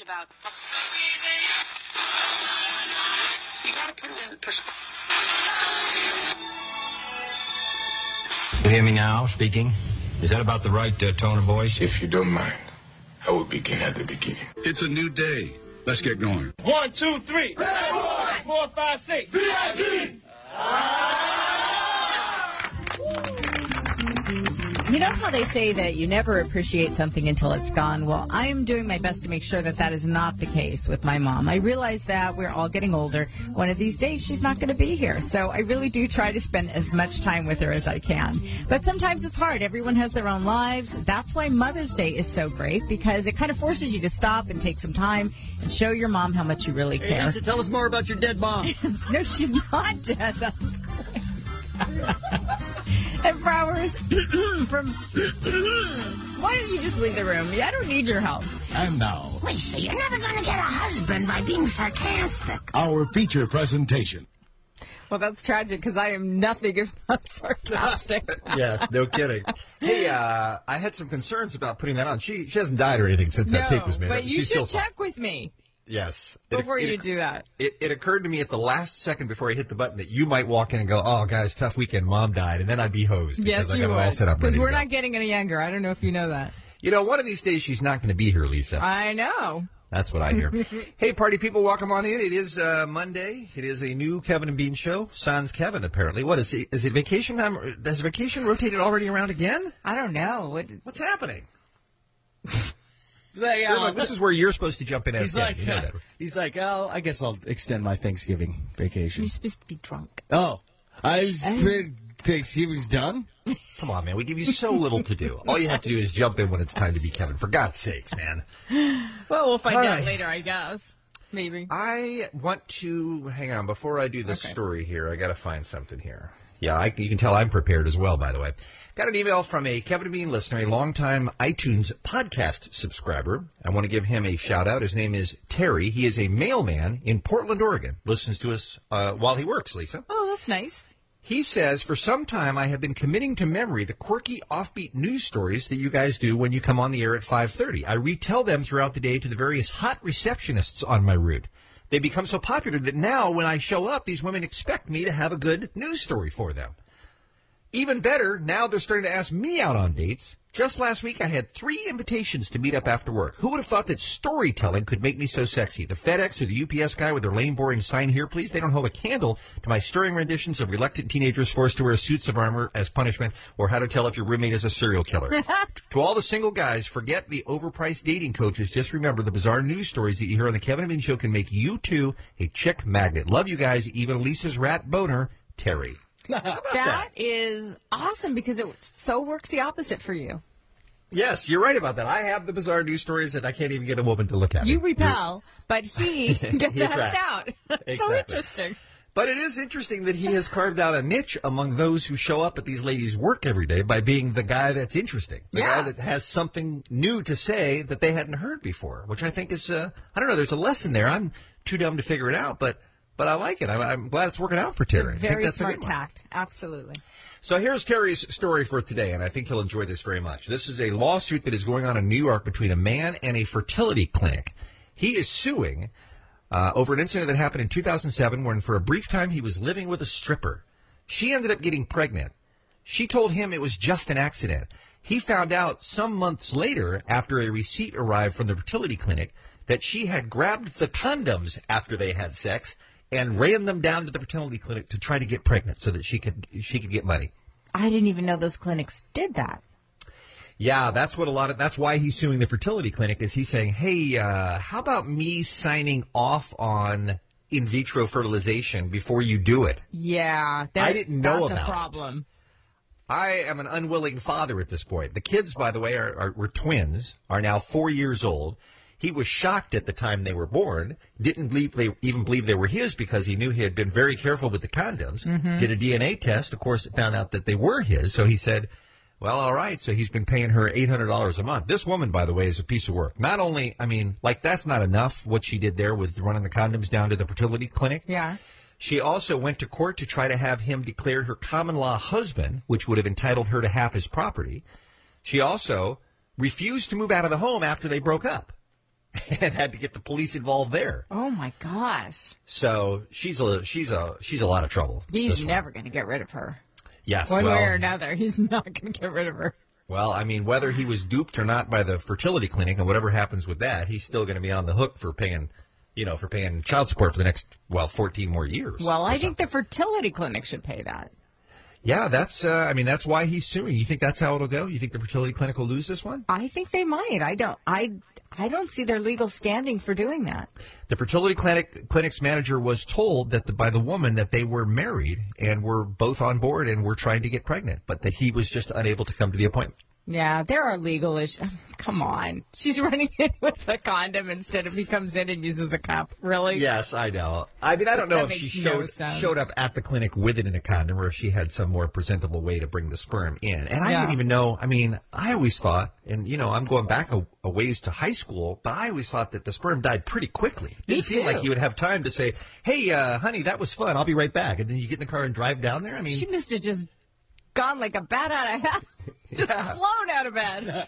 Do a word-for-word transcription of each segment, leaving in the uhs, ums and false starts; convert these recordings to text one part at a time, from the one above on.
about. You gotta put it in perspective. You hear me now, speaking? Is that about the right uh, tone of voice? If you don't mind, I will begin at the beginning. It's a new day. Let's get going. One, two, three. Four, five, six. V I G. You know how they say that you never appreciate something until it's gone? Well, I am doing my best to make sure that that is not the case with my mom. I realize that we're all getting older. One of these days, she's not going to be here. So I really do try to spend as much time with her as I can. But sometimes it's hard. Everyone has their own lives. That's why Mother's Day is so great, because it kind of forces you to stop and take some time and show your mom how much you really care. Hey, Lisa, tell us more about your dead mom. No, she's not dead. And flowers from... Why don't you just leave the room? I don't need your help. And now, Lisa, you're never going to get a husband by being sarcastic. our feature presentation. Well, that's tragic, because I am nothing if not sarcastic. Yes, no kidding. Hey, uh, I had some concerns about putting that on. She she hasn't died or anything since No, that tape was made. but you She's should still check with me Yes. before it, you it, do that. It, it occurred to me at the last second before I hit the button that you might walk in and go, "Oh, guys, tough weekend. Mom died," and then I'd be hosed. because Yes, I you got it will. all set up Because ready we're to go. not getting any younger. I don't know if you know that. You know, one of these days she's not going to be here, Lisa. I know. That's what I hear. Hey, party people, welcome on in. It is uh, Monday. It is a new Kevin and Bean show. Sans Kevin, apparently. What is it? Is it vacation time? Has vacation rotated already around again? I don't know. What? What's happening? He's like, Sure, oh, look, this is where you're supposed to jump in as he's Ken. like, You know uh, that. he's like, oh, I guess I'll extend my Thanksgiving vacation. You're supposed to be drunk. Oh, I spent Thanksgiving's done. Come on, man. We give you so little to do. All you have to do is jump in when it's time to be Kevin. For God's sakes, man. Well, we'll find All out right. later, I guess. Maybe. I want to hang on before I do the Okay. story here. I got to find something here. Yeah, I, you can tell I'm prepared as well. By the way, got an email from a Kevin and Bean listener, a longtime iTunes podcast subscriber. I want to give him a shout out. His name is Terry. He is a mailman in Portland, Oregon. Listens to us uh, while he works. Lisa. Oh, that's nice. He says, for some time, I have been committing to memory the quirky, offbeat news stories that you guys do when you come on the air at five thirty. I retell them throughout the day to the various hot receptionists on my route. They become so popular that now, when I show up, these women expect me to have a good news story for them. Even better, now they're starting to ask me out on dates. Just last week, I had three invitations to meet up after work. Who would have thought that storytelling could make me so sexy? The FedEx or the U P S guy with their lame, boring sign here, please. They don't hold a candle to my stirring renditions of reluctant teenagers forced to wear suits of armor as punishment, or how to tell if your roommate is a serial killer. To all the single guys, forget the overpriced dating coaches. Just remember the bizarre news stories that you hear on the Kevin and Bean Show can make you, too, a chick magnet. Love you guys. Even Lisa's rat boner, Terry. That is awesome, because it so works the opposite for you. Yes, you're right about that. I have the bizarre news stories that I can't even get a woman to look at. You me. repel, but he gets He asked attracts. out. So Exactly. interesting. But it is interesting that he has carved out a niche among those who show up at these ladies' work every day by being the guy that's interesting, the Yeah. guy that has something new to say that they hadn't heard before, which I think is, uh, I don't know, there's a lesson there. I'm too dumb to figure it out, but but I like it. I'm, I'm glad it's working out for Terry. I think Very that's a smart good one. tact. Absolutely. So here's Terry's story for today, and I think he'll enjoy this very much. This is a lawsuit that is going on in New York between a man and a fertility clinic. He is suing uh, over an incident that happened in two thousand seven when for a brief time he was living with a stripper. She ended up getting pregnant. She told him it was just an accident. He found out some months later, after a receipt arrived from the fertility clinic, that she had grabbed the condoms after they had sex and ran them down to the fertility clinic to try to get pregnant so that she could she could get money. I didn't even know those clinics did that. Yeah, that's what a lot of that's why he's suing the fertility clinic. Is he's saying, hey, uh, how about me signing off on in vitro fertilization before you do it? Yeah, that, I didn't know that's about a it. problem. I am an unwilling father at this point. The kids, by the way, are, are were twins, are now four years old. He was shocked at the time they were born, didn't believe they even believe they were his because he knew he had been very careful with the condoms, Mm-hmm. did a D N A test. Of course, it found out that they were his. So he said, well, all right. So he's been paying her eight hundred dollars a month. This woman, by the way, is a piece of work. Not only, I mean, like that's not enough, what she did there with running the condoms down to the fertility clinic. Yeah. She also went to court to try to have him declare her common law husband, which would have entitled her to half his property. She also refused to move out of the home after they broke up. and had to get the police involved there. Oh my gosh. So she's a she's a she's a lot of trouble. He's never going to get rid of her. Yes, One well, way or another, he's not going to get rid of her. Well, I mean, whether he was duped or not by the fertility clinic and whatever happens with that, he's still going to be on the hook for paying, you know, for paying child support for the next, well, fourteen more years. Well, I think the fertility clinic should pay that. Yeah, that's, uh, I mean, that's why he's suing. You think that's how it'll go? You think the fertility clinic will lose this one? I think they might. I don't, I, I don't see their legal standing for doing that. The fertility clinic clinic's manager was told that the, by the woman that they were married and were both on board and were trying to get pregnant, but that he was just unable to come to the appointment. Yeah, there are legal issues. Come on. She's running in with a condom instead of he comes in and uses a cup. Really? Yes, I know. I mean, I don't know That if she makes no showed sense. showed up at the clinic with it in a condom or if she had some more presentable way to bring the sperm in. And I Yeah. didn't even know. I mean, I always thought, and, you know, I'm going back a, a ways to high school, but I always thought that the sperm died pretty quickly. It Me didn't seem too. like you would have time to say, hey, uh, honey, that was fun. I'll be right back. And then you get in the car and drive down there. I mean, She must have just gone like a bat out of hell. Just Yeah. flown out of bed.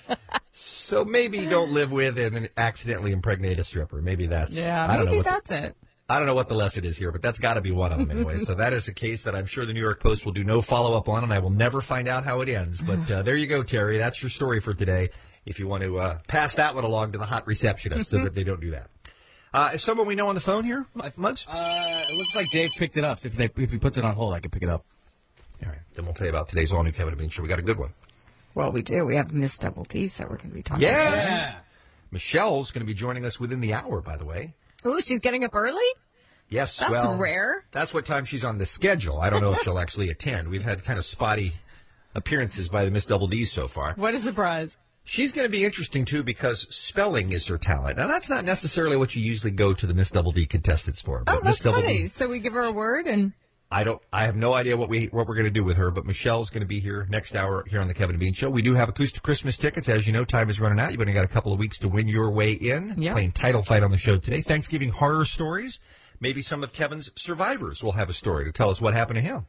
so maybe don't live with and then accidentally impregnate a stripper. Maybe that's, Yeah, I don't know maybe what the- that's it. I don't know what the lesson is here, but that's got to be one of them anyway. So that is a case that I'm sure the New York Post will do no follow-up on, and I will never find out how it ends. But uh, there you go, Terry. That's your story for today. If you want to uh, pass that one along to the hot receptionist so that they don't do that. Uh, is someone we know on the phone here, Muds? Uh, it looks like Dave picked it up. So if, they, if he puts it on hold, I can pick it up. All right. Then we'll tell you about today's all-new Kevin and Bean Show. We got a good one. Well, we do. We have Miss Double D's that we're going to be talking Yes. about. Michelle's going to be joining us within the hour, by the way. Ooh, she's getting up early? Yes, That's well, rare. That's what time she's on the schedule. I don't know if she'll actually attend. We've had kind of spotty appearances by the Miss Double D's so far. What a surprise. She's going to be interesting, too, because spelling is her talent. Now, that's not necessarily what you usually go to the Miss Double D contestants for. Oh, Miss that's Double funny. D, So we give her a word and... I don't. I have no idea what we what we're going to do with her, but Michelle's going to be here next hour here on the Kevin and Bean Show. We do have acoustic Christmas tickets, as you know. Time is running out. You've only got a couple of weeks to win your way in. Yeah. Playing Title Fight on the show today. Thanksgiving horror stories. Maybe some of Kevin's survivors will have a story to tell us what happened to him.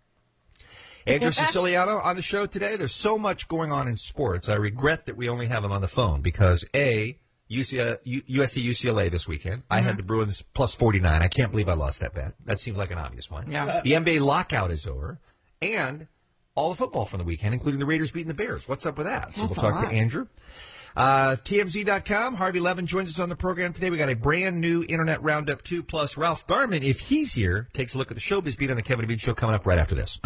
Andrew Siciliano on the show today. There's so much going on in sports. I regret that we only have him on the phone because A, U C L A, U S C U C L A this weekend. I had the Bruins plus forty-nine. I can't believe I lost that bet. That seemed like an obvious one. Yeah. The N B A lockout is over. And all the football from the weekend, including the Raiders beating the Bears. What's up with that? So That's we'll a talk lot. to Andrew. Uh, T M Z dot com, Harvey Levin joins us on the program today. We got a brand new Internet Roundup two, plus Ralph Garman, if he's here, takes a look at the showbiz beat on the Kevin and Bean Show coming up right after this.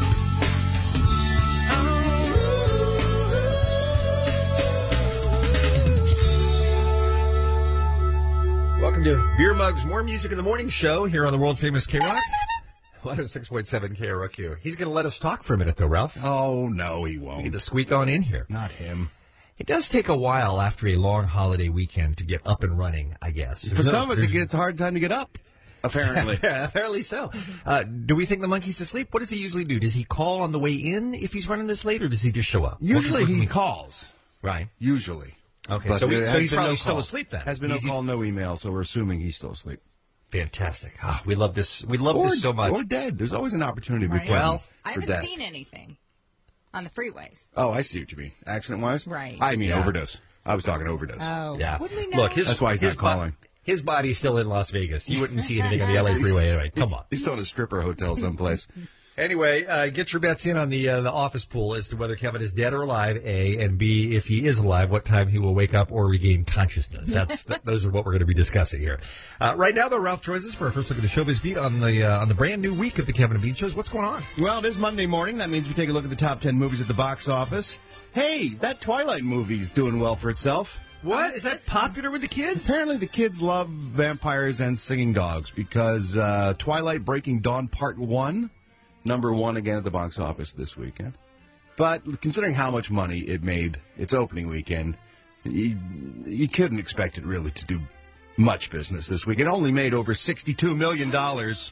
Welcome to Beer Mugs, More Music in the Morning Show here on the world famous K-Rock. one oh six point seven K R O Q. He's going to let us talk for a minute, though, Ralph. Oh, no, he We won't. get to squeak on in here. Not him. It does take a while after a long holiday weekend to get up and running, I guess. For some of us, it gets a hard time to get up, apparently. Yeah, apparently so. Uh, do we think the monkey's asleep? What does he usually do? Does he call on the way in if he's running this late, or does he just show up? Usually What- he calls. Right. Usually. Okay, But so, we, there so has he's been probably no still call. asleep then. Has been no Easy- call, no email, so we're assuming he's still asleep. Fantastic. Ah, we love this. We love Or, this so much. or dead. There's always an opportunity to be Right. present Well, I for haven't death. seen anything on the freeways. Oh, I see what you mean. Accident-wise? Right. I mean Yeah. overdose. I was talking overdose. Oh. Yeah. Wouldn't we know? Look, his, That's why he's his not calling. Bo- his body's still in Las Vegas. You wouldn't see anything on the L A freeway anyway. Come on. He's still in a stripper hotel someplace. Anyway, uh, get your bets in on the uh, the office pool as to whether Kevin is dead or alive, A, and B, if he is alive, what time he will wake up or regain consciousness. That's th- those are what we're going to be discussing here. Uh, right now, though, Ralph joins us for our first look at the showbiz beat on the uh, on the brand new week of the Kevin and Bean shows. What's going on? Well, it is Monday morning. That means we take a look at the top ten movies at the box office. Hey, that Twilight movie's doing well for itself. What is that popular with the kids? Apparently, the kids love vampires and singing dogs because uh, Twilight Breaking Dawn Part one, number one again at the box office this weekend. But considering how much money it made its opening weekend, you, you couldn't expect it really to do much business this week. It only made over sixty-two million dollars.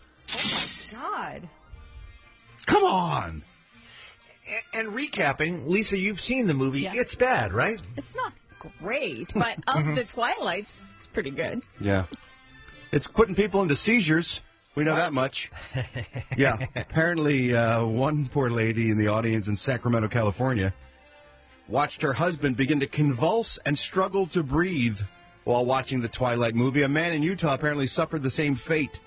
God. Come on! And, and recapping, Lisa, you've seen the movie. Yeah. It's bad, right? It's not great, but of the Twilights, it's pretty good. Yeah. It's putting people into seizures. We know that much. Yeah. Apparently, uh, one poor lady in the audience in Sacramento, California, watched her husband begin to convulse and struggle to breathe while watching the Twilight movie. A man in Utah apparently suffered the same fate.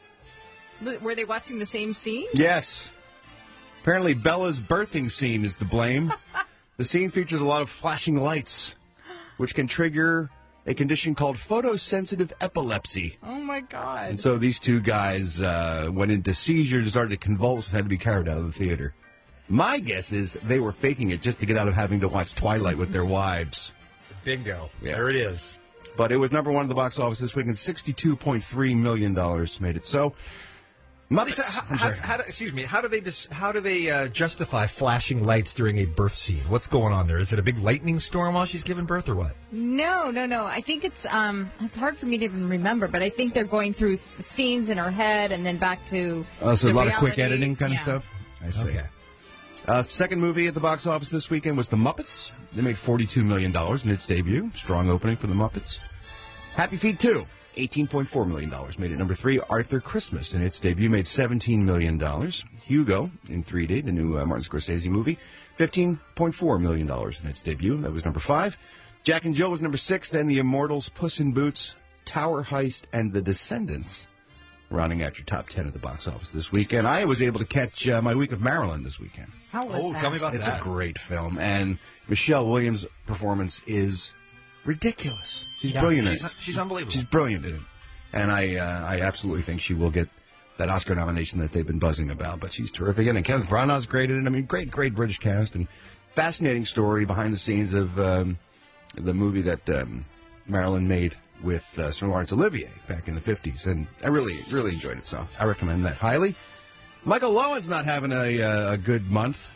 Were they watching the same scene? Yes. Apparently Bella's birthing scene is to blame. The scene features a lot of flashing lights, which can trigger a condition called photosensitive epilepsy. Oh, my God. And so these two guys uh, went into seizures, started to convulse, and had to be carried out of the theater. My guess is they were faking it just to get out of having to watch Twilight with their wives. Bingo. Yeah. There it is. But it was number one at the box office this weekend. sixty-two point three million dollars made it so. Muppets. How, I'm how, sorry. how do, excuse me. How do they dis, how do they uh, justify flashing lights during a birth scene? What's going on there? Is it a big lightning storm while she's giving birth, or what? No, no, no. I think it's um, it's hard for me to even remember, but I think they're going through th- scenes in her head and then back to. Oh, so the a lot reality. of quick editing kind Yeah. of stuff? I see. Okay. Uh, second movie at the box office this weekend was The Muppets. They made forty-two million dollars in its debut. Strong opening for The Muppets. Happy Feet two, eighteen point four million dollars. Made it number three. Arthur Christmas in its debut made seventeen million dollars. Hugo in three D, the new uh, Martin Scorsese movie, fifteen point four million dollars in its debut. That was number five. Jack and Jill was number six. Then The Immortals, Puss in Boots, Tower Heist, and The Descendants, rounding out your top ten at the box office this weekend. I was able to catch uh, My Week of Marilyn this weekend. How was Oh, that? tell me about It's that. a great film, and Michelle Williams' performance is ridiculous. She's Yeah, brilliant. in she's- it. she's unbelievable. She's brilliant in it, and I, uh, I absolutely think she will get that Oscar nomination that they've been buzzing about. But she's terrific, and Kenneth Branagh's great in it. I mean, great, great British cast, and fascinating story behind the scenes of um, the movie that um, Marilyn made with uh, Sir Laurence Olivier back in the fifties, and I really, really enjoyed it. So I recommend that highly. Michael Lowen's not having a, uh, a good month.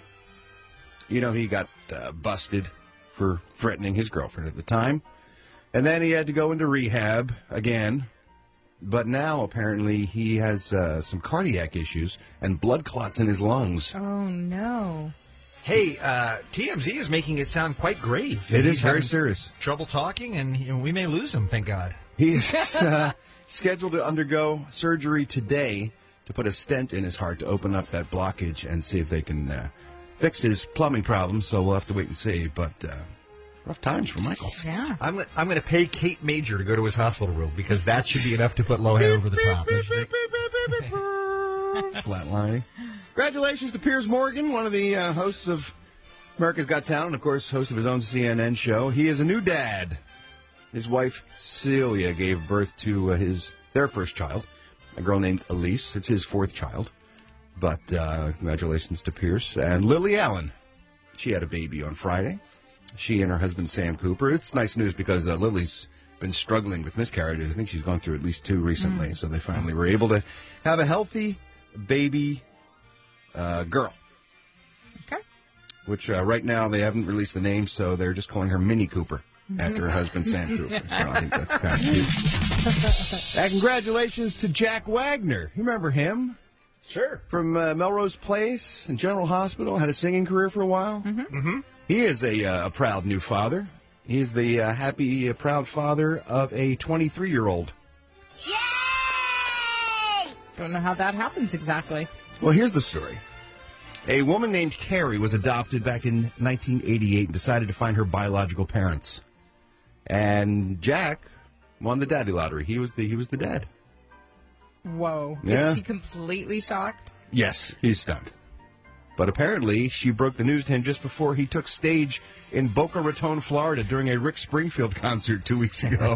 You know, he got uh, busted for threatening his girlfriend at the time. And then he had to go into rehab again. But now, apparently, he has uh, some cardiac issues and blood clots in his lungs. Oh, no. Hey, uh, T M Z is making it sound quite grave. It He's is very having serious. Trouble talking, and you know, we may lose him, thank God. He is uh, scheduled to undergo surgery today to put a stent in his heart to open up that blockage and see if they can uh, fix his plumbing problems. So we'll have to wait and see. But uh, rough times for Michael. Yeah. I'm, I'm going to pay Kate Major to go to his hospital room because that should be enough to put Lohan over the top. Flatlining. Congratulations to Piers Morgan, one of the uh, hosts of America's Got Talent, and of course, host of his own C N N show. He is a new dad. His wife Celia gave birth to uh, his their first child, a girl named Elise. It's his fourth child. But uh, congratulations to Pierce. And Lily Allen, she had a baby on Friday. She and her husband Sam Cooper. It's nice news because uh, Lily's been struggling with miscarriages. I think she's gone through at least two recently. Mm. So they finally were able to have a healthy baby uh, girl. Okay. Which uh, right now they haven't released the name, so they're just calling her Minnie Cooper after her husband Sam Cooper. So I think that's kind of cute. And congratulations to Jack Wagner. You remember him? Sure. From uh, Melrose Place and General Hospital. Had a singing career for a while. Mm-hmm. Mm-hmm. He is a, uh, a proud new father. He is the uh, happy, uh, proud father of a twenty-three-year-old. Yay! Don't know how that happens exactly. Well, here's the story. A woman named Carrie was adopted back in nineteen eighty-eight and decided to find her biological parents. And Jack won the daddy lottery. He was the he was the dad. Whoa. Yeah. Is he completely shocked? Yes, he's stunned. But apparently, she broke the news to him just before he took stage in Boca Raton, Florida, during a Rick Springfield concert two weeks ago.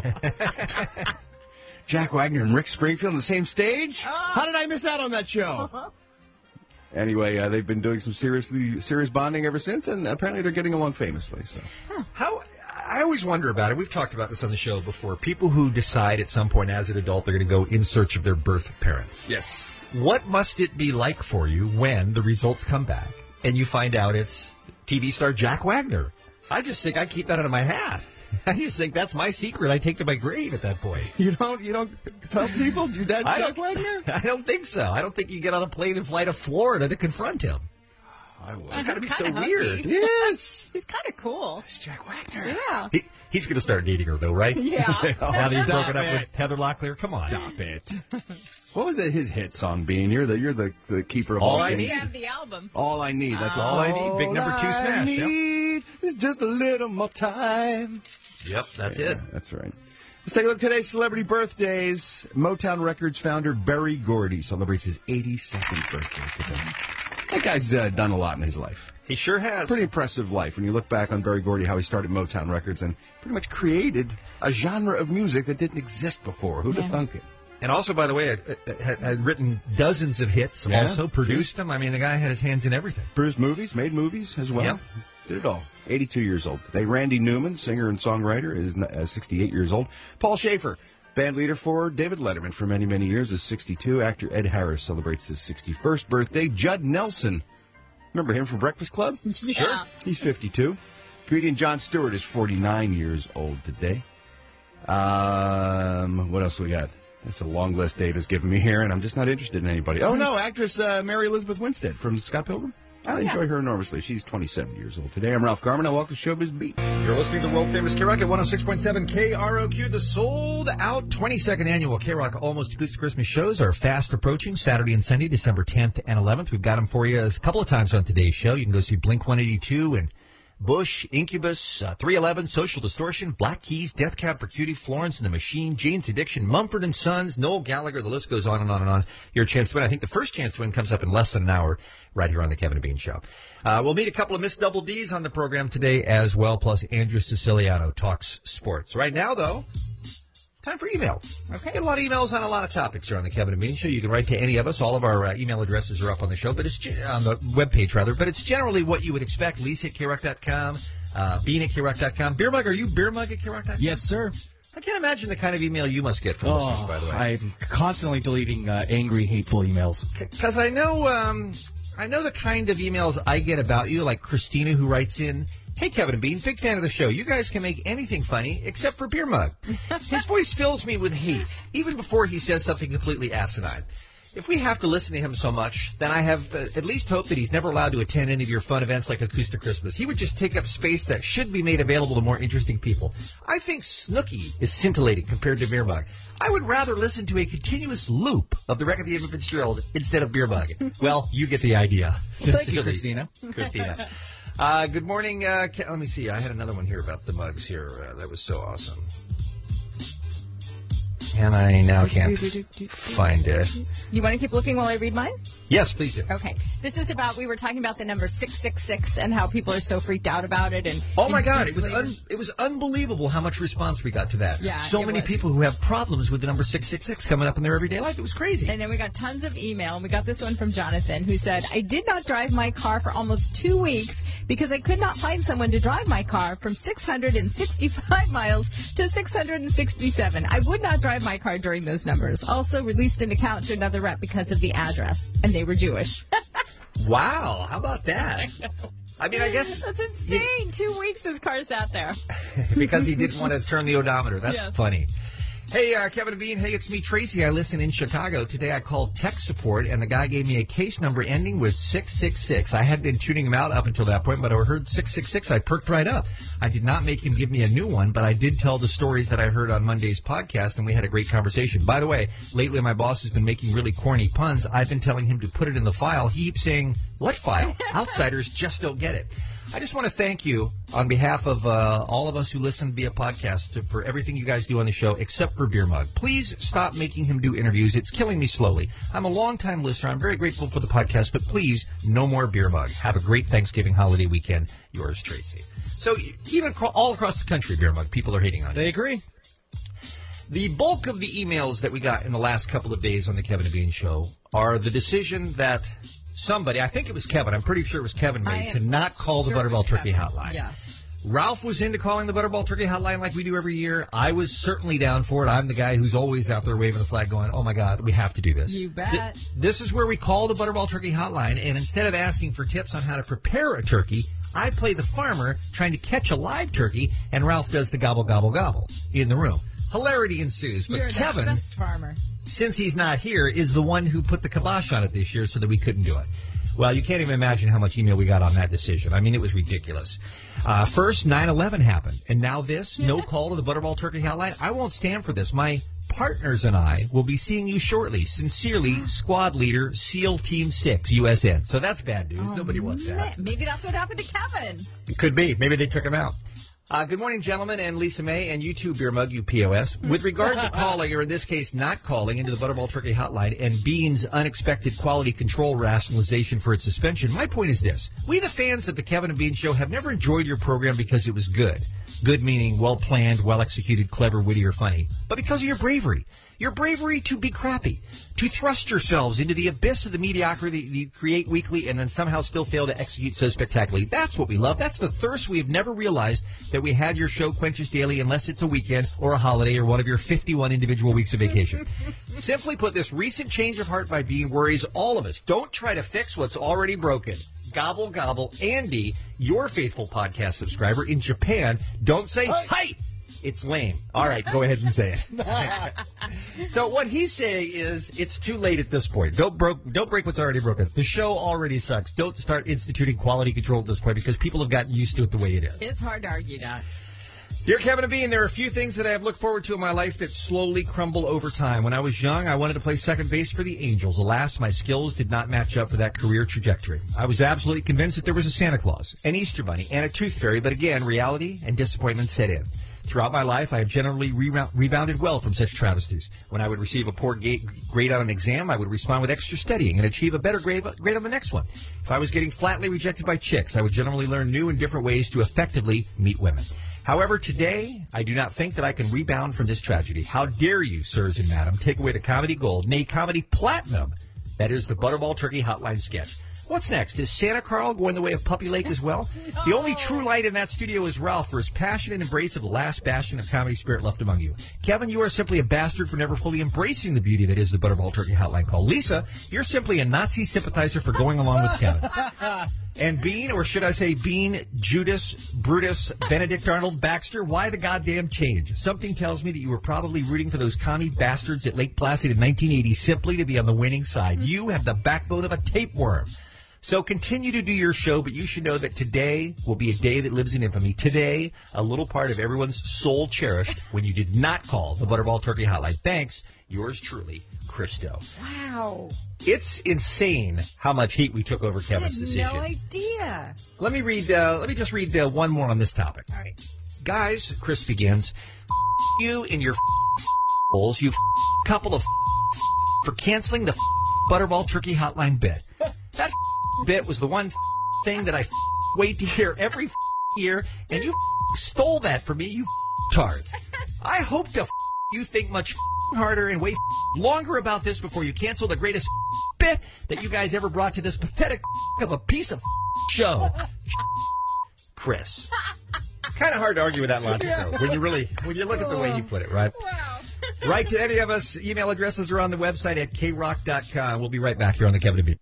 Jack Wagner and Rick Springfield on the same stage? How did I miss out on that show? Anyway, uh, they've been doing some seriously serious bonding ever since, and apparently they're getting along famously. So, How I always wonder about it. We've talked about this on the show before. People who decide at some point as an adult they're going to go in search of their birth parents. yes. What must it be like for you when the results come back and you find out it's T V star Jack Wagner? I just think I keep that out of my hat. I just think that's my secret. I take to my grave at that point. You don't you don't tell people your dad's I Jack don't- Wagner? I don't think so. I don't think you get on a plane and fly to Florida to confront him. I would. It's got to be so kinda weird. hokey. Yes. He's kind of cool. It's Jack Wagner. Yeah. He, he's going to start dating her, though, right? Yeah. now that he's Stop broken up it. with Heather Locklear. Come on. Stop it. What was that, his hit song being? You're the you're the, the keeper of All all I things. need. You have the album. All I need. That's All I need. Big number two All smash, I yep. need is just a little more time. Yep, that's Yeah, it. That's right. Let's take a look at today's celebrity birthdays. Motown Records founder Berry Gordy celebrates his eighty-second birthday today. That guy's uh, done a lot in his life. He sure has. Pretty impressive life when you look back on Berry Gordy, how he started Motown Records and pretty much created a genre of music that didn't exist before. Who'd have Yeah. thunk it? And also, by the way, had, had, had written dozens of hits, Yeah, also produced them. I mean, the guy had his hands in everything. Produced movies, made movies as well. Yep. Did it all. eighty-two years old today. Randy Newman, singer and songwriter, is uh, sixty-eight years old. Paul Schaefer, band leader for David Letterman for many, many years, is sixty-two. Actor Ed Harris celebrates his sixty-first birthday. Judd Nelson, remember him from Breakfast Club? Sure. He's fifty-two. Comedian Jon Stewart is forty-nine years old today. Um, what else we got? That's a long list Dave has given me here, and I'm just not interested in anybody. Oh, no, actress uh, Mary Elizabeth Winstead from Scott Pilgrim. I Oh, yeah. enjoy her enormously. She's twenty-seven years old today. I'm Ralph Garman. I welcome to Showbiz Beat. You're listening to world famous K Rock at one oh six point seven K R O Q. The sold out twenty-second annual K Rock Almost Acoustic Christmas shows are fast approaching. Saturday and Sunday, December tenth and eleventh. We've got them for you a couple of times on today's show. You can go see Blink one eighty-two and Bush, Incubus, uh, three eleven, Social Distortion, Black Keys, Death Cab for Cutie, Florence and the Machine, Jane's Addiction, Mumford and Sons, Noel Gallagher. The list goes on and on and on. Your chance to win. I think the first chance to win comes up in less than an hour right here on the Kevin and Bean Show. Uh, we'll meet a couple of Miss Double D's on the program today as well, plus Andrew Siciliano talks sports. Right now, though, time for email. Okay. Get a lot of emails on a lot of topics here on the Kevin and Bean Show. You can write to any of us. All of our uh, email addresses are up on the show, but it's ge- on the webpage rather. But it's generally what you would expect. Lisa at K Rock dot com, uh, Bean at K Rock dot com. Beer Mug, are you Beer Mug at K Rock dot com? Yes, sir. I can't imagine the kind of email you must get from listeners, by the way. I'm constantly deleting uh, angry, hateful emails. Because I know, um, I know the kind of emails I get about you, like Christina, who writes in, "Hey, Kevin and Bean, big fan of the show. You guys can make anything funny except for Beer Mug. His voice fills me with hate, even before he says something completely asinine. If we have to listen to him so much, then I have uh, at least hope that he's never allowed to attend any of your fun events like Acoustic Christmas. He would just take up space that should be made available to more interesting people. I think Snooky is scintillating compared to Beer Mug. I would rather listen to a continuous loop of the record of David Fitzgerald instead of Beer Mug." Well, you get the idea. Thank you, Christina. Christina. Uh, good morning. Uh, Ke- let me see. I had another one here about the mugs here. Uh, that was so awesome. And I now can't find it. You want to keep looking while I read mine? Yes, please do. Okay. This is about, we were talking about the number six six six and how people are so freaked out about it. And Oh my God! It was later- un- it was unbelievable how much response we got to that. Yeah, so it many was. people who have problems with the number six six six coming up in their everyday life. It was crazy. And then we got tons of email. And we got this one from Jonathan, who said, "I did not drive my car for almost two weeks because I could not find someone to drive my car from six hundred sixty-five miles to six hundred sixty-seven. I would not drive my car during those numbers. Also released an account to another rep because of the address. And they were Jewish." Wow! How about that? I mean, I guess That's insane. Two weeks his car sat there. because he didn't want to turn the odometer. That's Yes. funny. Hey, uh, Kevin and Bean. Hey, it's me, Tracy. I listen in Chicago. Today I called tech support, and the guy gave me a case number ending with six six six. I had been tuning him out up until that point, but I heard six six six. I perked right up. I did not make him give me a new one, but I did tell the stories that I heard on Monday's podcast, and we had a great conversation. By the way, lately my boss has been making really corny puns. I've been telling him to put it in the file. He keeps saying, "What file?" Outsiders just don't get it. I just want to thank you on behalf of uh, all of us who listen via podcast to, for everything you guys do on the show, except for Beer Mug. Please stop making him do interviews. It's killing me slowly. I'm a long-time listener. I'm very grateful for the podcast, but please, no more Beer Mug. Have a great Thanksgiving holiday weekend. Yours, Tracy. So even acro- all across the country, Beer Mug, people are hating on you. They agree. The bulk of the emails that we got in the last couple of days on the Kevin and Bean Show are the decision that somebody, I think it was Kevin, I'm pretty sure it was Kevin, I made am to not call the sure it Butterball was Turkey Kevin. Hotline. Yes. Ralph was into calling the Butterball Turkey Hotline like we do every year. I was certainly down for it. I'm the guy who's always out there waving the flag going, oh, my God, we have to do this. You bet. Th- this is where we call the Butterball Turkey Hotline, and instead of asking for tips on how to prepare a turkey, I play the farmer trying to catch a live turkey, and Ralph does the gobble, gobble, gobble in the room. Hilarity ensues, but You're Kevin, the best farmer. since he's not here, is the one who put the kibosh on it this year so that we couldn't do it. Well, you can't even imagine how much email we got on that decision. I mean, it was ridiculous. Uh, first, nine eleven happened, and now this, no call to the Butterball Turkey Hotline. I won't stand for this. My partners and I will be seeing you shortly. Sincerely, Squad Leader, SEAL Team six, U S N. So that's bad news. Oh, Nobody wants that. man. Maybe that's what happened to Kevin. It could be. Maybe they took him out. Uh, good morning, gentlemen, and Lisa May, and you too, Beer Mug, you P O S. With regard to calling, or in this case, not calling, into the Butterball Turkey Hotline and Bean's unexpected quality control rationalization for its suspension, my point is this. We, the fans of the Kevin and Bean Show, have never enjoyed your program because it was good. Good meaning well-planned, well-executed, clever, witty, or funny. But because of your bravery. Your bravery to be crappy, to thrust yourselves into the abyss of the mediocrity that you create weekly and then somehow still fail to execute so spectacularly. That's what we love. That's the thirst we have never realized that we had your show quenches daily unless it's a weekend or a holiday or one of your fifty-one individual weeks of vacation. Simply put, this recent change of heart by Bean worries all of us. Don't try to fix what's already broken. Gobble, gobble. Andy, your faithful podcast subscriber in Japan, don't say, hi! It's lame. All right, go ahead and say it. So what he's saying is it's too late at this point. Don't, broke, don't break what's already broken. The show already sucks. Don't start instituting quality control at this point because people have gotten used to it the way it is. It's hard to argue that. Dear Kevin and Bean, there are a few things that I have looked forward to in my life that slowly crumble over time. When I was young, I wanted to play second base for the Angels. Alas, my skills did not match up for that career trajectory. I was absolutely convinced that there was a Santa Claus, an Easter Bunny, and a Tooth Fairy, but again, reality and disappointment set in. Throughout my life, I have generally re- rebounded well from such travesties. When I would receive a poor ga- grade on an exam, I would respond with extra studying and achieve a better grade, grade on the next one. If I was getting flatly rejected by chicks, I would generally learn new and different ways to effectively meet women. However, today, I do not think that I can rebound from this tragedy. How dare you, sirs and madam, take away the comedy gold, nay, comedy platinum, that is the Butterball Turkey Hotline sketch. What's next? Is Santa Carl going the way of Puppy Lake as well? No. The only true light in that studio is Ralph for his passionate embrace of the last bastion of comedy spirit left among you. Kevin, you are simply a bastard for never fully embracing the beauty that is the Butterball Turkey Hotline call. Lisa, you're simply a Nazi sympathizer for going along with Kevin. And Bean, or should I say Bean, Judas, Brutus, Benedict Arnold, Baxter, why the goddamn change? Something tells me that you were probably rooting for those commie bastards at Lake Placid in nineteen eighty simply to be on the winning side. You have the backbone of a tapeworm. So continue to do your show, but you should know that today will be a day that lives in infamy. Today, a little part of everyone's soul cherished when you did not call the Butterball Turkey Hotline. Thanks, yours truly, Christo. Wow. It's insane how much heat we took over Kevin's decision. I had no idea. Let me read. Uh, let me just read uh, one more on this topic. All right, guys. Chris begins. You and your holes, you couple of for canceling the Butterball Turkey Hotline bit. That bit was the one thing that I wait to hear every year, and you stole that from me, you tards. I hope to you think much harder and wait longer about this before you cancel the greatest bit that you guys ever brought to this pathetic of a piece of show. Chris. Kind of hard to argue with that logic, though, when you really, when you look at the way he put it, right? Wow. Write to any of us. Email addresses are on the website at k rock dot com. We'll be right back here on the Kevin and Bean.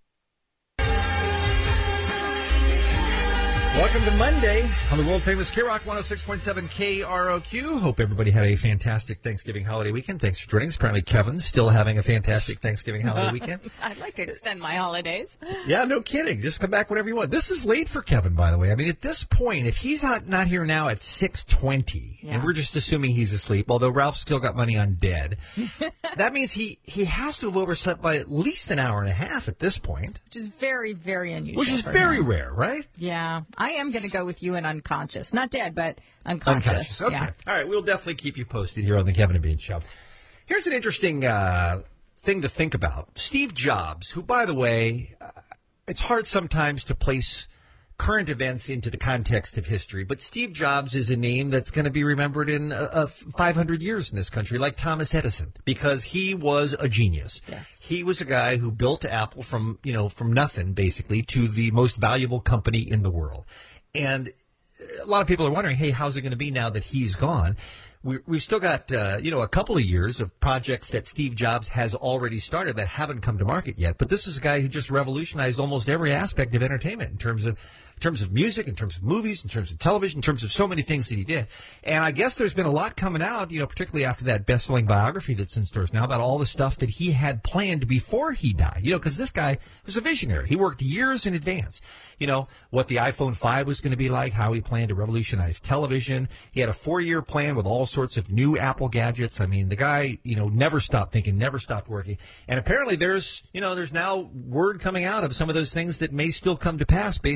Welcome to Monday on the world-famous K-Rock one oh six point seven K R O Q. Hope everybody had a fantastic Thanksgiving holiday weekend. Thanks for joining us. Apparently, Kevin still having a fantastic Thanksgiving holiday weekend. I'd like to extend my holidays. Yeah, no kidding. Just come back whenever you want. This is late for Kevin, by the way. I mean, at this point, if he's not, not here now at six twenty, yeah. and we're just assuming he's asleep, although Ralph's still got money on dead, that means he, he has to have overslept by at least an hour and a half at this point. Which is very, very unusual. Which is very him. rare, right? Yeah. I am going to go with you and unconscious. Not dead, but unconscious. Unconscious. Okay. Yeah. All right. We'll definitely keep you posted here on the Kevin and Bean Show. Here's an interesting uh, thing to think about. Steve Jobs, who, by the way, uh, it's hard sometimes to place current events into the context of history, but Steve Jobs is a name that's going to be remembered in uh, uh, five hundred years in this country, like Thomas Edison, because he was a genius. Yes. He was a guy who built Apple from, you know, from nothing, basically, to the most valuable company in the world. And a lot of people are wondering, hey, how's it going to be now that he's gone? We, we've still got, uh, you know, a couple of years of projects that Steve Jobs has already started that haven't come to market yet. But this is a guy who just revolutionized almost every aspect of entertainment in terms of in terms of music, in terms of movies, in terms of television, in terms of so many things that he did. And I guess there's been a lot coming out, you know, particularly after that best-selling biography that's in stores now about all the stuff that he had planned before he died. You know, because this guy was a visionary. He worked years in advance. You know, what the iPhone five was going to be like, how he planned to revolutionize television. He had a four-year plan with all sorts of new Apple gadgets. I mean, the guy, you know, never stopped thinking, never stopped working. And apparently there's, you know, there's now word coming out of some of those things that may still come to pass based on Steve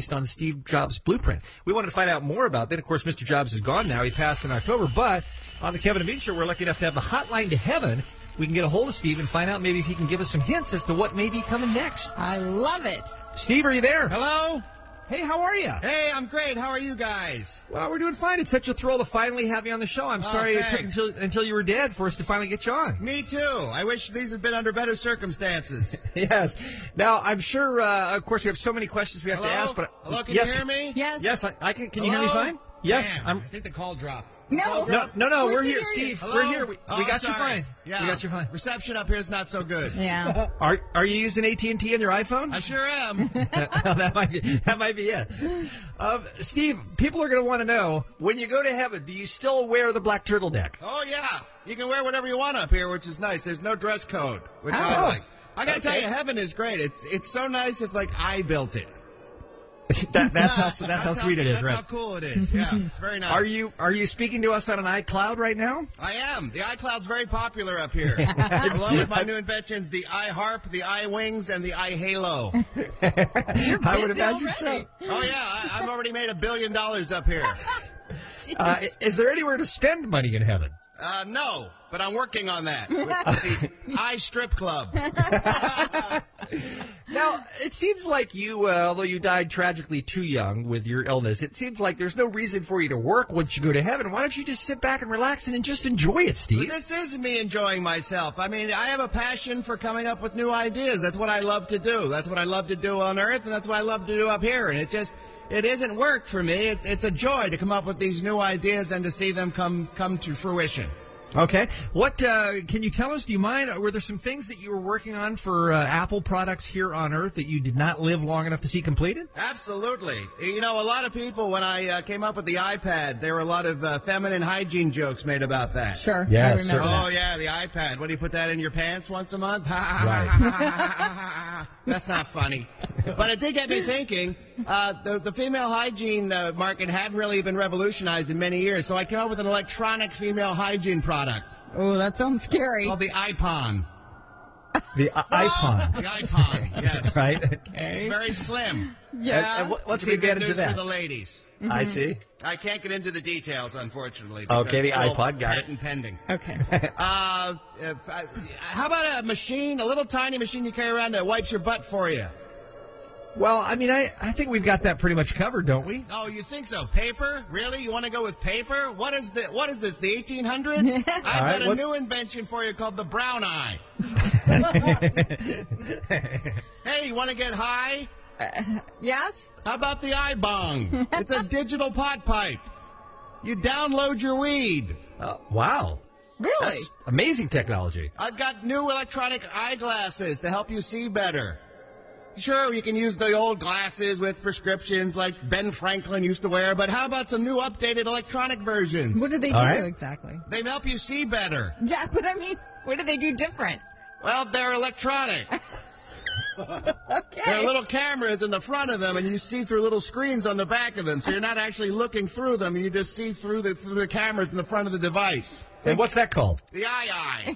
Steve Jobs blueprint. We wanted to find out more about that. Of course, Mister Jobs is gone now. He passed in October. But on the Kevin and Bean Show, we're lucky enough to have the hotline to heaven. We can get a hold of Steve and find out maybe if he can give us some hints as to what may be coming next. I love it. Steve, are you there? Hello? Hey, how are you? Hey, I'm great. How are you guys? Well, we're doing fine. It's such a thrill to finally have you on the show. I'm Oh, sorry it took thanks. until, until you were dead for us to finally get you on. Me too. I wish these had been under better circumstances. Yes. Now, I'm sure, uh, of course, we have so many questions we have Hello? to ask. But Hello, can yes, you hear me? Yes. Yes, I, I can. Can you hear me Hello? fine? Yes. Damn, I'm. I think the call dropped. No. No, no, no. We We're can here, hear you. Steve. Hello? We're here. We, Oh, we I'm got you sorry. fine. Yeah. We got you fine. Reception up here is not so good. Yeah. Are Are you using A T and T on your iPhone? I sure am. that might be that might be it. Um, Steve, people are going to want to know, when you go to heaven, do you still wear the black turtleneck? Oh, yeah. You can wear whatever you want up here, which is nice. There's no dress code, which I Oh. like. I got to Okay. tell you, heaven is great. It's it's so nice. It's like I built it. that, that's how that's, how sweet it is, that's right? how cool it is. Yeah, it's very nice. Are you Are you speaking to us on an iCloud right now? I am. The iCloud's very popular up here. Along with my new inventions, the iHarp, the iWings, and the iHalo. I would busy imagine already. so. Oh, yeah. I, I've already made a billion dollars up here. Uh, is there anywhere to spend money in heaven? Uh, no, but I'm working on that with, with the iStrip Club. Now, it seems like you, uh, although you died tragically too young with your illness, it seems like there's no reason for you to work once you go to heaven. Why don't you just sit back and relax and just enjoy it, Steve? This is me enjoying myself. I mean, I have a passion for coming up with new ideas. That's what I love to do. That's what I love to do on Earth, and that's what I love to do up here. And it just, it isn't work for me. It, it's a joy to come up with these new ideas and to see them come come to fruition. Okay. What uh, can you tell us? Do you mind? Were there some things that you were working on for uh, Apple products here on Earth that you did not live long enough to see completed? Absolutely. You know, a lot of people, when I uh, came up with the iPad, there were a lot of uh, feminine hygiene jokes made about that. Sure. Yes, I remember Oh, that. yeah, the iPad. What, do you put that in your pants once a month? Right. That's not funny. But it did get me thinking. Uh, the, the female hygiene uh, market hadn't really been revolutionized in many years, so I came up with an electronic female hygiene product Oh, that sounds scary. called the iPon. The uh, iPod. The iPon, yes. Right? It's very slim. Yeah. And, and what- what's the It's good advantage of news for that? the ladies. I see. I can't get into the details, unfortunately. Okay, the because it's still iPod, got it. patent pending. Okay. Uh, if, uh, how about a machine, a little tiny machine you carry around that wipes your butt for you? Well, I mean, I, I think we've got that pretty much covered, don't we? Oh, you think so? Paper? Really? You want to go with paper? What is the What is this? The eighteen hundreds? I've right, got a what's- new invention for you called the brown eye. Hey, you want to get high? Yes? How about the iBong? It's a digital pot pipe. You download your weed. Uh, wow. Really? That's amazing technology. I've got new electronic eyeglasses to help you see better. Sure, you can use the old glasses with prescriptions like Ben Franklin used to wear, but how about some new updated electronic versions? What do they do All right. exactly? They help you see better. Yeah, but I mean, what do they do different? Well, they're electronic. Okay. There are little cameras in the front of them, and you see through little screens on the back of them, so you're not actually looking through them. You just see through the through the cameras in the front of the device. And what's that called? The eye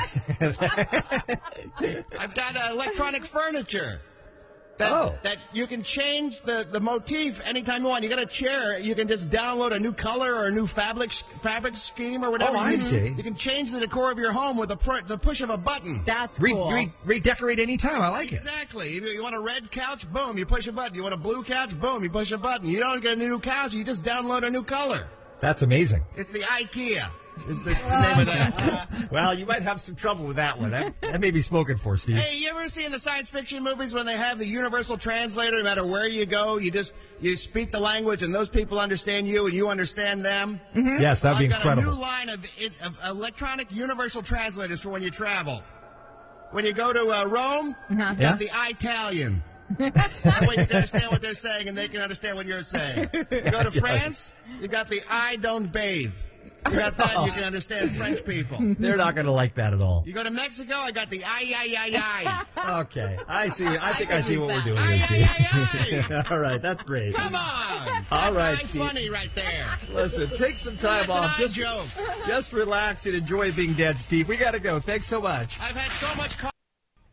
eye. I've got uh, electronic furniture. That, Oh. that you can change the, the motif anytime you want. You got a chair, you can just download a new color or a new fabric fabric scheme or whatever. Oh, I you, see. You can change the decor of your home with the, pr- the push of a button. That's Re- cool. re- redecorate any time. I like it. Exactly. If you want a red couch, boom, you push a button. You want a blue couch, boom, you push a button. You don't get a new couch, you just download a new color. That's amazing. It's the IKEA. Is the name of that. Well, you might have some trouble with that one. That, that may be spoken for, Steve. Hey, you ever see in the science fiction movies when they have the universal translator? No matter where you go, you just you speak the language, and those people understand you, and you understand them. Yes, that'd be I've got incredible. a new line of, it, of electronic universal translators for when you travel. When you go to uh, Rome, you've got Yeah? the Italian. That way you can understand what they're saying, and they can understand what you're saying. You go to France, you got the I don't bathe. You got that, you can understand French people. They're not going to like that at all. You go to Mexico, I got the ay, ay, ay, ay. Okay, I see. I think I, I see what we're use doing Ay, here, ay, Steve. All right, that's great. Come on. All right, That's Steve. funny right there. Listen, take some time That's off. an eye Just, joke. just relax and enjoy being dead, Steve. We got to go. Thanks so much. I've had so much. Co-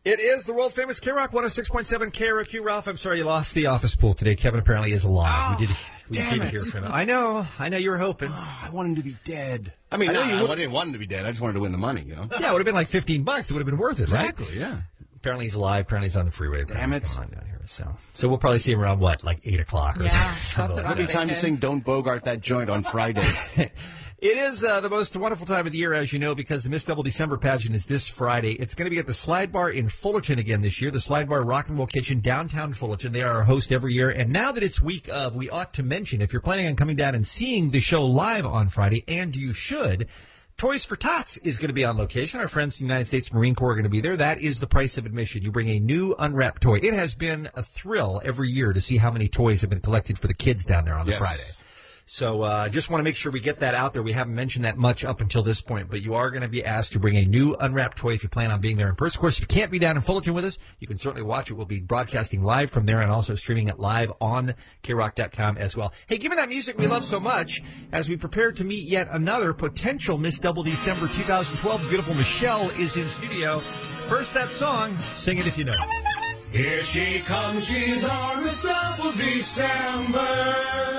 It is the world-famous K-Rock one oh six point seven K R O Q. Ralph, I'm sorry you lost the office pool today. Kevin apparently is alive. Oh, we did, we damn did it. hear from him. I know. I know you were hoping. Oh, I want him to be dead. I mean, I know I, you I would- didn't want him to be dead. I just wanted to win the money, you know? Yeah, it would have been like fifteen bucks. It would have been worth it, right? Exactly, yeah. Apparently he's alive. Apparently he's on the freeway. Damn it. He's going on down here, so. so we'll probably see him around, what, like eight o'clock or Yeah, something. that's like about It'll that. be time to sing Don't Bogart That Joint on Friday. It is uh, the most wonderful time of the year, as you know, because the Miss Double December pageant is this Friday. It's going to be at the Slide Bar in Fullerton again this year, the Slide Bar Rock and Roll Kitchen, downtown Fullerton. They are our host every year. And now that it's week of, we ought to mention, if you're planning on coming down and seeing the show live on Friday, and you should, Toys for Tots is going to be on location. Our friends from the United States Marine Corps are going to be there. That is the price of admission. You bring a new unwrapped toy. It has been a thrill every year to see how many toys have been collected for the kids down there on the Yes. Friday. So I uh, just want to make sure we get that out there. We haven't mentioned that much up until this point, but you are going to be asked to bring a new unwrapped toy if you plan on being there in person. Of course, if you can't be down in Fullerton with us, you can certainly watch it. We'll be broadcasting live from there and also streaming it live on K rock dot com as well. Hey, given that music we love so much, as we prepare to meet yet another potential Miss Double December twenty twelve, beautiful Michelle is in studio. First, that song, Sing It If You Know. Here she comes, she's our Miss Double December.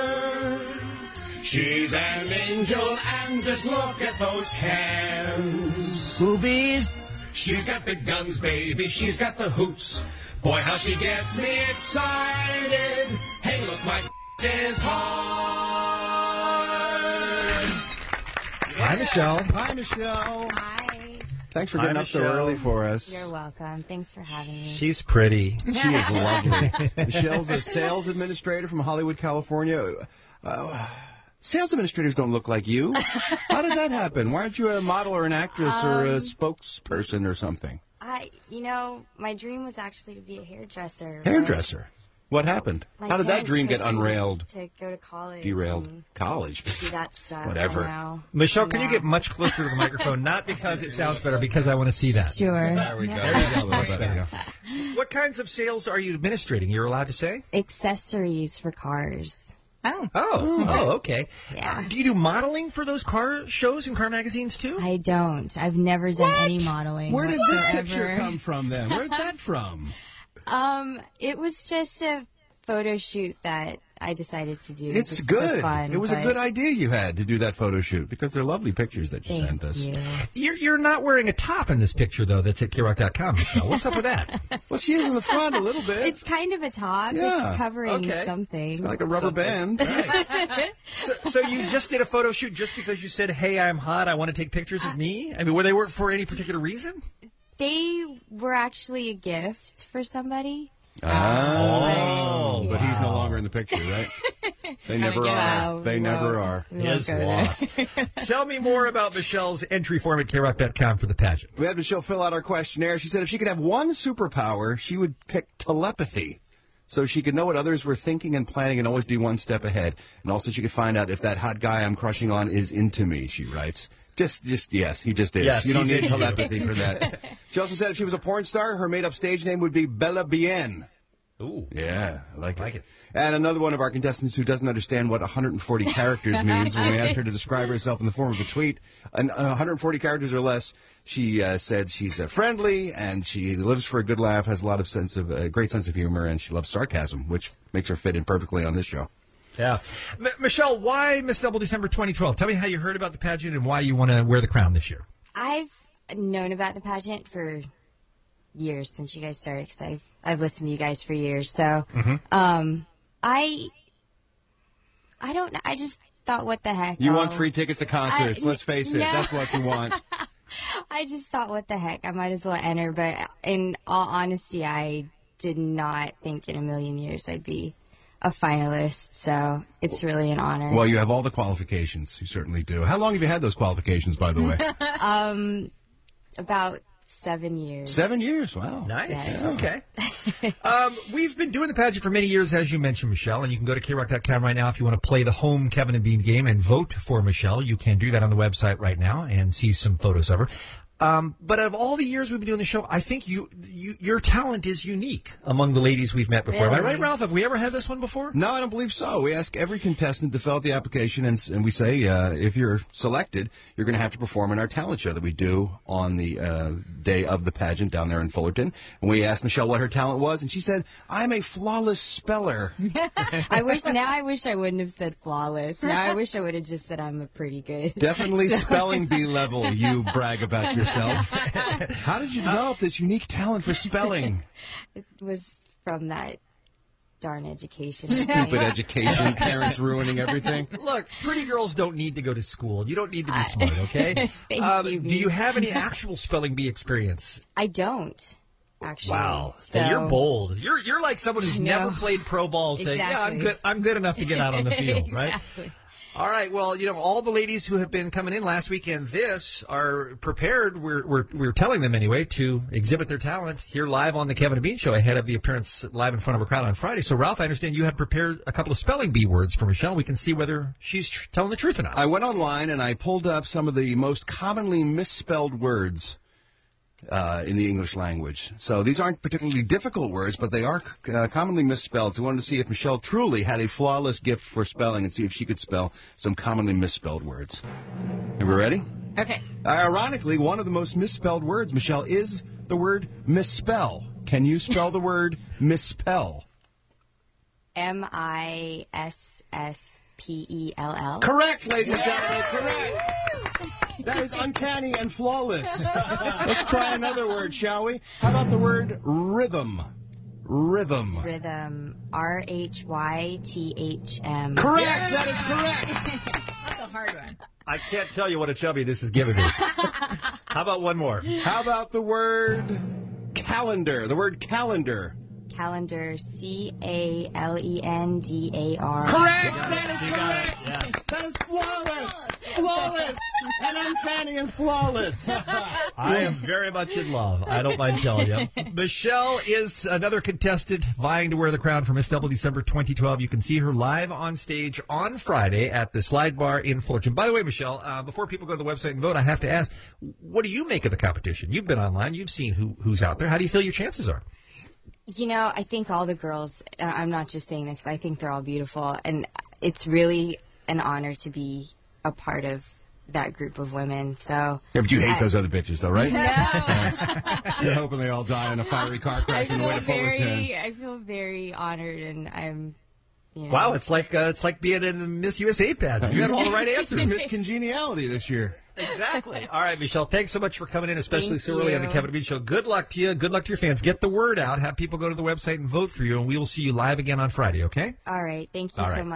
She's an angel, and just look at those cans. Boobies. She's got big guns, baby, she's got the hoops. Boy, how she gets me excited. Hey, look, my is hard. Hi, Michelle. Hi, Michelle. Hi. Thanks for Hi, getting up so Michelle. early for us. You're welcome. Thanks for having me. She's pretty. She is lovely. Michelle's a sales administrator from Hollywood, California. Uh, sales administrators don't look like you. How did that happen? Why aren't you a model or an actress or a spokesperson or something? I, you know, my dream was actually to be a hairdresser. Hairdresser. What happened? My How did that parents dream get pushed me unrailed? To go to college. Derailed? and College. Do that stuff. Whatever. I know. Michelle, can you Yeah. get much closer to the microphone? Not because it sounds better, because I want to see that. Sure. There we go. There you go. A little better. What kinds of sales are you administrating? You're allowed to say? Accessories for cars. Oh. Oh, oh, okay. Yeah. Uh, do you do modeling for those car shows and car magazines too? I don't. I've never done any modeling. Where did this whatsoever. picture come from then? Where's that from? Um, it was just a photo shoot that I decided to do. It's just for good. fun, It was a but good idea you had to do that photo shoot because they're lovely pictures that you Thank sent us. you. You're, you're not wearing a top in this picture, though, that's at K rock dot com, Michelle. What's up with that? Well, she is in the front a little bit. It's kind of a top. Yeah. It's covering Okay. something. It's like a rubber band. so, so you just did a photo shoot just because you said, hey, I'm hot, I want to take pictures of me? I mean, were they work for any particular reason? They were actually a gift for somebody. Oh, but Yeah. he's no longer in the picture, right? They never Yeah, are. They we never won't- are. we won't His go there. loss. Tell me more about Michelle's entry form at K rock dot com for the pageant. We had Michelle fill out our questionnaire. She said if she could have one superpower, she would pick telepathy. So she could know what others were thinking and planning and always be one step ahead. And also she could find out if that hot guy I'm crushing on is into me, she writes. Just, just yes, he just is. Yes, you don't he's need into you. telepathy for that. She also said if she was a porn star, her made-up stage name would be Bella Bien. Ooh. Yeah, I like, Like it. it. And another one of our contestants who doesn't understand what one hundred forty characters means when we asked her to describe herself in the form of a tweet. And uh, one hundred forty characters or less, she uh, said she's uh, friendly and she lives for a good laugh, has a lot of sense of, uh, great sense of humor, and she loves sarcasm, which makes her fit in perfectly on this show. Yeah. M- Michelle, why Miss Double December twenty twelve? Tell me how you heard about the pageant and why you want to wear the crown this year. I've known about the pageant for years since you guys started because I've I've listened to you guys for years. So, um, I I don't know. I just thought, what the heck? You I'll- want free tickets to concerts, I- let's face it. no. That's what you want. I just thought, what the heck? I might as well enter. But in all honesty, I did not think in a million years I'd be a finalist. So it's really an honor. Well, you have all the qualifications. You certainly do. How long have you had those qualifications, by the way? um, about seven years. Seven years. Wow. Nice. Yes. Okay. um, we've been doing the pageant for many years, as you mentioned, Michelle, and you can go to K rock dot com right now if you want to play the home Kevin and Bean game and vote for Michelle. You can do that on the website right now and see some photos of her. Um, but of all the years we've been doing the show, I think you, you your talent is unique among the ladies we've met before. Am I Really? right, Ralph? Have we ever had this one before? No, I don't believe so. We ask every contestant to fill out the application, and, and we say uh, if you're selected, you're going to have to perform in our talent show that we do on the uh, day of the pageant down there in Fullerton. And we asked Michelle what her talent was, and she said, I'm a flawless speller. I wish, now I wish I wouldn't have said flawless. Now I wish I would have just said I'm a pretty good. Definitely so. spelling bee level, you brag about yourself. How did you develop this unique talent for spelling? It was from that darn education. Stupid education, parents ruining everything. Look, pretty girls don't need to go to school. You don't need to be smart, okay? Thank um, you, do you have any actual spelling bee experience? I don't, actually. Wow, So, and you're bold. You're you're like someone who's I never know. played pro ball, saying, "Yeah, I'm Exactly. good. I'm good enough to get out on the field." Exactly. Right? All right. Well, you know, all the ladies who have been coming in last week and this are prepared. We're we're we're telling them anyway to exhibit their talent here live on the Kevin and Bean Show ahead of the appearance live in front of a crowd on Friday. So, Ralph, I understand you have prepared a couple of spelling bee words for Michelle. We can see whether she's tr- telling the truth or not. I went online and I pulled up some of the most commonly misspelled words uh, in the English language. So these aren't particularly difficult words, but they are uh, commonly misspelled. So I wanted to see if Michelle truly had a flawless gift for spelling and see if she could spell some commonly misspelled words. Are we ready? Okay. Uh, ironically, one of the most misspelled words, Michelle, is the word misspell. Can you spell the word misspell? M I S S P E L L. Correct, ladies and gentlemen, correct. That is uncanny and flawless. Let's try another word, shall we? How about the word rhythm? Rhythm. Rhythm. R H Y T H M. Correct, that is correct. That's a hard one. I can't tell you what a chubby this is giving me. How about one more? How about the word calendar? The word calendar. Calendar. C A L E N D A R. Correct, that is correct. Yes. That is flawless. Flawless. And uncanny and flawless. I am very much in love. I don't mind telling you. Michelle is another contestant vying to wear the crown for Miss Double December twenty twelve. You can see her live on stage on Friday at the Slide Bar in Fullerton. By the way, Michelle, uh, before people go to the website and vote, I have to ask, what do you make of the competition? You've been online. You've seen who, who's out there. How do you feel your chances are? You know, I think all the girls, uh, I'm not just saying this, but I think they're all beautiful. And it's really an honor to be a part of that group of women. So, Yeah, but you hate I- those other bitches, though, right? No. You're hoping they all die in a fiery car I crash on the way feel to Fullerton. very, I feel very honored, and I'm, you know. Wow, it's like uh, it's like being in the Miss U S A pageant. You had all the right answers. Miss Congeniality this year. Exactly. All right, Michelle, thanks so much for coming in, especially Thank so early on the you. Kevin and Bean Show. Good luck to you. Good luck to your fans. Get the word out. Have people go to the website and vote for you, and we will see you live again on Friday, okay? All right. Thank you All so right. much.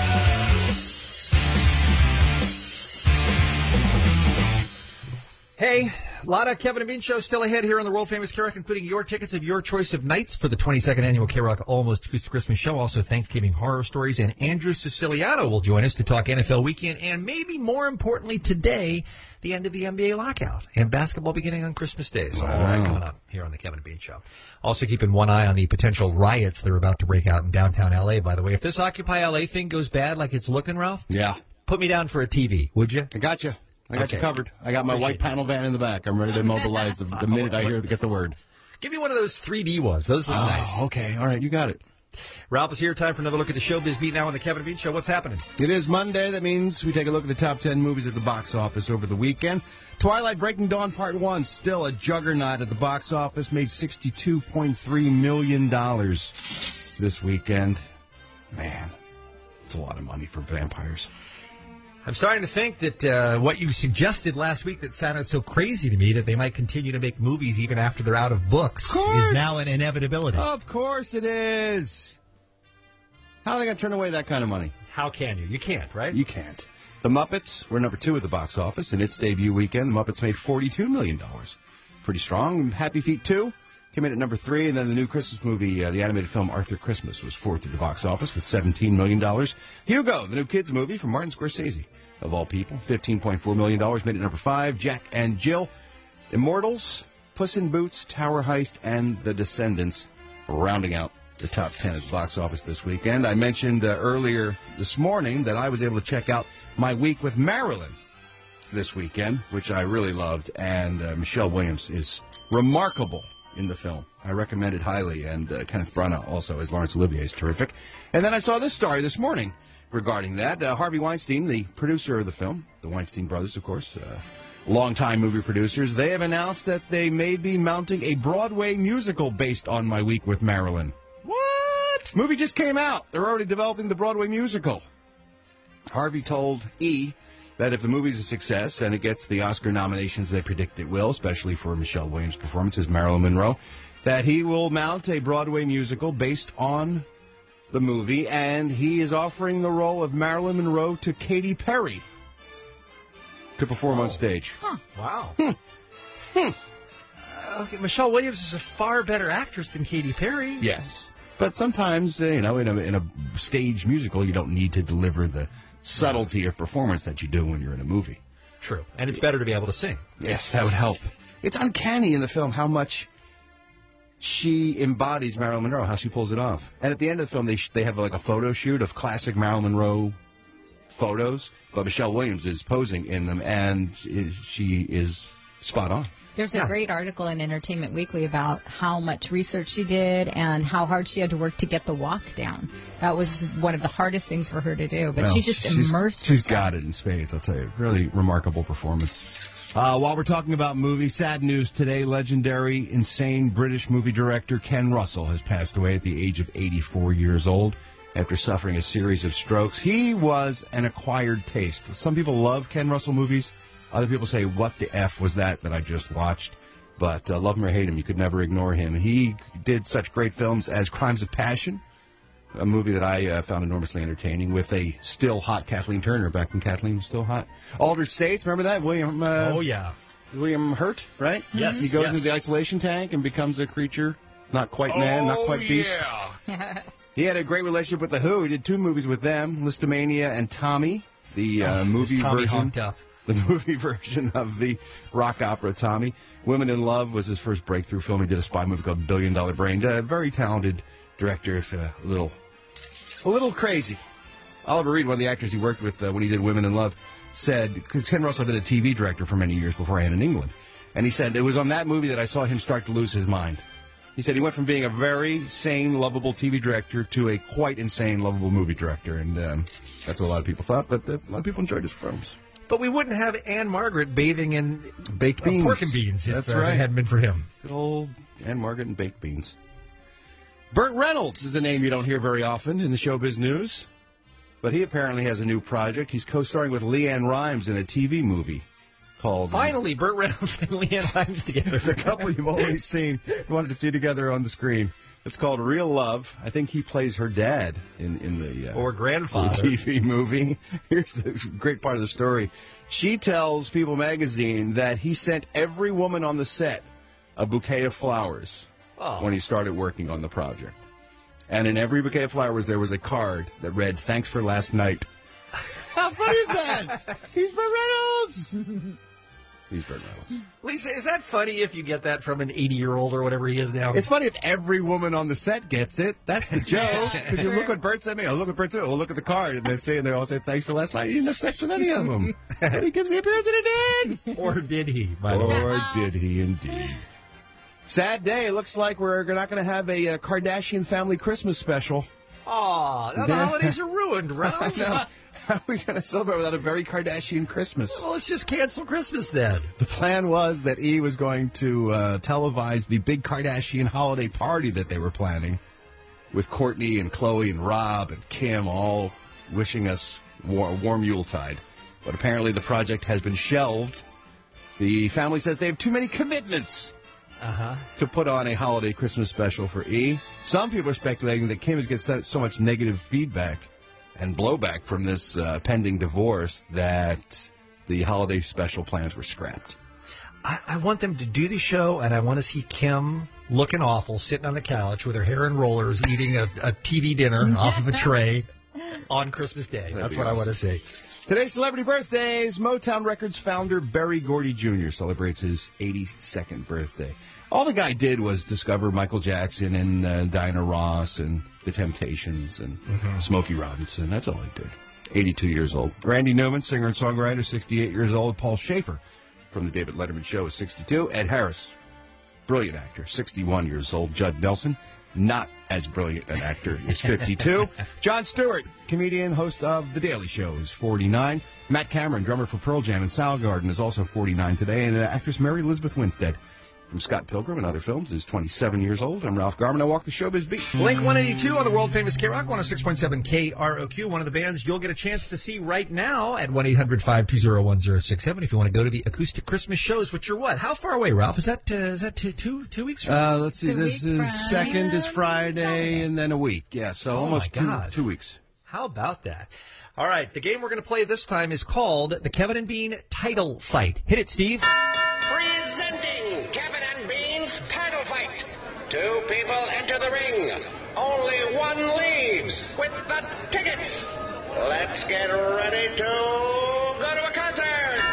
Hey, a lot of Kevin and Bean Show still ahead here on the world-famous K-Rock, including your tickets of your choice of nights for the twenty-second annual K-Rock Almost Christmas Show. Also, Thanksgiving horror stories. And Andrew Siciliano will join us to talk N F L weekend. And maybe more importantly today, the end of the N B A lockout and basketball beginning on Christmas Day. So all that coming up here on the Kevin and Bean Show. Also keeping one eye on the potential riots that are about to break out in downtown L A, by the way. If this Occupy L A thing goes bad like it's looking, Ralph, Yeah. put me down for a T V, would you? I got you. I got Okay. you covered. I got my white panel van in the back. I'm ready to mobilize the, the minute I hear get the word. Give me one of those three D ones. Those look nice. Oh, okay. All right. You got it. Ralph is here. Time for another look at the showbiz beat now on the Kevin and Bean Show. What's happening? It is Monday. That means we take a look at the top ten movies at the box office over the weekend. Twilight Breaking Dawn Part one, still a juggernaut at the box office, made sixty-two point three million dollars this weekend. Man, it's a lot of money for vampires. I'm starting to think that uh, what you suggested last week that sounded so crazy to me that they might continue to make movies even after they're out of books course. is now an inevitability. Of course it is. How are they going to turn away that kind of money? How can you? You can't, right? You can't. The Muppets were number two at the box office. In its debut weekend, the Muppets made forty-two million dollars. Pretty strong. Happy Feet two came in at number three. And then the new Christmas movie, uh, the animated film Arthur Christmas, was fourth at the box office with seventeen million dollars. Hugo, the new kids movie from Martin Scorsese, of all people, fifteen point four million dollars, made it number five. Jack and Jill, Immortals, Puss in Boots, Tower Heist, and The Descendants, rounding out the top ten at the box office this weekend. I mentioned uh, earlier this morning that I was able to check out My Week with Marilyn this weekend, which I really loved, and uh, Michelle Williams is remarkable in the film. I recommend it highly, and uh, Kenneth Branagh also as Laurence Olivier is terrific. And then I saw this story this morning regarding that. Uh, Harvey Weinstein, the producer of the film, the Weinstein brothers, of course, uh, longtime movie producers, they have announced that they may be mounting a Broadway musical based on My Week with Marilyn. What? Movie just came out. They're already developing the Broadway musical. Harvey told E! that if the movie's a success and it gets the Oscar nominations they predict it will, especially for Michelle Williams' performance as Marilyn Monroe, that he will mount a Broadway musical based on the movie, and he is offering the role of Marilyn Monroe to Katy Perry to perform oh. on stage. Huh. Wow. Hmm. Hmm. Uh, okay, Michelle Williams is a far better actress than Katy Perry. Yes. But sometimes, uh, you know, in a, in a stage musical, you don't need to deliver the subtlety of performance that you do when you're in a movie. True. And it's better to be able to sing. Yes, that would help. It's uncanny in the film how much she embodies Marilyn Monroe, how she pulls it off. And at the end of the film, they sh- they have like a photo shoot of classic Marilyn Monroe photos, but Michelle Williams is posing in them, and she is spot on. There's a yeah. great article in Entertainment Weekly about how much research she did and how hard she had to work to get the walk down. That was one of the hardest things for her to do, but well, she just she's, immersed she's herself. got it in spades, I'll tell you. Really remarkable performance. Uh, while we're talking about movies, sad news today, legendary, insane British movie director Ken Russell has passed away at the age of eighty-four years old after suffering a series of strokes. He was an acquired taste. Some people love Ken Russell movies. Other people say, what the F was that that I just watched? But uh, love him or hate him, you could never ignore him. He did such great films as Crimes of Passion, a movie that I uh, found enormously entertaining with a still hot Kathleen Turner back when Kathleen was still hot. Altered States, remember that? William uh, Oh, yeah. William Hurt, right? Yes. He goes yes. into the isolation tank and becomes a creature, not quite man, oh, not quite beast. Yeah. He had a great relationship with The Who. He did two movies with them, Listomania and Tommy, the uh, oh, movie Tommy version. honked up. The movie version of the rock opera Tommy. Women in Love was his first breakthrough film. He did a spy movie called Billion Dollar Brain. A very talented director, if uh, a little, a little crazy. Oliver Reed, one of the actors he worked with uh, when he did Women in Love, said, because Ken Russell had been a T V director for many years beforehand in England, and he said, it was on that movie that I saw him start to lose his mind. He said he went from being a very sane, lovable T V director to a quite insane, lovable movie director, and um, that's what a lot of people thought, but uh, a lot of people enjoyed his films. But we wouldn't have Anne Margaret bathing in baked beans. Uh, pork and beans if That's uh, right. it hadn't been for him. Good old Anne Margaret and baked beans. Burt Reynolds is a name you don't hear very often in the showbiz news, but he apparently has a new project. He's co-starring with Leanne Rimes in a T V movie called... Finally, Burt Reynolds and Leanne Rimes together. The couple you've always seen, you wanted to see together on the screen. It's called Real Love. I think he plays her dad in, in the uh, or grandfather T V movie. Here's the great part of the story. She tells People magazine that he sent every woman on the set a bouquet of flowers oh. when he started working on the project. And in every bouquet of flowers, there was a card that read, "Thanks for last night." How funny is that? He's Burt Reynolds. He's Burt Reynolds. Lisa, is that funny if you get that from an eighty-year-old or whatever he is now? It's funny if every woman on the set gets it. That's the joke. Because you look what Burt sent me. Oh, look what Burt said. Oh, look at the card. And they say, and they all say, "Thanks for last night." He didn't have sex with any of them. But he gives the appearance that he did. Or did he? By the or way. did he indeed? Sad day. Looks like we're not going to have a uh, Kardashian family Christmas special. Aw, now the holidays are ruined, Ralph. How are we going to celebrate without a very Kardashian Christmas? Well, let's just cancel Christmas then. The plan was that E! was going to uh, televise the big Kardashian holiday party that they were planning with Kourtney and Khloe and Rob and Kim all wishing us war- warm Yuletide. But apparently the project has been shelved. The family says they have too many commitments uh-huh. to put on a holiday Christmas special for E! Some people are speculating that Kim has get so much negative feedback and blowback from this uh, pending divorce that the holiday special plans were scrapped. I, I want them to do the show, and I want to see Kim looking awful, sitting on the couch with her hair in rollers, eating a, a T V dinner off of a tray on Christmas Day. That'd That's be what awesome. I want to see. Today's celebrity birthdays. Motown Records founder Berry Gordy Junior celebrates his eighty-second birthday. All the guy did was discover Michael Jackson and uh, Diana Ross and The Temptations and mm-hmm. Smokey Robinson. That's all he did. eighty-two years old. Randy Newman, singer and songwriter, sixty-eight years old. Paul Schaefer from The David Letterman Show is sixty-two. Ed Harris, brilliant actor, sixty-one years old. Judd Nelson, not as brilliant an actor, is fifty-two. Jon Stewart, comedian, host of The Daily Show, is forty-nine. Matt Cameron, drummer for Pearl Jam and Soundgarden, is also forty-nine today. And uh, actress Mary Elizabeth Winstead, from Scott Pilgrim and other films, is twenty-seven years old. I'm Ralph Garman. I walk the showbiz beat. Blink one eighty-two on the world-famous K-Rock, one oh six point seven K R O Q, one of the bands you'll get a chance to see right now at one eight hundred five two zero one zero six seven if you want to go to the acoustic Christmas shows, which are what? How far away, Ralph? Is that uh, is that two, two, two weeks from Uh, let's see, Two this weeks is from second is Friday, and then a week. Yeah, so Oh, almost my two, God. two weeks. How about that? All right, the game we're going to play this time is called the Kevin and Bean Title Fight. Hit it, Steve. Presenting Kevin and Bean's title fight. Two people enter the ring. Only one leaves with the tickets. Let's get ready to go to a concert.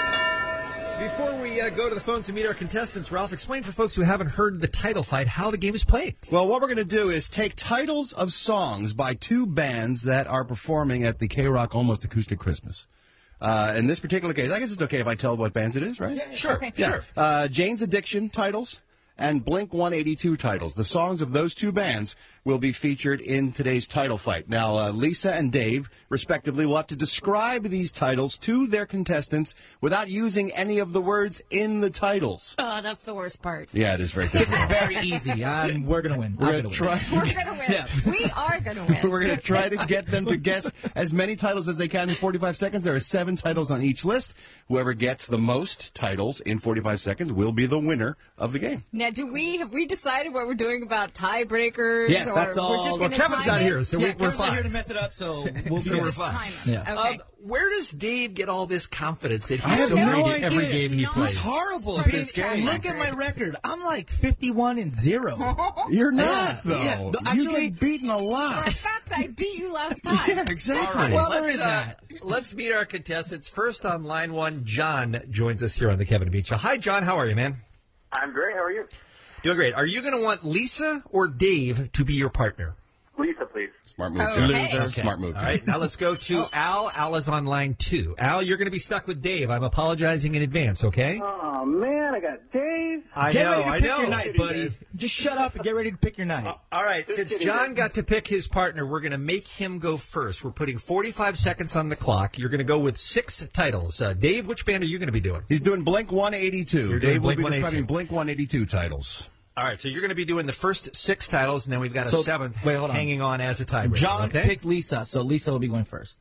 Before we uh, go to the phones and meet our contestants, Ralph, explain for folks who haven't heard the title fight how the game is played. Well, what we're going to do is take titles of songs by two bands that are performing at the K-Rock Almost Acoustic Christmas. Uh, in this particular case, I guess it's okay if I tell what bands it is, right? Yeah, sure. Okay. Yeah. Sure. Uh, Jane's Addiction titles and Blink one eighty-two titles. The songs of those two bands will be featured in today's title fight. Now, uh, Lisa and Dave, respectively, will have to describe these titles to their contestants without using any of the words in the titles. Oh, that's the worst part. Yeah, it is very This is difficult. very easy. Um, we're going to win. We're I'm going to gonna try. win. We're going to win. We are going to win. We're going to try to get them to guess as many titles as they can in forty-five seconds. There are seven titles on each list. Whoever gets the most titles in forty-five seconds will be the winner of the game. Now, do we have we decided what we're doing about tiebreakers? Yes, or that's all. We're just Well, gonna Kevin's time not it? here, so yeah, we, we're Kevin's not fine. here to mess it up, so we'll So be we're Just fine. time it. Yeah. Okay. Um, where does Dave get all this confidence that I he's have so no great at every idea. game he No. plays? He's horrible at this game. Look at my record. I'm like fifty-one and zero. You're not, Yeah, though. yeah. No, you actually- get beaten a For a lot. fact, I beat you last time. Yeah, exactly. All right, Well, there let's, is uh, that. let's meet our contestants. First on line one, John joins us here on the Kevin and Bean Show. Hi, John. How are you, man? I'm great. How are you? Doing great. Are you going to want Lisa or Dave to be your partner? Lisa, please. Smart move. Okay. John. Okay. Smart move. All right, now let's go to Al. Al is on line two. Al, you're going to be stuck with Dave. I'm apologizing in advance, okay? Oh, man, I got Dave. I Get know, ready to I pick know. your night, buddy. Just shut up and get ready to pick your night. Uh, all right, since John got to pick his partner, we're going to make him go first. We're putting forty-five seconds on the clock. You're going to go with six titles. Uh, Dave, which band are you going to be doing? He's doing Blink one eighty-two. You're doing Dave will Blink be one eighty-two. describing Blink one eighty-two titles. All right, so you're going to be doing the first six titles, and then we've got a So- seventh wait, hold on. hanging on as a tiebreaker. John okay? picked Lisa, so Lisa will be going first.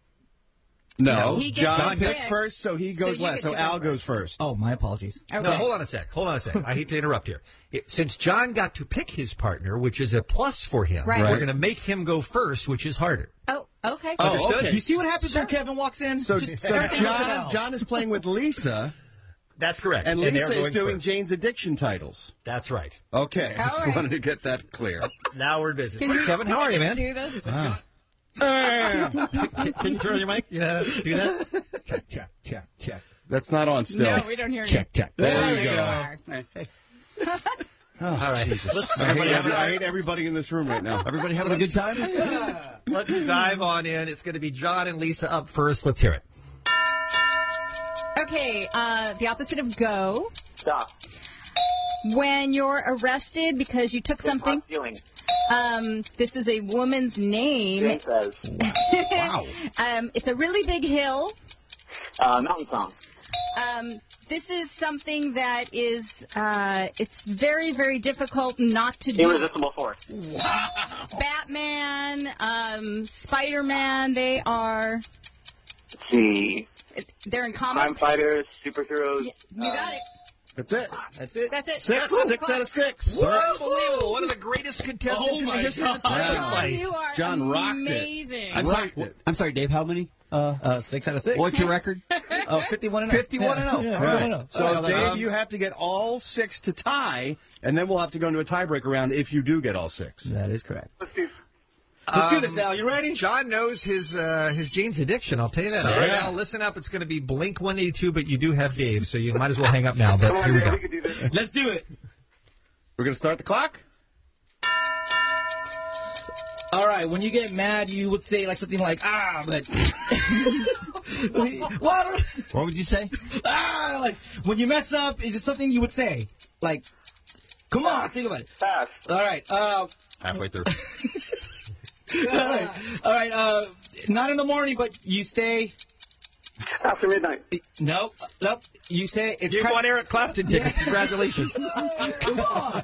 No, No. He gets John to picked pick. first, so he So goes you last. get So to go Al goes first. first. Oh, my apologies. Okay. No, hold on a sec. Hold on a sec. I hate to interrupt here. It, since John got to pick his partner, which is a plus for him, Right. we're Right. going to make him go first, which is harder. Oh, okay. Oh, Understood? okay. You see what happens when Kevin walks in? So, Just so everything goes to John, hell. John is playing with Lisa, That's correct. and they're Lisa is going doing first. Jane's Addiction titles. That's right. Okay, I All just right. wanted to get that clear. Now we're in business. Can you, Kevin, how are you, man? Do this? can, can you turn your mic? You know how to do that? Check, check, check, check. That's not on still. No, we don't hear Check, check. There There you you go. are. All right. Let's, I hate, every, I hate everybody in this room right now. Everybody having a good time? let's dive on in. It's going to be John and Lisa up first. Let's hear it. Okay, uh, the opposite of go. Stop. When you're arrested because you took something, Feeling. um, this is a woman's name. Jane says. Wow. Um, it's a really big hill. Uh, mountain song. Um, this is something that is, uh, it's very, very difficult not to do. Irresistible force. Batman, um, Spider-Man, they are, Let's see. they're in Crime comics. fighters, superheroes. Yeah, you got it. That's it. That's it. That's it. Six, six out of six. Unbelievable. One of the greatest contestants Oh in the my history of the God. title John, fight. you are John rocked it. amazing. I'm sorry, Rocked it. I'm sorry, Dave. How many? Uh, uh, six out of six. What's your record? Oh, fifty-one and oh. fifty-one and oh. Yeah, All fifty-one right. and oh. So, Oh, Dave, um, you have to get all six to tie, and then we'll have to go into a tiebreaker round if you do get all six. That is correct. Let's do. Let's do Um, this, Al. You ready? John knows his uh, his Jane's Addiction. I'll tell you that. All right, now listen up. It's going to be Blink one eighty-two, but you do have Dave, so you might as well hang up now. But here we go. We can do this. Let's do it. We're going to start the clock. All right. When you get mad, you would say like something like ah, but what? What would you say? Ah, like when you mess up, is it something you would say? Like Come on, think about it. Pass. All right. Uh, Halfway through. all right. All right. Uh, not in the morning, but you stay. After midnight. Nope. Nope. You say it's. You kind won Eric Clapton tickets. Congratulations. Come on.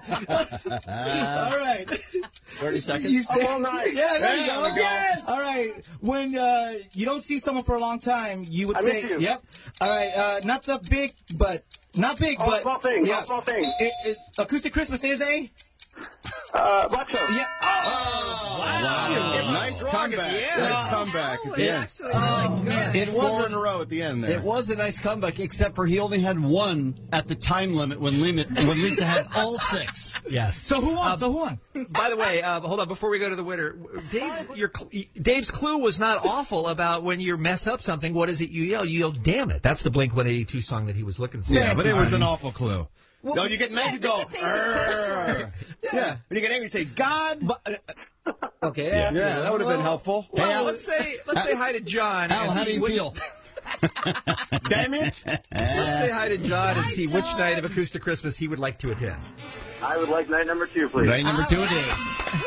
All right. thirty seconds. You stay all night. Yeah, there you There go. we go. Yes. All right. When uh, you don't see someone for a long time, you would I say, miss you. "Yep." All right. Uh, not the big, but not big, Oh, but small thing. yeah. Oh, small thing. It, it, Acoustic Christmas is a. Uh, Black Show. Yeah. Oh, Wow. Nice comeback. Nice comeback at the end. Actually, really good. It Four wasn't in a row at the end there. It was a nice comeback, except for he only had one at the time limit when limit when Lisa had all six. Yes. So who won? so who won? By the way, uh, hold on. Before we go to the winner, Dave, your Dave's clue was not awful about when you mess up something. What is it you yell? You yell, "Damn it!" That's the Blink one eighty-two song that he was looking for. Yeah, but it was an awful clue. No, you get mad, you go, Take the "Arr." Yeah. When you get angry, you say, God. Okay. Yeah, Yeah. that would have been helpful. Well, Hey, Al, let's say let's say hi to John. Al, and how do see you which- feel? damn it. Let's say hi to John and see John. which night of Acoustic Christmas he would like to attend. I would like night number two, please. Night number two, Dave.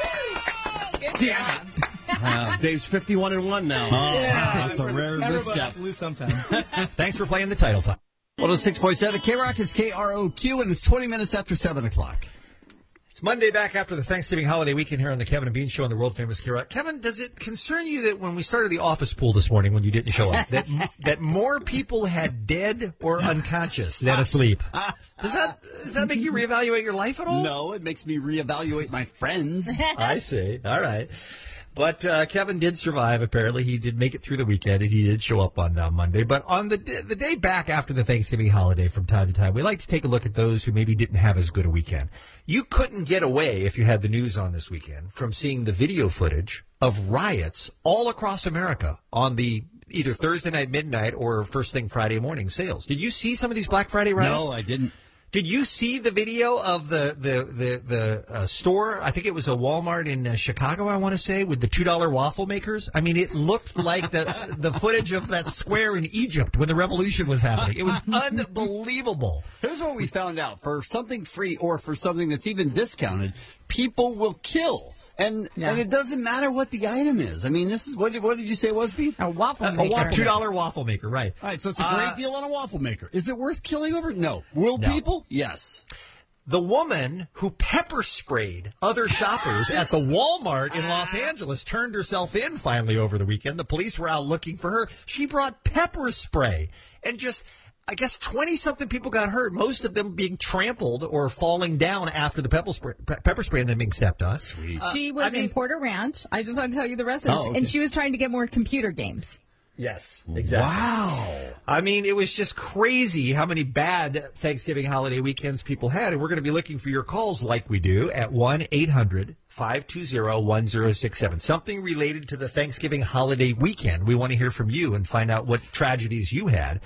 Good job. Wow, Dave's fifty-one and one now. Oh, that's a rare Everybody misstep. has to lose sometime. Thanks for playing the title fight. one oh six point seven K-Rock is K R O Q, and it's twenty minutes after seven o'clock. It's Monday back after the Thanksgiving holiday weekend here on the Kevin and Bean Show on the world famous K-Rock. Kevin, does it concern you that when we started the office pool this morning when you didn't show up, that that more people had dead or unconscious than asleep? Does that does that make you reevaluate your life at all? No, it makes me reevaluate my friends. I see. All right. But uh, Kevin did survive, apparently. He did make it through the weekend, and he did show up on uh, Monday. But on the, d- the day back after the Thanksgiving holiday, from time to time, we like to take a look at those who maybe didn't have as good a weekend. You couldn't get away, if you had the news on this weekend, from seeing the video footage of riots all across America on the either Thursday night midnight or first thing Friday morning sales. Did you see some of these Black Friday riots? No, I didn't. Did you see the video of the the the, the uh, store? I think it was a Walmart in uh, Chicago, I want to say, with the two dollar waffle makers. I mean, it looked like the the footage of that square in Egypt when the revolution was happening. It was unbelievable. Here's what we found out. For something free or for something that's even discounted, people will kill. And Yeah. and it doesn't matter what the item is. I mean, this is, what did, what did you say it was, B? A waffle A maker. waffle two dollar waffle maker, right? All right, so it's a great Uh, deal on a waffle maker. Is it worth killing over? No. Will No. people? Yes. The woman who pepper sprayed other shoppers at the Walmart in Los Angeles turned herself in finally over the weekend. The police were out looking for her. She brought pepper spray and just, I guess, twenty-something people got hurt, most of them being trampled or falling down after the pepper spray, pe- pepper spray and then being stepped on. Sweet. She was I mean- in Porter Ranch. I just want to tell you the rest of this. Oh, okay. And she was trying to get more computer games. Yes, exactly. Wow. I mean, it was just crazy how many bad Thanksgiving holiday weekends people had. And we're going to be looking for your calls like we do at one eight hundred five two zero one zero six seven. Something related to the Thanksgiving holiday weekend. We want to hear from you and find out what tragedies you had.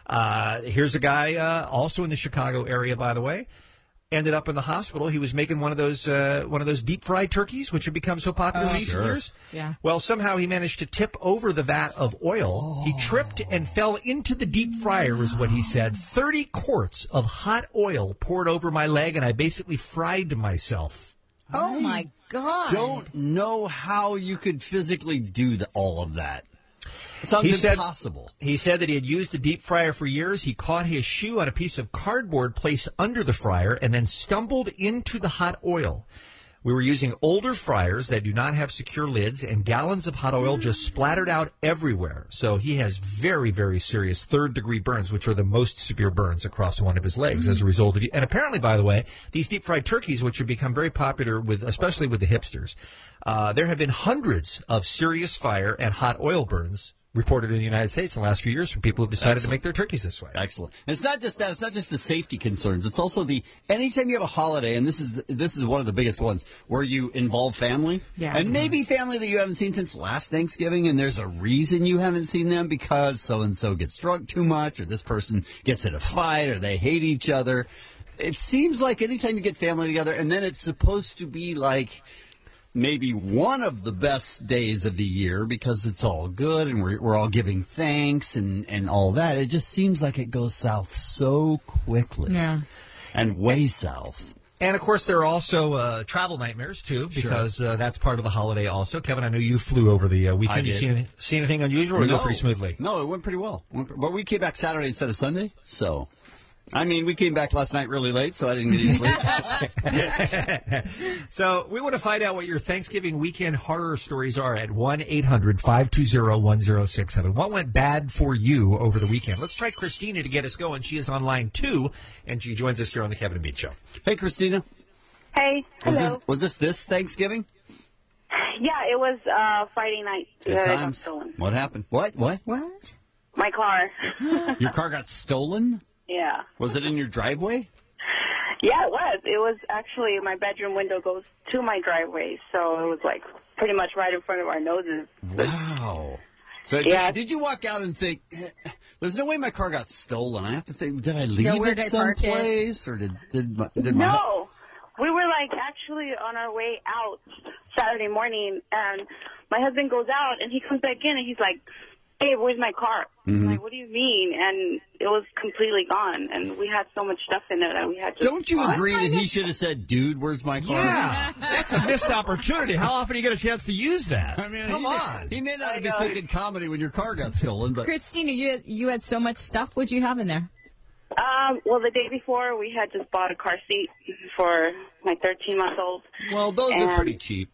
Uh, here's a guy uh, also in the Chicago area, by the way. Ended up in the hospital. He was making one of those uh, one of those deep fried turkeys, which have become so popular Oh, in recent sure. years. Yeah. Well, somehow he managed to tip over the vat of oil. He tripped and fell into the deep fryer, is what he said. Thirty quarts of hot oil poured over my leg, and I basically fried myself. Oh, my God. Don't know how you could physically do the, all of that. It sounds He said- impossible. He said that he had used the deep fryer for years. He caught his shoe on a piece of cardboard placed under the fryer and then stumbled into the hot oil. We were using older fryers that do not have secure lids, and gallons of hot oil just splattered out everywhere. So he has very, very serious third-degree burns, which are the most severe burns across one of his legs as a result of it. And apparently, by the way, these deep-fried turkeys, which have become very popular, with, especially with the hipsters, uh, there have been hundreds of serious fire and hot oil burns reported in the United States in the last few years from people who decided Excellent. to make their turkeys this way. Excellent. And it's not just that. It's not just the safety concerns. It's also the anytime you have a holiday, and this is the, this is one of the biggest ones where you involve family, Yeah. and maybe family that you haven't seen since last Thanksgiving, and there's a reason you haven't seen them because so and so gets drunk too much, or this person gets in a fight, or they hate each other. It seems like anytime you get family together, and then it's supposed to be like maybe one of the best days of the year because it's all good and we're, we're all giving thanks and, and all that. It just seems like it goes south so quickly. Yeah. And way south. And, of course, there are also uh, travel nightmares, too, because sure. uh, that's part of the holiday also. Kevin, I know you flew over the uh, weekend. I You did. see, any, see anything unusual or no. go pretty smoothly? No, it went pretty well. But we came back Saturday instead of Sunday, so... I mean, we came back last night really late, so I didn't get any sleep. So we want to find out what your Thanksgiving weekend horror stories are at one eight hundred five two zero one zero six seven. What went bad for you over the weekend? Let's try Christina to get us going. She is on line two, and she joins us here on the Kevin and Bean Show. Hey, Christina. Hey, Was hello. this, was this this Thanksgiving? Yeah, it was uh, Friday night. Good that I got times. stolen. What happened? What? What? What? My car. Your car got stolen? Yeah. Was it in your driveway? Yeah, it was. It was actually, my bedroom window goes to my driveway, so it was like pretty much right in front of our noses. Wow. So Yeah. did, did you walk out and think, "Eh, there's no way my car got stolen? I have to think, did I leave Yeah, where it did I park it? someplace? Or did, did, my, did my... No. We were like actually on our way out Saturday morning, and my husband goes out, and he comes back in, and he's like, hey, where's my car? Mm-hmm. I'm like, what do you mean? And it was completely gone, and we had so much stuff in it that we had to... Don't you agree that he should have said, dude, where's my car? Yeah, that's a missed opportunity. How often do you get a chance to use that? I mean, Come he, on. He may not be thinking comedy when your car got stolen, but... Christina, you had, you had so much stuff. What'd you have in there? Um, well, the day before, we had just bought a car seat for my thirteen-month-old. Well, those And are pretty cheap.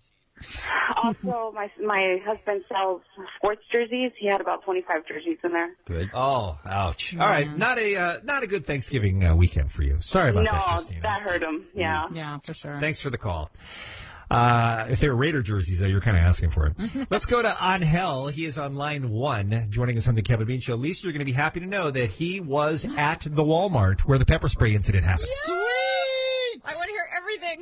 Also, my my husband sells sports jerseys. He had about twenty-five jerseys in there. Good. Oh, ouch. All right, not a uh, not a good Thanksgiving uh, weekend for you. Sorry about no, that, Christina. that hurt him. Yeah. Yeah, for sure. Thanks for the call. Uh, if they were Raider jerseys, though, you're kind of asking for it. Let's go to Angel. He is on line one, joining us on the Kevin Bean Show. Lisa, you're going to be happy to know that he was at the Walmart where the pepper spray incident happened. Sweet! I want to hear everything.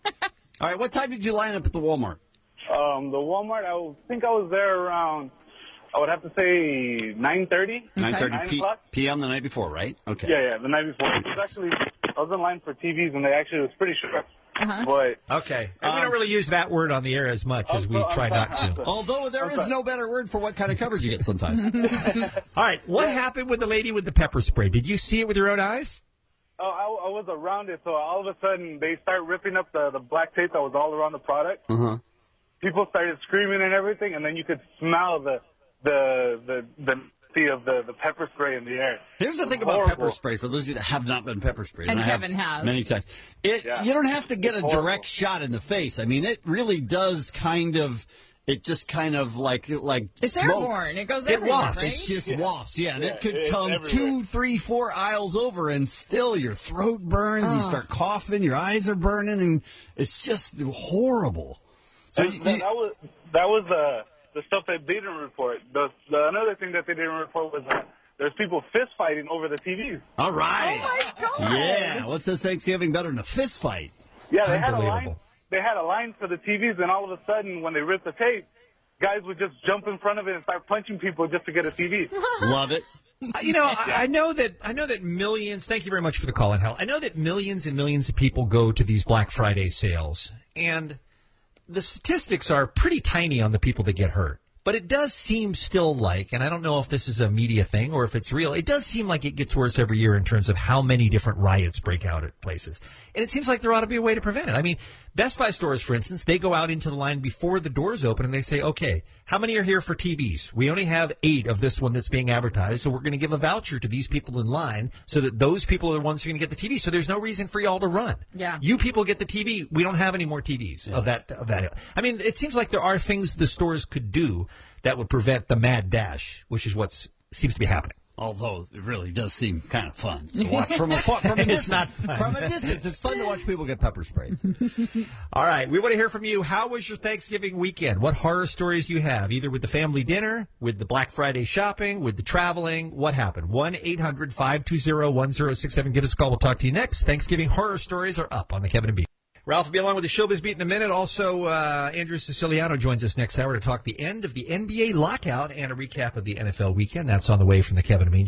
All right, what time did you line up at the Walmart? Um, the Walmart, I think I was there around, I would have to say nine thirty. nine thirty o'clock? p m the night before, right? Okay. Yeah, yeah, the night before. It was actually, I was in line for T Vs, and they actually was pretty short. Uh-huh. But Okay. And we don't really use that word on the air as much as we I'm try sorry. not to. Although there is no better word for what kind of coverage you get sometimes. All right. What happened with the lady with the pepper spray? Did you see it with your own eyes? oh, I, I was around it, so all of a sudden they start ripping up the, the black tape that was all around the product. Uh-huh. People started screaming and everything, and then you could smell the the the the the of the, the pepper spray in the air. Here's the thing Horrible. about pepper spray, for those of you that have not been pepper sprayed. And I have Kevin has. Many times. It, Yeah. You don't have to get a Horrible. direct shot in the face. I mean, it really does kind of, it just kind of like, like It's smoke. airborne. It goes It everywhere, wafts. right? It just Yeah. wafts, yeah. And Yeah, it could it's come everywhere. two, three, four aisles over, and still your throat burns, you start coughing, your eyes are burning, and it's just horrible. So That, you- that, you- that was that was the the stuff that they didn't report. The, the another thing that they didn't report was that there's people fist fighting over the T Vs. all right. Oh, my God. Yeah. What's this Thanksgiving better than a fist fight? Yeah, they had a line. Unbelievable. They had a line for the T Vs, and all of a sudden, when they ripped the tape, guys would just jump in front of it and start punching people just to get a T V. Love it. Uh, You know, I, I know that I know that millions. Thank you very much for the call, in hell. I know that millions and millions of people go to these Black Friday sales, and the statistics are pretty tiny on the people that get hurt. But it does seem still like, and I don't know if this is a media thing or if it's real, it does seem like it gets worse every year in terms of how many different riots break out at places. And it seems like there ought to be a way to prevent it. I mean, Best Buy stores, for instance, they go out into the line before the doors open and they say, okay, how many are here for T Vs? We only have eight of this one that's being advertised, so we're going to give a voucher to these people in line so that those people are the ones who are going to get the T V. So there's no reason for y'all to run. Yeah. You people get the T V. We don't have any more T Vs of that of that. I mean, it seems like there are things the stores could do that would prevent the mad dash, which is what seems to be happening. Although it really does seem kind of fun to watch from a, from a It's distance. not fun. From a distance, it's fun to watch people get pepper sprayed. All right, we want to hear from you. How was your Thanksgiving weekend? What horror stories you have, either with the family dinner, with the Black Friday shopping, with the traveling? What happened? one eight hundred five two zero one zero six seven. Give us a call. We'll talk to you next. Thanksgiving horror stories are up on the Kevin and Bean. Ralph will be along with the Showbiz Beat in a minute. Also, uh, Andrew Siciliano joins us next hour to talk the end of the N B A lockout and a recap of the N F L weekend. That's on the way from the Kevin and Bean Show.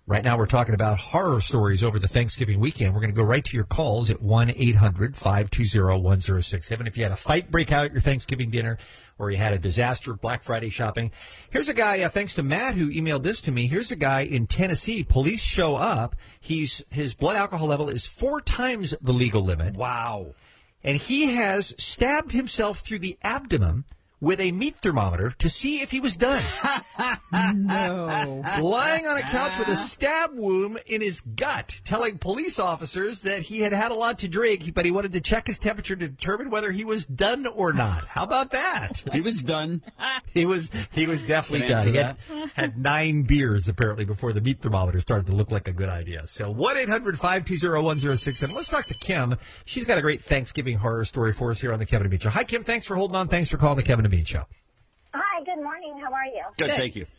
Right now we're talking about horror stories over the Thanksgiving weekend. We're going to go right to your calls at one eight hundred five two zero one zero six seven. If you had a fight break out at your Thanksgiving dinner or you had a disaster Black Friday shopping. Here's a guy, uh, thanks to Matt, who emailed this to me. Here's a guy in Tennessee. Police show up. He's His blood alcohol level is four times the legal limit. Wow. And he has stabbed himself through the abdomen with a meat thermometer to see if he was done. No. Lying on a couch with a stab wound in his gut, telling police officers that he had had a lot to drink, but he wanted to check his temperature to determine whether he was done or not. How about that? He was done. He was he was definitely Can done. He answer had, had nine beers, apparently, before the meat thermometer started to look like a good idea. So one eight hundred five two zero one zero six seven. Let's talk to Kim. She's got a great Thanksgiving horror story for us here on the Kevin and Bean Show. Hi, Kim. Thanks for holding on. Thanks for calling the Kevin and Bean Show. Hi, good morning. How are you? Good, thank you.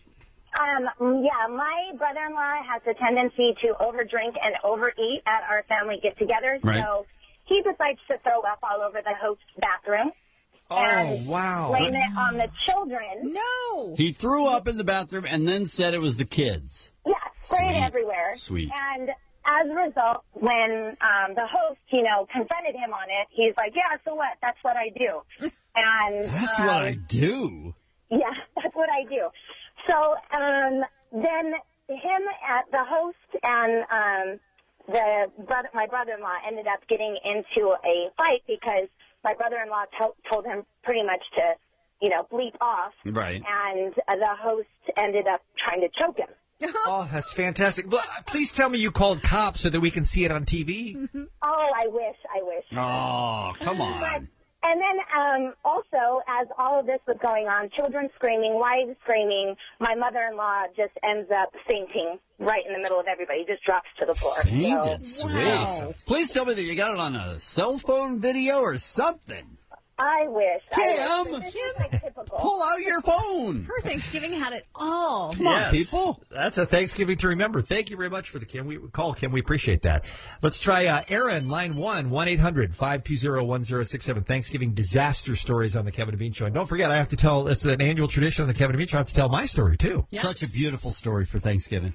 Um, yeah, my brother-in-law has a tendency to overdrink and overeat at our family get-togethers. Right. So he decides to throw up all over the host's bathroom. Oh, and wow. blame it on the children. No. He threw up in the bathroom and then said it was the kids. Yeah, sprayed Sweet. everywhere. Sweet. And as a result, when um, the host, you know, confronted him on it, he's like, yeah, so what? That's what I do. And That's um, what I do. Yeah, that's what I do. So um, then him at the host and um, the brother, my brother-in-law ended up getting into a fight because my brother-in-law to- told him pretty much to, you know, bleep off. Right. And uh, the host ended up trying to choke him. Oh, that's fantastic. But please tell me you called cops so that we can see it on T V. Oh, I wish, I wish. Oh, come on. But, and then um, also, as all of this was going on, children screaming, wives screaming, my mother-in-law just ends up fainting right in the middle of everybody. Just drops to the floor. Fainted, So, sweet. wow. Please tell me that you got it on a cell phone video or something. I wish. I Kim, wish. This is like typical. pull out your phone. Her Thanksgiving had it all. Come on, people. That's a Thanksgiving to remember. Thank you very much for the Kim. We call Kim. We appreciate that. Let's try uh, Aaron, line one, one eight hundred five two zero one zero six seven. Thanksgiving disaster stories on the Kevin and Bean Show. And don't forget, I have to tell, it's an annual tradition on the Kevin and Bean Show. I have to tell my story, too. Yes. Such a beautiful story for Thanksgiving.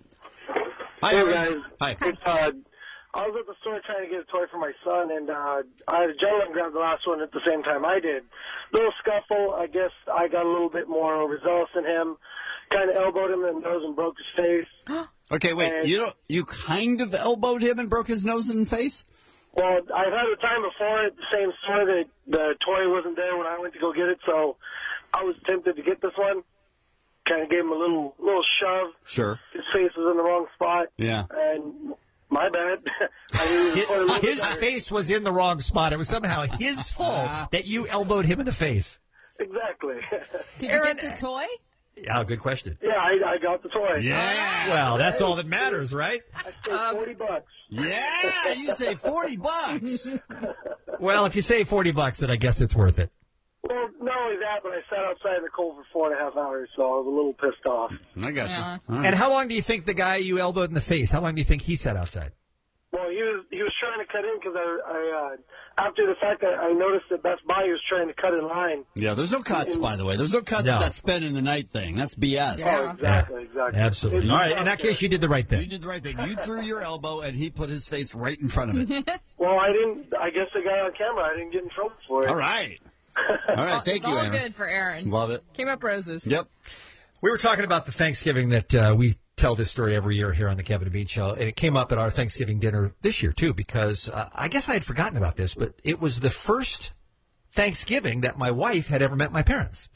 Hi, Hey, Aaron. guys. Hi. It's, uh, I was at the store trying to get a toy for my son, and uh, I had a gentleman grab the last one at the same time I did. Little scuffle. I guess I got a little bit more overzealous than him. Kind of elbowed him in the nose and broke his face. Okay, wait. And- You don't, you kind of elbowed him and broke his nose and face? Well, I've had a time before at the same store that the toy wasn't there when I went to go get it, so I was tempted to get this one. Kind of gave him a little little shove. Sure. His face was in the wrong spot. Yeah. And my bad. I mean, it was quite a little His bit- face was in the wrong spot. It was somehow his fault that you elbowed him in the face. Exactly. Did you get the toy? Yeah, good question. Yeah, I, I got the toy. Yeah. Well, that's all that matters, right? I saved forty bucks. Yeah, you say forty bucks. Well, if you say forty bucks, then I guess it's worth it. Well, not only that, but I sat outside in the cold for four and a half hours, so I was a little pissed off. I got Yeah. you. And how long do you think the guy you elbowed in the face, how long do you think he sat outside? Well, he was he was trying to cut in because I, I uh, after the fact that I noticed that Best Buy was trying to cut in line. Yeah, there's no cuts, by the way. There's no cuts No. at that spending the night thing. That's B S. Oh, exactly, exactly. Absolutely. All right, in that case, you did the right You thing. did the right thing. You threw your elbow, and he put his face right in front of it. Well, I didn't. I guess I got it on camera. I didn't get in trouble for it. All right. All right, thank it's you, all Aaron. good for Aaron. Love it. Came up roses. Yep. We were talking about the Thanksgiving that uh, we tell this story every year here on the Kevin and Bean Show, and it came up at our Thanksgiving dinner this year, too, because uh, I guess I had forgotten about this, but it was the first Thanksgiving that my wife had ever met my parents.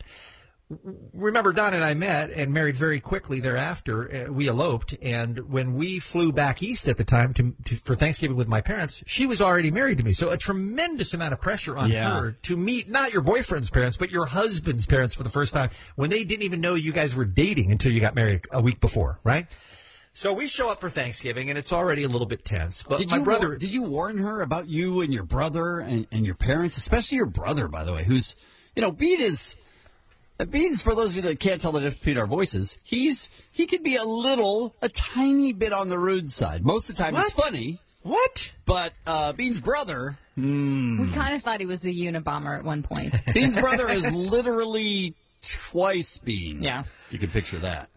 Remember, Don and I met and married very quickly thereafter. Uh, we eloped, and when we flew back east at the time to, to for Thanksgiving with my parents, she was already married to me. So a tremendous amount of pressure on Yeah. her to meet not your boyfriend's parents, but your husband's parents for the first time when they didn't even know you guys were dating until you got married a week before, right? So we show up for Thanksgiving, and it's already a little bit tense. But Did my you brother, war- did you warn her about you and your brother and, and your parents, especially your brother, by the way, who's, you know, Bean is, Bean's, for those of you that can't tell the difference between our voices, he's, he can be a little, a tiny bit on the rude side. Most of the time it's What? funny. What? But uh, Bean's brother, hmm, We kind of thought he was the Unabomber at one point. Bean's brother is literally twice Bean. Yeah. You can picture that.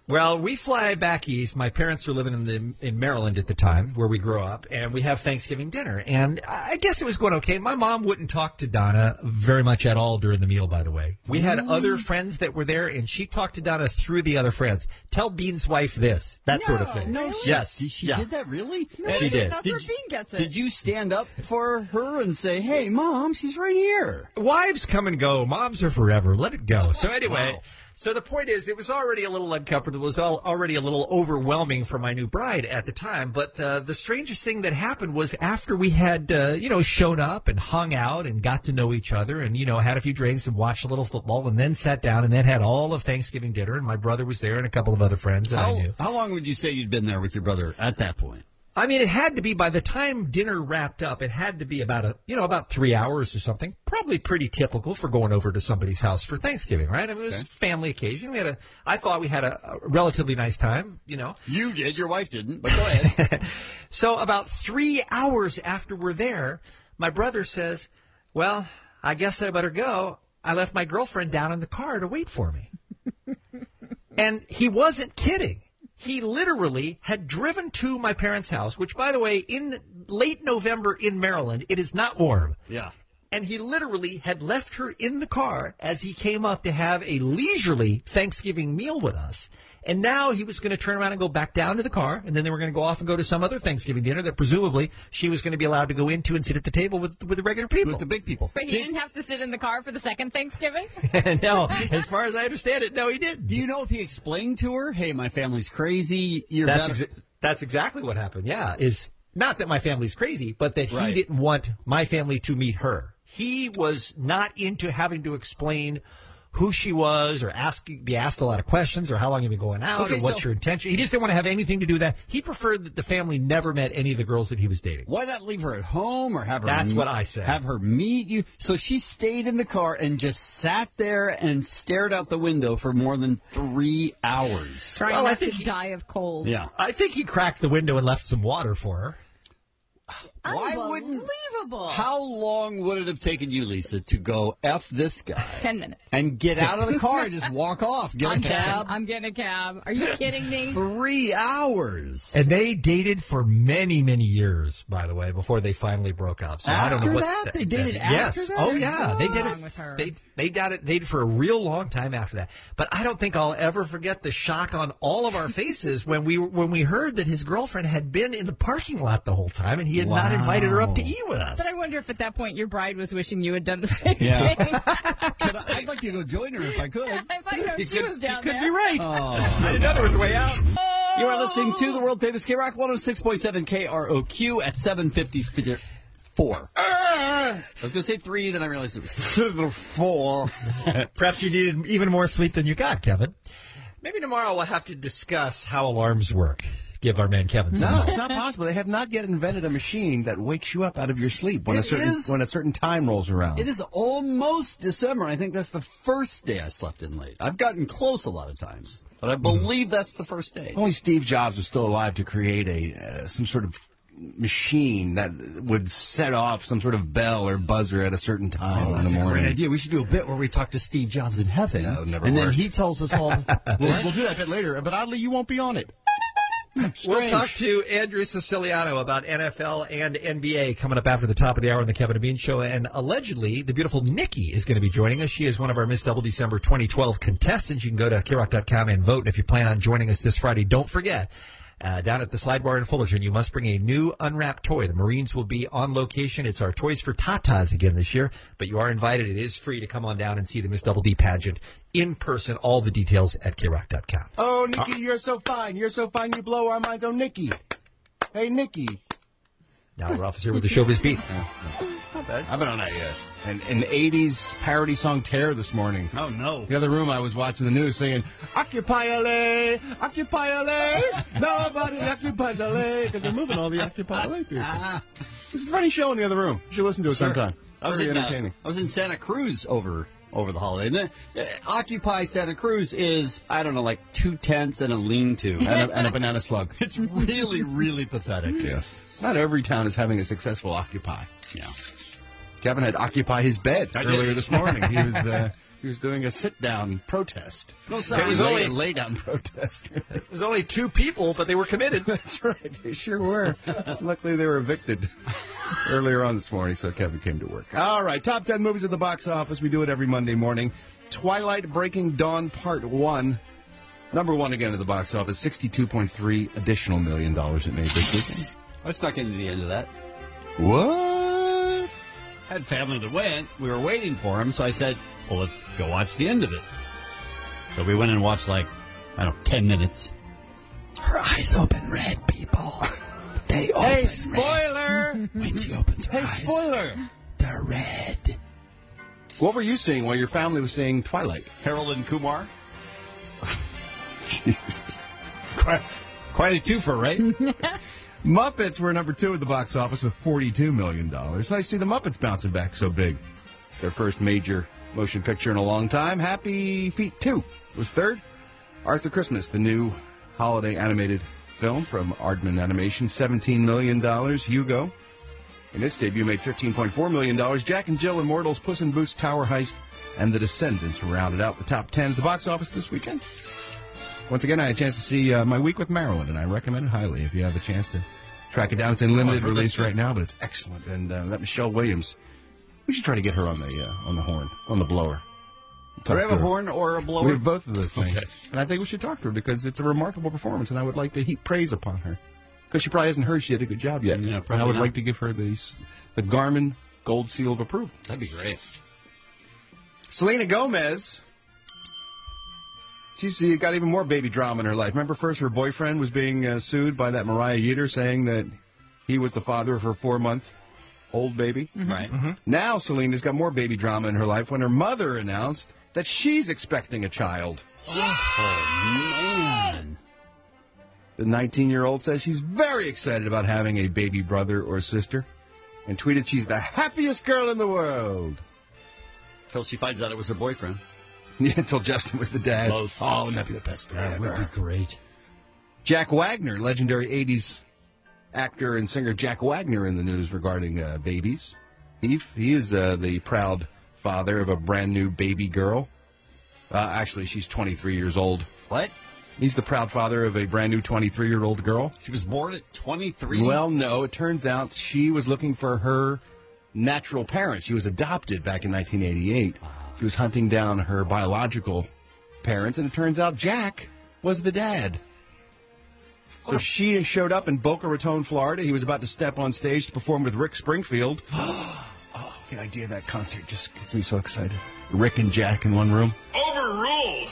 Well, we fly back east. My parents were living in the in Maryland at the time, where we grew up, and we have Thanksgiving dinner. And I guess it was going okay. My mom wouldn't talk to Donna very much at all during the meal, by the way. We had Mm. other friends that were there, and she talked to Donna through the other friends. Tell Bean's wife this, that sort of thing. No, yes, she, she yeah. did that really? No, she did. That's Did where you- Bean gets it. Did you stand up for her and say, "Hey, Mom, she's right here"? Wives come and go. Moms are forever. Let it go. So anyway, Wow. so the point is, it was already a little uncomfortable. It was all, already a little overwhelming for my new bride at the time. But uh, the strangest thing that happened was after we had, uh, you know, shown up and hung out and got to know each other and, you know, had a few drinks and watched a little football and then sat down and then had all of Thanksgiving dinner. And my brother was there and a couple of other friends that How, I knew. how long would you say you'd been there with your brother at that point? I mean, it had to be, by the time dinner wrapped up, it had to be about a, you know, about three hours or something. Probably pretty typical for going over to somebody's house for Thanksgiving, right? I mean, it was Okay. a family occasion. We had a, I thought we had a, a relatively nice time, you know. You did. Your wife didn't, but go ahead. So about three hours after we're there, my brother says, well, I guess I better go. I left my girlfriend down in the car to wait for me. And he wasn't kidding. He literally had driven to my parents' house, which, by the way, in late November in Maryland, it is not warm. Yeah. And he literally had left her in the car as he came up to have a leisurely Thanksgiving meal with us. And now he was going to turn around and go back down to the car, and then they were going to go off and go to some other Thanksgiving dinner that presumably she was going to be allowed to go into and sit at the table with, with the regular people. With the big people. But he didn't have to sit in the car for the second Thanksgiving? No, as far as I understand it, no, he didn't. Do you know if he explained to her, "Hey, my family's crazy. You're That's, better." exa- that's exactly what happened, yeah. Is not that my family's crazy, but that he Right. didn't want my family to meet her. He was not into having to explain who she was or ask be asked a lot of questions or how long you've been going out Okay, or what's so- your intention. He just didn't want to have anything to do with that. He preferred that the family never met any of the girls that he was dating. Why not leave her at home or have her? That's meet- what I said. Have her meet you. So she stayed in the car and just sat there and stared out the window for more than three hours. Trying Well, I not to think he- die of cold. Yeah. I think he cracked the window and left some water for her. Why wouldn't? Unbelievable. How long would it have taken you, Lisa, to go F this guy Ten minutes. and get out of the car and just walk off? Get I'm a cab? done. I'm getting a cab. Are you kidding me? Three hours. And they dated for many, many years, by the way, before they finally broke up. So I don't After know what that? They dated yes. after that? Oh yeah, they did wrong with it. her? They they got it. Dated for a real long time after that. But I don't think I'll ever forget the shock on all of our faces when we when we heard that his girlfriend had been in the parking lot the whole time and he had not Wow. invited her up to eat with us. But I wonder if at that point your bride was wishing you had done the same Yeah. thing. Could I, I'd like to go join her if I could. If I know You she could- was down you could there. be right. Oh. I didn't know there was a way out. You are listening to the world famous K Rock one oh six point seven K R O Q at seven fifty-four. I was going to say three, then I realized it was four. Perhaps you needed even more sleep than you got, Kevin. Maybe tomorrow we'll have to discuss how alarms work. Give our man Kevin some No, help. it's not possible. They have not yet invented a machine that wakes you up out of your sleep when a It certain is- when a certain time rolls around. It is almost December. I think that's the first day I slept in late. I've gotten close a lot of times, but I believe that's the first day. Only Steve Jobs was still alive to create a uh, some sort of machine that would set off some sort of bell or buzzer at a certain time in the That's a morning. great idea. We should do a bit where we talk to Steve Jobs in heaven, That would never and then work. he tells us all. We'll, we'll do that bit later, but oddly, you won't be on it. We'll Strange. talk to Andrew Siciliano about N F L and N B A coming up after the top of the hour on the Kevin and Bean Show. And allegedly, the beautiful Nikki is going to be joining us. She is one of our Miss Double December twenty twelve contestants. You can go to K rock dot com and vote. And if you plan on joining us this Friday, don't forget, uh, down at the Slide Bar in Fullerton, you must bring a new unwrapped toy. The Marines will be on location. It's our Toys for Tatas again this year, but you are invited. It is free to come on down and see the Miss Double D pageant in person. All the details at K rock dot com. Oh, Nikki, you're so fine. You're so fine. You blow our minds. Oh, Nikki. Hey, Nikki. Now we're off here with the Showbiz Beat. Not bad. I've been on a, uh, an, an eighties parody song tear this morning. Oh, no. The other room, I was watching the news singing, Occupy L A, Occupy L A, nobody occupies L A, because they're moving all the Occupy L A people. It's a funny show in the other room. You should listen to it Sure. sometime. I was Very in uh, entertaining. I was in Santa Cruz over over the holiday. And then, uh, Occupy Santa Cruz is, I don't know, like two tents and a lean-to. and, a, and a banana slug. It's really, really pathetic. Yes. Not every town is having a successful Occupy. Yeah. Kevin had Occupy his bed I did. earlier this morning. He was uh, He was doing a sit-down protest. No, sorry, It was lay, only- a lay-down protest. It was only two people, but they were committed. That's right. They sure were. Luckily, they were evicted earlier on this morning, so Kevin came to work. All right, top ten movies at the box office. We do it every Monday morning. Twilight Breaking Dawn Part one. Number one again at the box office. sixty-two point three additional million dollars it made this weekend. I snuck into the end of that. What? Had family that went. We were waiting for him, so I said, well, let's go watch the end of it. So we went and watched, like, I don't know, ten minutes. Her eyes open red, people. They open Hey, spoiler! red. When she opens her Hey, eyes, spoiler! they're red. What were you seeing while your family was seeing Twilight? Harold and Kumar. Jesus. Quite, quite a twofer, right? Muppets were number two at the box office with forty-two million dollars. I see the Muppets bouncing back so big. Their first major motion picture in a long time. Happy Feet two was third. Arthur Christmas, the new holiday animated film from Aardman Animation, seventeen million dollars. Hugo, in its debut, made fifteen point four million dollars. Jack and Jill Immortals, Puss in Boots, Tower Heist, and The Descendants rounded out the top ten at the box office this weekend. Once again, I had a chance to see uh, My Week with Marilyn, and I recommend it highly if you have a chance to track it down. It's in limited Oh, release that's right now, but it's excellent. And uh, that Michelle Williams, we should try to get her on the uh, on the horn, on the blower. Do we have to a her. horn or a blower? We have both of those things. Okay. And I think we should talk to her because it's a remarkable performance, and I would like to heap praise upon her. Because she probably hasn't heard she did a good job yet. Yeah, and probably I would not. like to give her the, the Garmin Gold Seal of Approval. That'd be great. Selena Gomez. She's uh, got even more baby drama in her life. Remember, first her boyfriend was being uh, sued by that Mariah Yeater, saying that he was the father of her four-month-old baby. Mm-hmm. Right. Mm-hmm. Now Selena's got more baby drama in her life when her mother announced that she's expecting a child. Oh, man. The nineteen-year-old says she's very excited about having a baby brother or sister and tweeted she's the happiest girl in the world. Until she finds out it was her boyfriend. Yeah, until Justin was the dad. Both. Oh, wouldn't that be the best story That would ever? be great. Jack Wagner, legendary eighties actor and singer Jack Wagner in the news regarding uh, babies. He, he is uh, the proud father of a brand new baby girl. Uh, actually, she's twenty-three years old. What? He's the proud father of a brand new twenty-three-year-old girl. She was born at twenty-three? Well, no. It turns out she was looking for her natural parent. She was adopted back in nineteen eighty-eight. She was hunting down her biological parents, and it turns out Jack was the dad. So she showed up in Boca Raton, Florida. He was about to step on stage to perform with Rick Springfield. Oh, the idea of that concert just gets me so excited. Rick and Jack in one room. Overruled.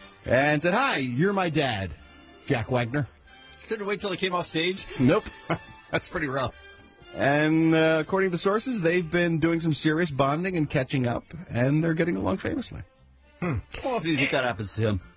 And said, "Hi, you're my dad, Jack Wagner." Couldn't wait till he came off stage? Nope. That's pretty rough. And uh, according to sources, they've been doing some serious bonding and catching up, and they're getting along famously. Hmm. Well, if you think that happens to him.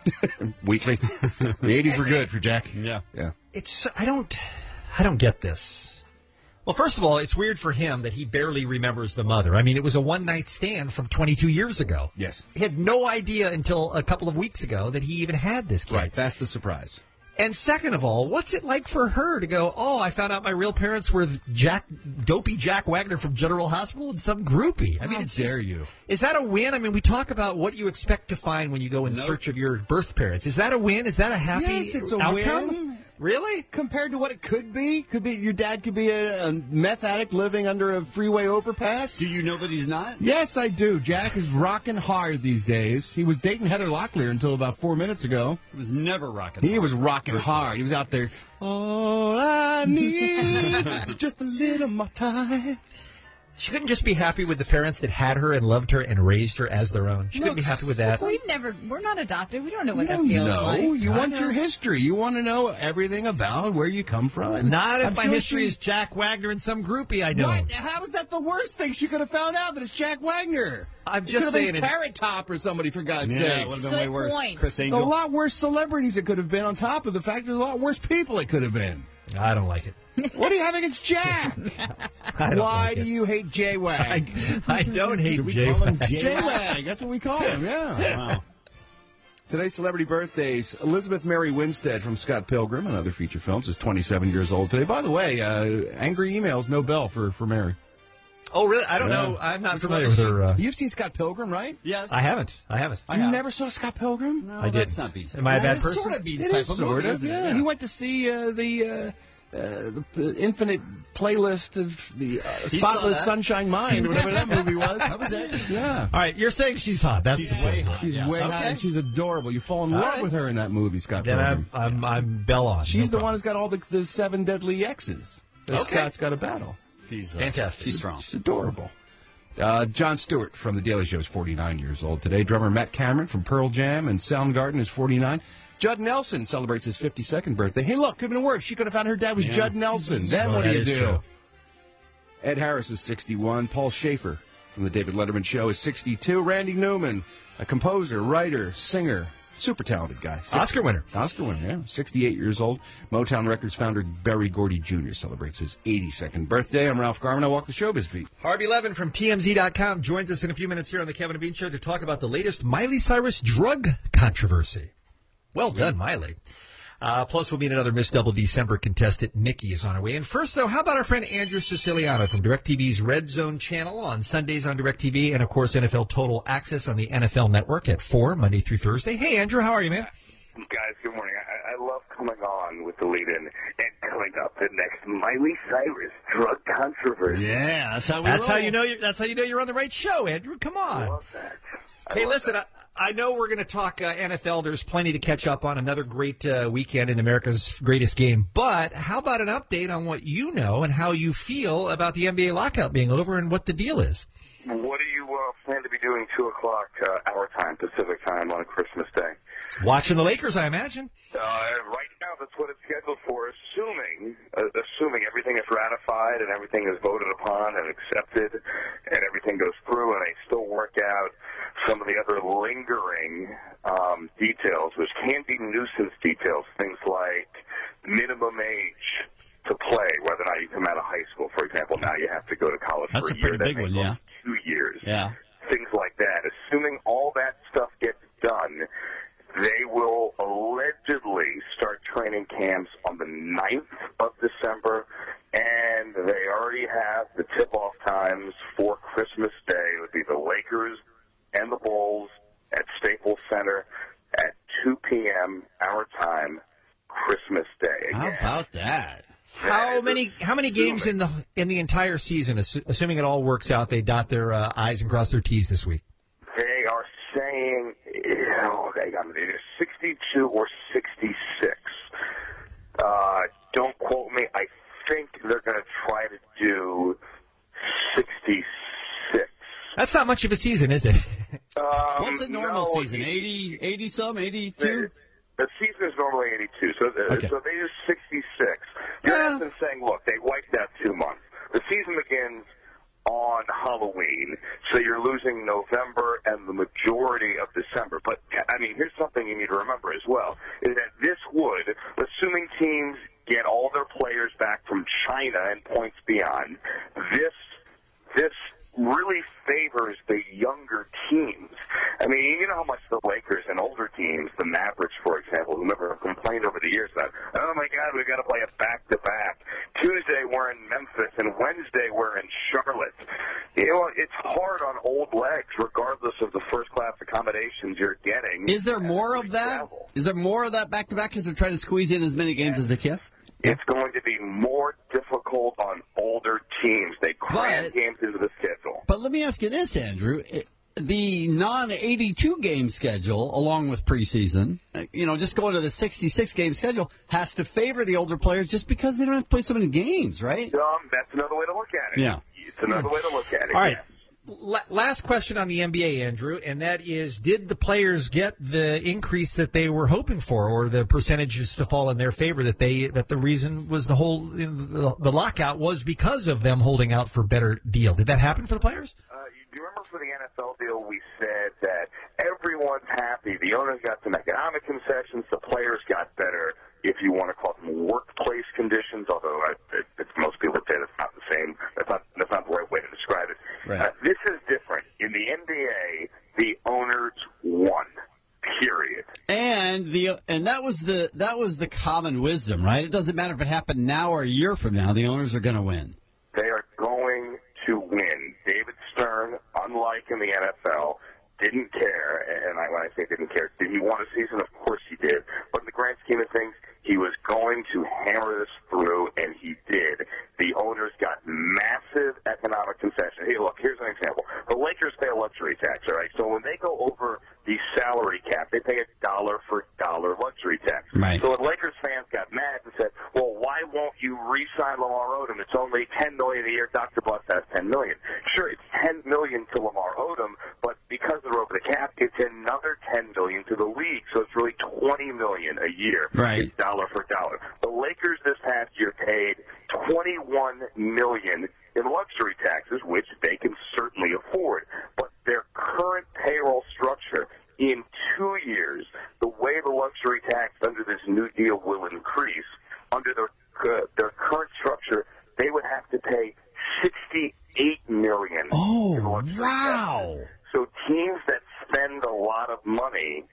Weekly. The eighties were good for Jack. Yeah. Yeah. It's I don't I don't get this. Well, first of all, it's weird for him that he barely remembers the mother. I mean, it was a one-night stand from twenty-two years ago. Yes. He had no idea until a couple of weeks ago that he even had this kid. Right. That's the surprise. And second of all, what's it like for her to go, oh, I found out my real parents were Jack, dopey Jack Wagner from General Hospital and some groupie. I mean, How it's dare just- you? Is that a win? I mean, we talk about what you expect to find when you go in Nope. search of your birth parents. Is that a win? Is that a happy Yes, it's a outcome? win. Really? Compared to what it could be? Could be your dad could be a, a meth addict living under a freeway overpass? Do you know that he's not? Yes, I do. Jack is rocking hard these days. He was dating Heather Locklear until about four minutes ago. He was never rocking He hard. was rocking hard. He was out there. All I need is just a little more time. She couldn't just be happy with the parents that had her and loved her and raised her as their own. She couldn't be happy with that. We've never, we're not adopted. We don't know what You that don't feels know. like. You I want know. your history. You want to know everything about where you come from. Not if I'm my sure history she- is Jack Wagner and some groupie I know. What? How is that the worst thing? She could have found out that it's Jack Wagner. I'm It just could have saying been it- Carrot Top or somebody, for God's Yeah, sake. it would have been Good way worse. point. Chris A Angel. lot worse celebrities it could have been, on top of the fact there's a lot worse people it could have been. I don't like it. What do you have against Jack? I don't Why like do it. you hate J-Wag? I, I don't hate Do we Jay. call him Wag. J-Wag? That's what we call him, yeah. Wow. Today's celebrity birthdays. Elizabeth Mary Winstead from Scott Pilgrim and other feature films is twenty-seven years old today. By the way, uh, angry emails, no bell for, for Mary. Oh, really? I don't Yeah. know. I'm not Which familiar one with is her. she? Uh, You've seen Scott Pilgrim, right? Yes. I haven't. I haven't. I you have. never saw Scott Pilgrim? No, I did. that's not Beans. Am I a bad It's person? Sort of Beans It type is of sort movie, of, isn't yeah. it? He went to see uh, the, uh, uh, the infinite playlist of the uh, He saw Spotless that. Sunshine Mind, or whatever that movie was. That was it. Yeah. All right, you're saying she's hot. That's She's the way point. hot. She's Yeah. way hot Okay. and she's adorable. You fall in All love right. with her in that movie, Scott Then Pilgrim. I'm, I'm, I'm Bell on. She's No the one who's got all the, the seven deadly X's that Okay. Scott's got to battle. She's uh, Fantastic. She's strong. She's adorable. Uh, Jon Stewart from The Daily Show is forty-nine years old today. Drummer Matt Cameron from Pearl Jam and Soundgarden is forty-nine. Judd Nelson celebrates his fifty-second birthday. Hey, look, could have been worse. She could have found her dad was Yeah. Judd Nelson. Then Oh, what do that you is do? true. Ed Harris is sixty-one. Paul Schaefer from The David Letterman Show is sixty-two. Randy Newman, a composer, writer, singer, super talented guy. Six- Oscar winner. Oscar winner, yeah. sixty-eight years old. Motown Records founder Berry Gordy Junior celebrates his eighty-second birthday. I'm Ralph Garman. I walk the showbiz beat. Harvey Levin from T M Z dot com joins us in a few minutes here on the Kevin and Bean Show to talk about the latest Miley Cyrus drug controversy. Well done, Miley. Uh, plus, we'll meet another Miss Double December contestant. Nikki is on her way. And first, though, how about our friend Andrew Siciliano from DirecTV's Red Zone channel on Sundays on DirecTV and, of course, N F L Total Access on the N F L Network at four, Monday through Thursday. Hey, Andrew, how are you, man? Guys, good morning. I, I love coming on with the lead-in and coming up the next Miley Cyrus drug controversy. Yeah, that's how we That's roll. how you know. You're, that's how you know you're on the right show, Andrew. Come on. I love that. I Hey, love listen, that. I, I know we're going to talk uh, N F L. There's plenty to catch up on. Another great uh, weekend in America's greatest game. But how about an update on what you know and how you feel about the N B A lockout being over and what the deal is? What do you uh, plan to be doing two o'clock uh, our time, Pacific time, on Christmas Day? Watching the Lakers, I imagine. Uh, right now, that's what it's scheduled for, assuming uh, assuming everything is ratified and everything is voted upon and accepted and everything goes through and they still work out some of the other lingering um, details, which can be nuisance details, things like minimum age to play, whether or not you come out of high school, for example. Now you have to go to college That's for a, a year. pretty That big may one, go yeah. Two years. Yeah. Things like that. Assuming all that stuff gets done, they will allegedly start training camps on the ninth of December, and they already have the tip-off times for Christmas Day. It would be the Lakers and the Bulls at Staples Center at two p.m. our time, Christmas Day. How Again, about that? How many how many games in the in the entire season, assu- assuming it all works out, they dot their uh, I's and cross their T's this week? They are saying, you know, they got either sixty-two or sixty-six. Uh, don't quote me. I think they're going to try to do sixty-six. That's not much of a season, is it? Um, What's a normal no, season? you- eighty, eighty some, The, eighty-two? the season is normally eighty-two, so the, Okay. so they do sixty-six. You're Yeah. often saying, look, they wiped out two months. The season begins on Halloween, so you're losing November and the majority of December. But, I mean, here's something you need to remember as well, is that this would, assuming teams get all their players back from China and points beyond, this this really favors the younger teams. I mean, you know how much the Lakers and older teams, the Mavericks, for example, whomever have complained over the years about, oh my God, we've got to play a back-to-back. Tuesday we're in Memphis and Wednesday we're in Charlotte. You know, it's hard on old legs, regardless of the first-class accommodations you're getting. Is there more of that? Is there more of that back-to-back because they're trying to squeeze in as many games as they can? It's going to be more difficult on older teams. They cram But- games into the schedule. But let me ask you this, Andrew. It- The non eighty-two game schedule, along with preseason, uh, you know, just going to the sixty-six game schedule, has to favor the older players just because they don't have to play so many games, right? Um, that's another way to look at it. Yeah. It's another way to look at it. All right. yes. La- last question on the N B A, Andrew, and that is, did the players get the increase that they were hoping for, or the percentages to fall in their favor? That they that the reason was the whole the, the lockout was because of them holding out for better deal. Did that happen for the players? Uh, you, do you remember for the N F L deal, we said that everyone's happy. The owners got some economic concessions. The players got better, if you want to call them workplace conditions, although I, it, it, most people would say that's not the same. That's not, that's not the right way to describe it. Right. Uh, this is different. In the N B A, the owners won, period. And the and that was the that was the common wisdom, right? It doesn't matter if it happened now or a year from now. The owners are going to win. They are going to win. the N F L, didn't care, and I, when I say didn't care, did he want a season? Of course he did. But in the grand scheme of things, he was going to hammer this through, and he did. The owners got massive economic concessions. Hey, look, here's an example. The Lakers pay a luxury tax, all right? So when they go over the salary cap, they pay a dollar for dollar luxury tax. Right. So when Lakers fans got mad and said, well, why won't you re-sign Lamar Odom? It's only ten million dollars a year. Doctor Bus has ten million dollars. Sure, it's ten million dollars to Lamar Odom, but because they're over the cap, it's another ten million dollars to the league. So it's really twenty million dollars a year. Right. It's dollar for dollar. The Lakers this past year paid twenty-one million dollars in luxury taxes, which they can certainly afford. But their current payroll structure, in two years, the way the luxury tax under this new deal will increase, under their, uh, their current structure, they would have to pay sixty-eight million dollars in Oh, luxury wow. taxes. So teams that spend a lot of money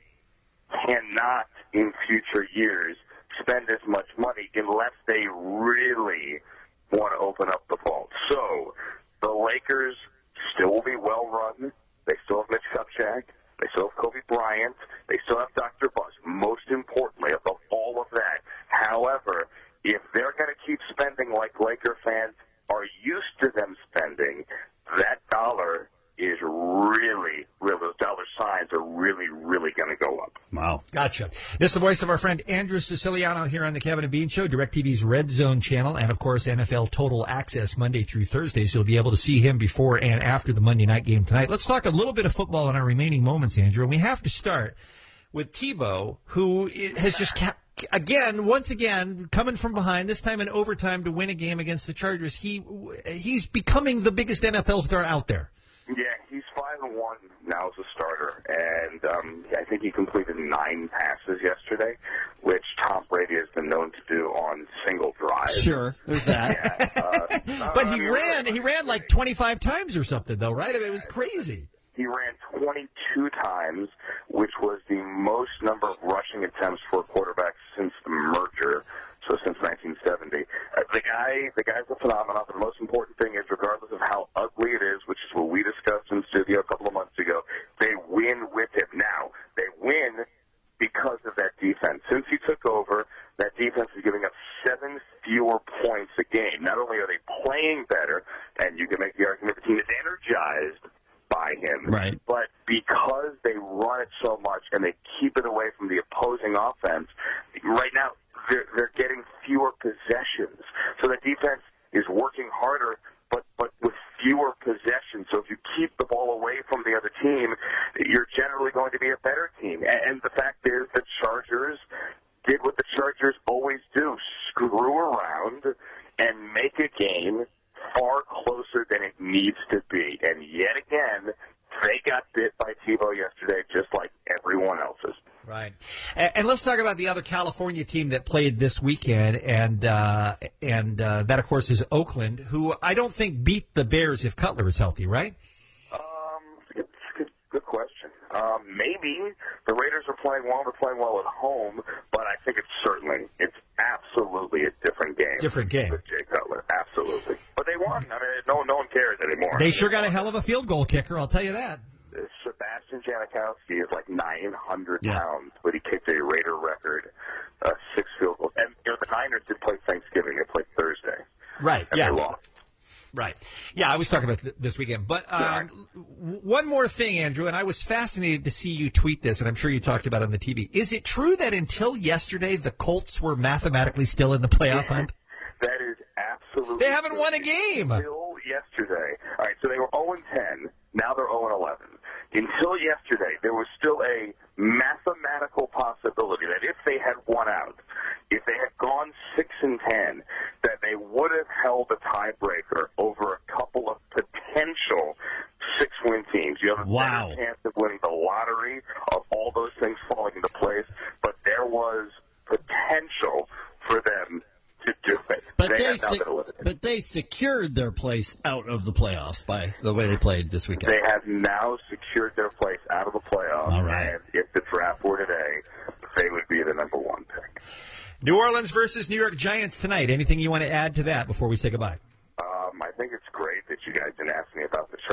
cannot, in future years, spend as much money unless they really want to open up the vault. So the Lakers still will be well run. They still have Mitch Kupchak. They still have Kobe Bryant. They still have Doctor Bus. Most importantly, above all of that, however, if they're going to keep spending like Laker fans are used to them spending, that dollar is really, really, those dollar signs are really, really going to go up. Wow. Gotcha. This is the voice of our friend Andrew Siciliano here on the Kevin and Bean Show, DirecTV's Red Zone channel, and, of course, N F L Total Access Monday through Thursday, so you'll be able to see him before and after the Monday night game tonight. Let's talk a little bit of football in our remaining moments, Andrew, and we have to start with Tebow, who has just kept, again, once again, coming from behind, this time in overtime to win a game against the Chargers. He He's becoming the biggest N F L star out there. Yeah, he's five and one now as a starter, and um, I think he completed nine passes yesterday, which Tom Brady has been known to do on single drives. Sure, there's that. Yeah, uh, But uh, he I mean, ran, he ran like twenty-five times or something, though, right? I mean, it was crazy. He ran twenty-two times, which was the most number of rushing attempts for a quarterback since the merger. So since nineteen seventy, uh, the guy, the guy's a phenomenon. The most important thing is, regardless of how ugly it is, which is what we discussed in studio a couple of months ago, they win with him. Now they win because of that defense. Since he took over, that defense is giving up seven fewer points a game. Not only are they playing better, and you can make the argument the team is energized by him, right, but because they run it so much and they keep it away from the opposing offense, right now they're, they're getting fewer possessions. So the defense is working harder, but, but with fewer possessions. So if you keep the ball away from the other team, you're generally going to be a better team. And the fact is the Chargers did what the Chargers always do, screw around and make a game far closer than it needs to be. And yet again, they got bit by Tebow yesterday, just like everyone else's. Right. And, and let's talk about the other California team that played this weekend, and uh, and uh, that, of course, is Oakland, who I don't think beat the Bears if Cutler is healthy, right? Um, good, good, good question. Um, maybe the Raiders are playing well. They're playing well at home, but I think it's certainly, it's absolutely a different game. Different game. With Jay Cutler, absolutely. But they won. I mean, no, no one cares anymore. They sure got a hell of a field goal kicker, I'll tell you that. Sebastian Janikowski is like nine hundred Yeah. pounds, but he kicked a Raider record, uh, six field goals. And you know, the Niners did play Thanksgiving. They played Thursday. Right, and yeah. They lost. Right. Yeah, I was talking about th- this weekend. But um, w- one more thing, Andrew, and I was fascinated to see you tweet this, and I'm sure you talked about it on the T V. Is it true that until yesterday the Colts were mathematically still in the playoff hunt? That is absolutely They haven't true. won a game. Until yesterday. All right, so they were oh and ten. Now they're oh and eleven. Until yesterday, there was still a mathematical possibility that if they had won out, if they had gone six and ten, that they would have held a tiebreaker over a couple of potential six-win teams. You have a Wow. better chance of winning the lottery, of all those things falling into place, but there was potential for them to do it. But they they, have now se- been eliminated. but they secured their place out of the playoffs by the way they played this weekend. They have now secured their place out of the playoffs. All right. And if the draft were today, they would be the number one pick. New Orleans versus New York Giants tonight. Anything you want to add to that before we say goodbye? Um, I think it's great that you guys didn't ask me about the Chargers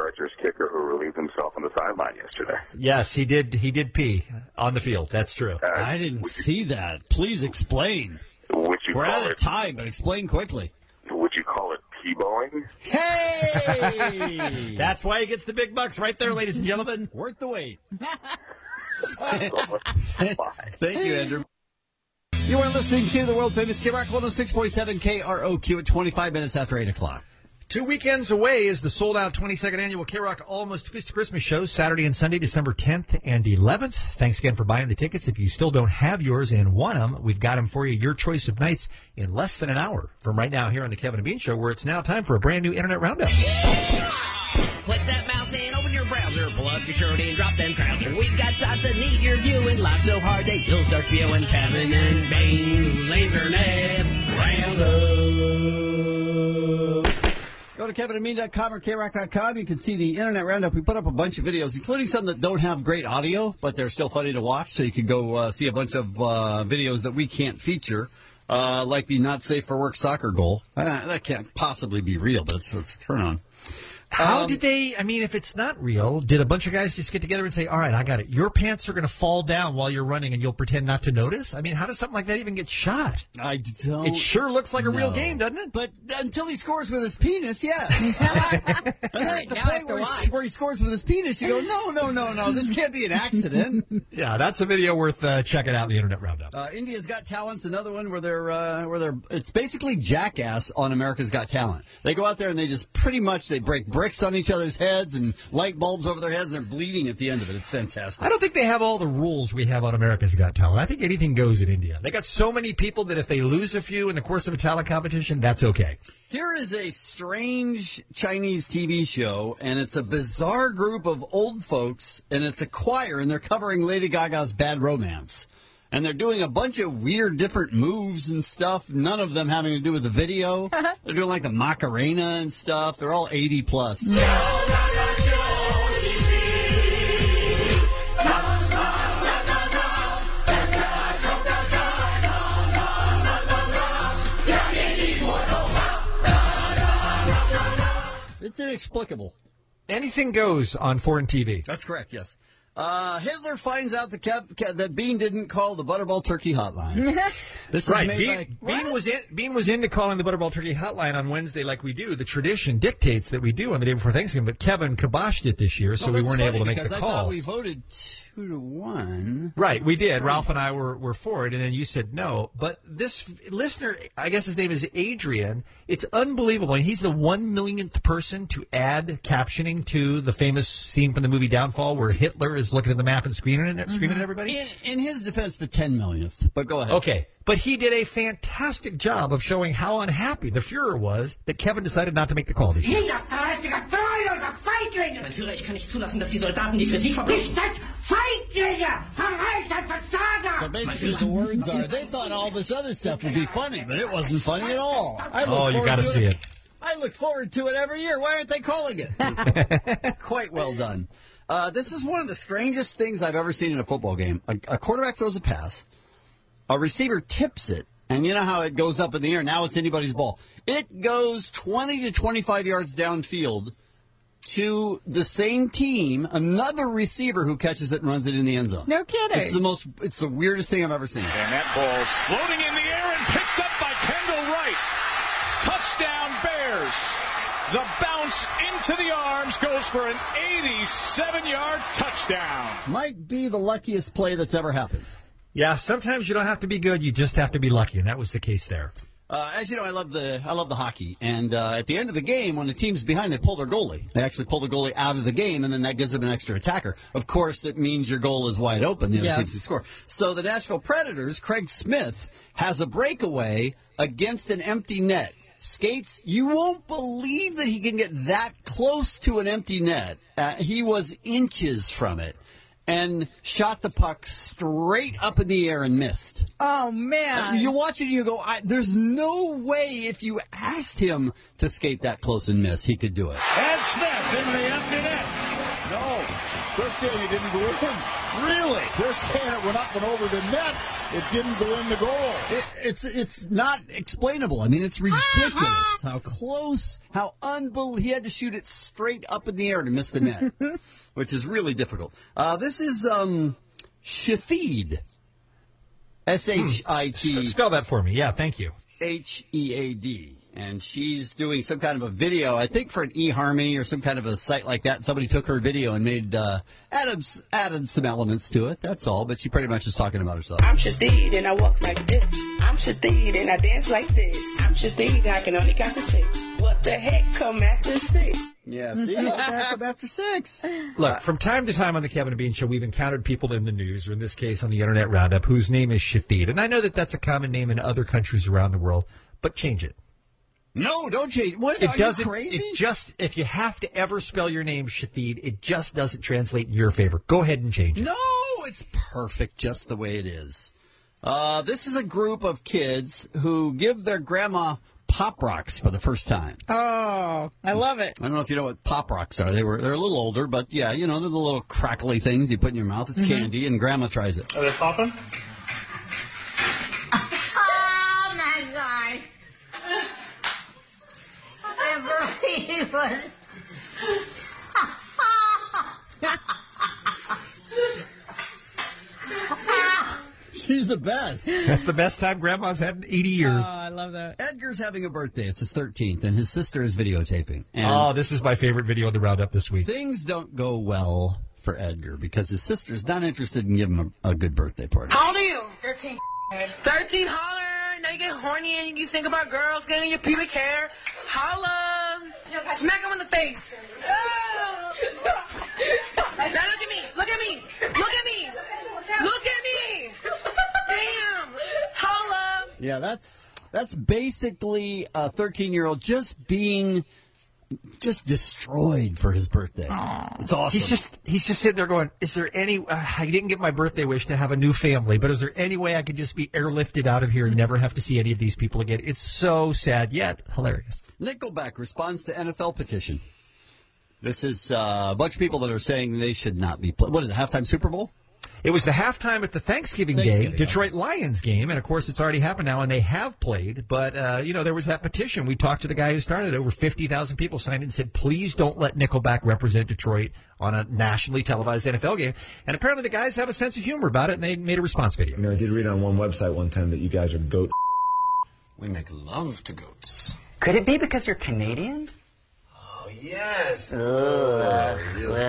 kicker who relieved himself on the sideline yesterday. Yes, he did. He did pee on the field. That's true. Uh, I didn't see that. Please explain. Would you We're call out of it? time, but explain quickly. Would you call it T-bowing? Hey! That's why he gets the big bucks right there, ladies and gentlemen. Worth the wait. Bye. Thank you, Andrew. You are listening to the world-famous K-Rock one oh six point seven K R O Q at twenty-five minutes after eight o'clock. Two weekends away is the sold-out twenty-second annual K-Rock Almost Christmas show, Saturday and Sunday, December tenth and eleventh. Thanks again for buying the tickets. If you still don't have yours and want them, we've got them for you, your choice of nights, in less than an hour from right now here on the Kevin and Bean Show, where it's now time for a brand new Internet Roundup. Click that mouse and open your browser. Pull up your shirt and drop them trousers. We've got shots that need your viewing. Live so hard they will start spewing. Kevin and Bean's Internet Roundup. Go to kevin and bean dot com or k rock dot com. You can see the Internet Roundup. We put up a bunch of videos, including some that don't have great audio, but they're still funny to watch. So you can go uh, see a bunch of uh, videos that we can't feature, uh, like the not safe for work soccer goal. Uh, that can't possibly be real, but it's, it's a turn on. How Um, did they, I mean, if it's not real, did a bunch of guys just get together and say, all right, I got it. Your pants are going to fall down while you're running and you'll pretend not to notice? I mean, how does something like that even get shot? I don't. It sure looks like a real know. game, doesn't it? But until he scores with his penis, yes. And then at the Now I have point to where, he- watch. where he scores with his penis, you go, no, no, no, no, this can't be an accident. Yeah, that's a video worth uh, checking out in the Internet Roundup. Uh, India's Got Talent's another one where they're uh, where they're it's basically Jackass on America's Got Talent. They go out there and they just pretty much they break bricks on each other's heads and light bulbs over their heads and they're bleeding at the end of it. It's fantastic. I don't think they have all the rules we have on America's Got Talent. I think anything goes in India. They got so many people that if they lose a few in the course of a talent competition, that's okay. Here is a strange Chinese T V show, and it's a bizarre group of old folks, and it's a choir, and they're covering Lady Gaga's Bad Romance. And they're doing a bunch of weird different moves and stuff, none of them having to do with the video. They're doing like the Macarena and stuff. They're all eighty plus. It's inexplicable. Anything goes on foreign T V. That's correct, yes. Uh, Hitler finds out that, Kev, Kev, that Bean didn't call the Butterball Turkey Hotline. This is Right. made Bean, by... Bean was in, Bean was into calling the Butterball Turkey Hotline on Wednesday like we do. The tradition dictates that we do on the day before Thanksgiving, but Kevin kiboshed it this year, so Well, we that's weren't funny able to make because the I call. thought we voted two to one. Right, we did. Strange. Ralph and I were, were for it, and then you said no. But this f- listener, I guess his name is Adrian, it's unbelievable. And he's the one millionth person to add captioning to the famous scene from the movie Downfall where Hitler is looking at the map and screaming at, screaming at everybody. In, in his defense, the ten millionth. But go ahead. Okay, but he did a fantastic job of showing how unhappy the Fuhrer was that Kevin decided not to make the call this year. Ihr verrätiger treuloser Feiglinge! Mein Führer, ich kann nicht zulassen, dass die Soldaten, die für Sie verbringen. Nicht als Feiglinge! Verreiter, Versager! So basically, the words are, they thought all this other stuff would be funny, but it wasn't funny at all. I look Oh, you forward got to to see it. I look forward to it every year. Why aren't they calling it? Quite well done. Uh, this is one of the strangest things I've ever seen in a football game. A, a quarterback throws a pass, a receiver tips it, and you know how it goes up in the air. Now it's anybody's ball. It goes twenty to twenty-five yards downfield to the same team, another receiver who catches it and runs it in the end zone. No kidding. It's the most. It's the weirdest thing I've ever seen. And that ball's floating in the air and picked up by Kendall Wright. Touchdown Bears. The bounce into the arms goes for an eighty-seven-yard touchdown. Might be the luckiest play that's ever happened. Yeah, sometimes you don't have to be good, you just have to be lucky, and that was the case there. Uh, as you know, I love the I love the hockey, and uh, at the end of the game, when the team's behind, they pull their goalie. They actually pull the goalie out of the game, and then that gives them an extra attacker. Of course, it means your goal is wide open. The other Yes. team can score. So the Nashville Predators, Craig Smith, has a breakaway against an empty net. Skates, you won't believe that he can get that close to an empty net. Uh, he was inches from it. And shot the puck straight up in the air and missed. Oh, man. You watch it and you go, I, there's no way if you asked him to skate that close and miss, he could do it. And Smith into the empty net. No. They're saying it didn't go in. Really? They're saying it went up and over the net. It didn't go in the goal. It, it's it's not explainable. I mean, it's ridiculous how close, how unbelievable. He had to shoot it straight up in the air to miss the net, which is really difficult. Uh, this is um, Shahid. S H I T. Spell that for me. Yeah, thank you. H E A D. And she's doing some kind of a video, I think for an eHarmony or some kind of a site like that. Somebody took her video and made uh, added, added some elements to it. That's all. But she pretty much is talking about herself. I'm Shahid and I walk like this. I'm Shahid and I dance like this. I'm Shahid, I can only count to six. What the heck come after six? Yeah, see? What the heck come after six? Look, from time to time on the Kevin and Bean Show, we've encountered people in the news, or in this case on the Internet Roundup, whose name is Shahid. And I know that that's a common name in other countries around the world, but change it. No, don't change. What, it are doesn't, you crazy? It just, if you have to ever spell your name Shahid, it just doesn't translate in your favor. Go ahead and change it. No, it's perfect just the way it is. Uh, this is a group of kids who give their grandma Pop Rocks for the first time. Oh, I love it. I don't know if you know what Pop Rocks are. They were, they're a little older, but yeah, you know, they're the little crackly things you put in your mouth. It's Mm-hmm. candy, and grandma tries it. Are they popping? Oh, my God. Unbelievable. She's the best. That's the best time Grandma's had in eighty years. Oh, I love that. Edgar's having a birthday. It's his thirteenth, and his sister is videotaping. And oh, this is my favorite video of the Roundup this week. Things don't go well for Edgar because his sister's not interested in giving him a, a good birthday party. How old are you? thirteen. thirteen, holler. Now you get horny and you think about girls getting your pubic hair. Holla. Smack him in the face. Now look at me. Look at me. Look at me. Look at me. Damn. Holla. Yeah, that's that's basically a thirteen-year-old just being just destroyed for his birthday. It's awesome. He's just he's just sitting there going, is there any, uh, I didn't get my birthday wish to have a new family, but is there any way I could just be airlifted out of here and never have to see any of these people again? It's so sad, yet hilarious. Nickelback responds to N F L petition. This is uh, a bunch of people that are saying they should not be played. What is it, halftime Super Bowl? It was the halftime at the Thanksgiving, Thanksgiving game, Detroit Lions game, and of course it's already happened now, and they have played. But uh, you know, there was that petition. We talked to the guy who started it. Over fifty thousand people signed it and said, "Please don't let Nickelback represent Detroit on a nationally televised N F L game." And apparently, the guys have a sense of humor about it, and they made a response video. You know, I did read on one website one time that you guys are goat. We make love to goats. Could it be because you're Canadian? Oh, yes. Oh,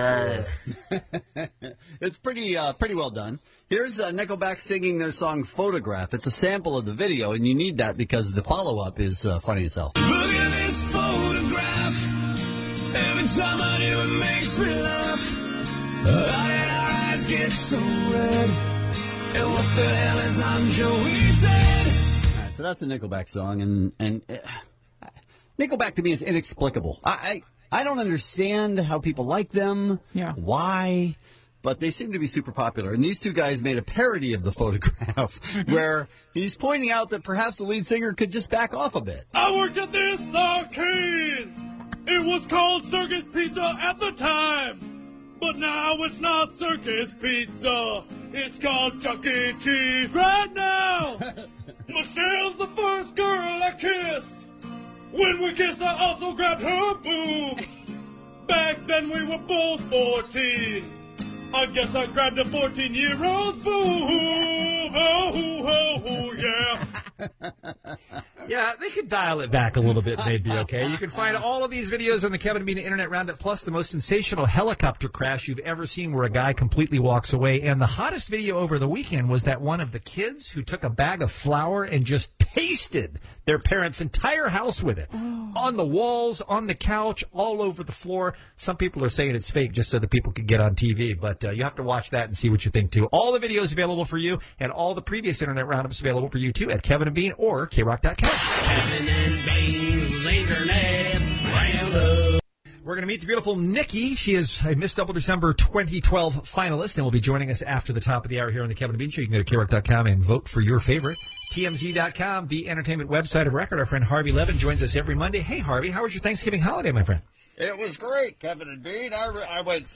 it's pretty uh, pretty well done. Here's uh, Nickelback singing their song Photograph. It's a sample of the video, and you need that because the follow-up is uh, funny as hell. Look at this photograph. Every time I do it makes me laugh. How did our eyes get so red? And what the hell is on Joey said? All right, so that's a Nickelback song, and and uh, Nickelback to me is inexplicable. I, I I don't understand how people like them. Yeah. Why? But they seem to be super popular. And these two guys made a parody of the Photograph where he's pointing out that perhaps the lead singer could just back off a bit. I worked at this arcade. It was called Circus Pizza at the time. But now it's not Circus Pizza. It's called Chuck E. Cheese right now. Michelle's the first girl I kissed. When we kissed, I also grabbed her boob. Back then we were both fourteen. I guess I grabbed a fourteen-year-old's boob. Oh, oh, oh, yeah. Yeah, they could dial it back a little bit and they'd be okay. You can find all of these videos on the Kevin and Bean Internet Roundup, plus the most sensational helicopter crash you've ever seen where a guy completely walks away. And the hottest video over the weekend was that one of the kids who took a bag of flour and just pasted their parents' entire house with it. Oh. On the walls, on the couch, all over the floor. Some people are saying it's fake just so that people could get on T V, but uh, you have to watch that and see what you think, too. All the videos available for you, and all the previous Internet Roundups available for you, too, at Kevin and Bean or K Rock dot com. Kevin and Bean's Internet Roundup. We're going to meet the beautiful Nikki. She is a Miss Double December twenty twelve finalist and will be joining us after the top of the hour here on the Kevin and Bean Show. You can go to K Rock dot com and vote for your favorite. T M Z dot com, the entertainment website of record. Our friend Harvey Levin joins us every Monday. Hey, Harvey, how was your Thanksgiving holiday, my friend? It was great, Kevin and Bean. I, re- I went